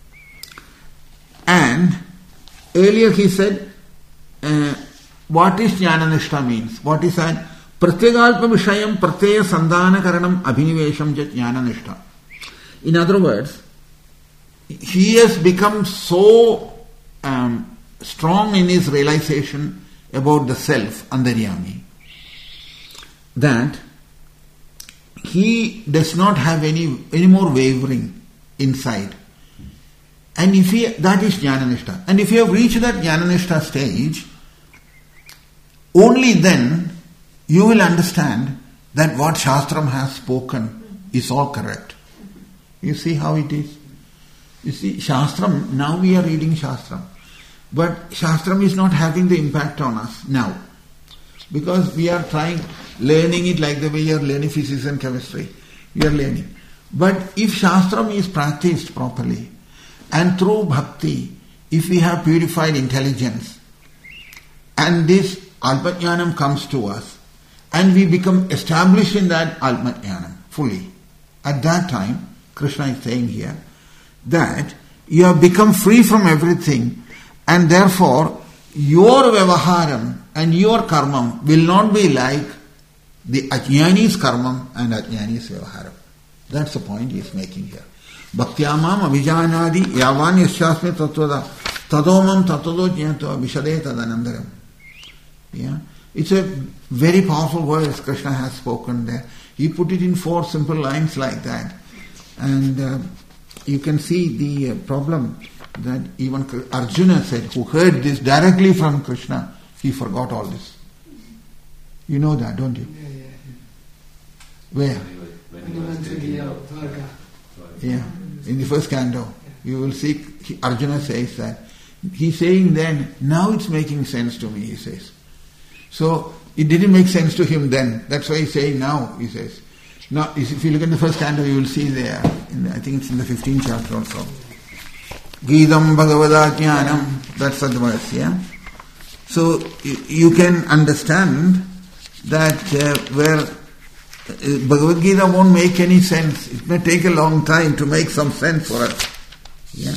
And earlier he said, uh, what is Jnananishta means? What is that? Pratyagalpa vishayam pratyaya sandhana karanam abhinivesham jat Jnananishta. In other words, he has become so um, strong in his realization about the self, Antaryami, that he does not have any any more wavering inside. And if he, that is Jnananishta. And if you have reached that Jnananishta stage, only then you will understand that what Shastram has spoken is all correct. You see how it is? You see, Shastram, now we are reading Shastram. But Shastram is not having the impact on us now. Because we are trying, learning it like the way you are learning physics and chemistry. We are learning. But if Shastram is practiced properly, and through bhakti, if we have purified intelligence, and this Alpajnanam comes to us, and we become established in that Alpajnanam fully, at that time, Krishna is saying here, that you have become free from everything, and therefore your Vyavaharam and your Karmam will not be like the Ajnani's Karmam and Ajnani's Vyavaharam. That's the point he is making here. Bhaktyamam avijanadi yavan yasyasme tattvada tadomam tattado jnyato vishade tadanandaram. Yeah. It's a very powerful words Krishna has spoken there. He put it in four simple lines like that. And uh, you can see the uh, problem that even Arjuna said, who heard this directly from Krishna, he forgot all this. You know that, don't you? Yeah, yeah. Where? When he went to the uh, Dwarka. Yeah, in the first canto, you will see Arjuna says that. He's saying then, now it's making sense to me, he says. So, it didn't make sense to him then. That's why he's saying now, he says. Now, if you look at the first canto, you will see there, in the, I think it's in the fifteenth chapter also. Geetam Bhagavada Jnanam, that's the verse, yeah? So, you, you can understand that uh, where Bhagavad Gita won't make any sense. It may take a long time to make some sense for us. Yeah?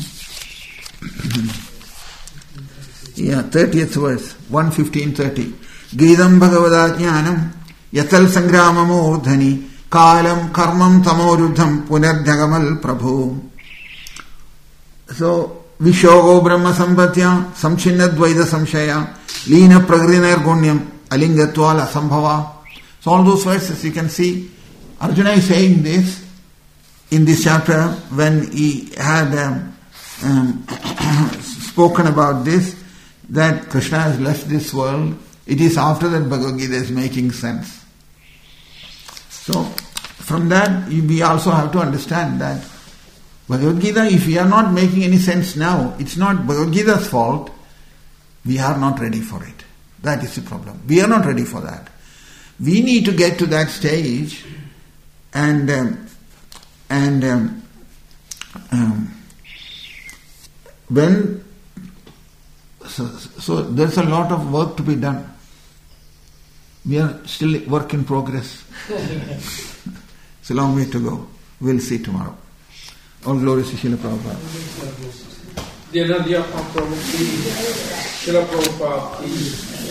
Yeah, thirtieth verse, one fifteen thirty. Geetam Bhagavada Jnanam Yatal Sangramamo Urdhani Kalam Karmam Tamoruddham Punardhagamal Prabhu. So, Vishogo Brahma Sampatya Samchinna Dvaida Samshaya Lina Pragriner Gunyam Alingatwala Sambhava. So all those verses you can see, Arjuna is saying this in this chapter when he had um, um, spoken about this, that Krishna has left this world. It is after that Bhagavad Gita is making sense. So from that we also have to understand that Bhagavad Gita, if we are not making any sense now, it's not Bhagavad Gita's fault. We are not ready for it. That is the problem. We are not ready for that. We need to get to that stage, and um, and um, um, when so, so there's a lot of work to be done. We are still work in progress. It's a long way to go. We'll see tomorrow. All glory to Srila Prabhupada. Dear Nadia Prabhupada, Srila Prabhupada.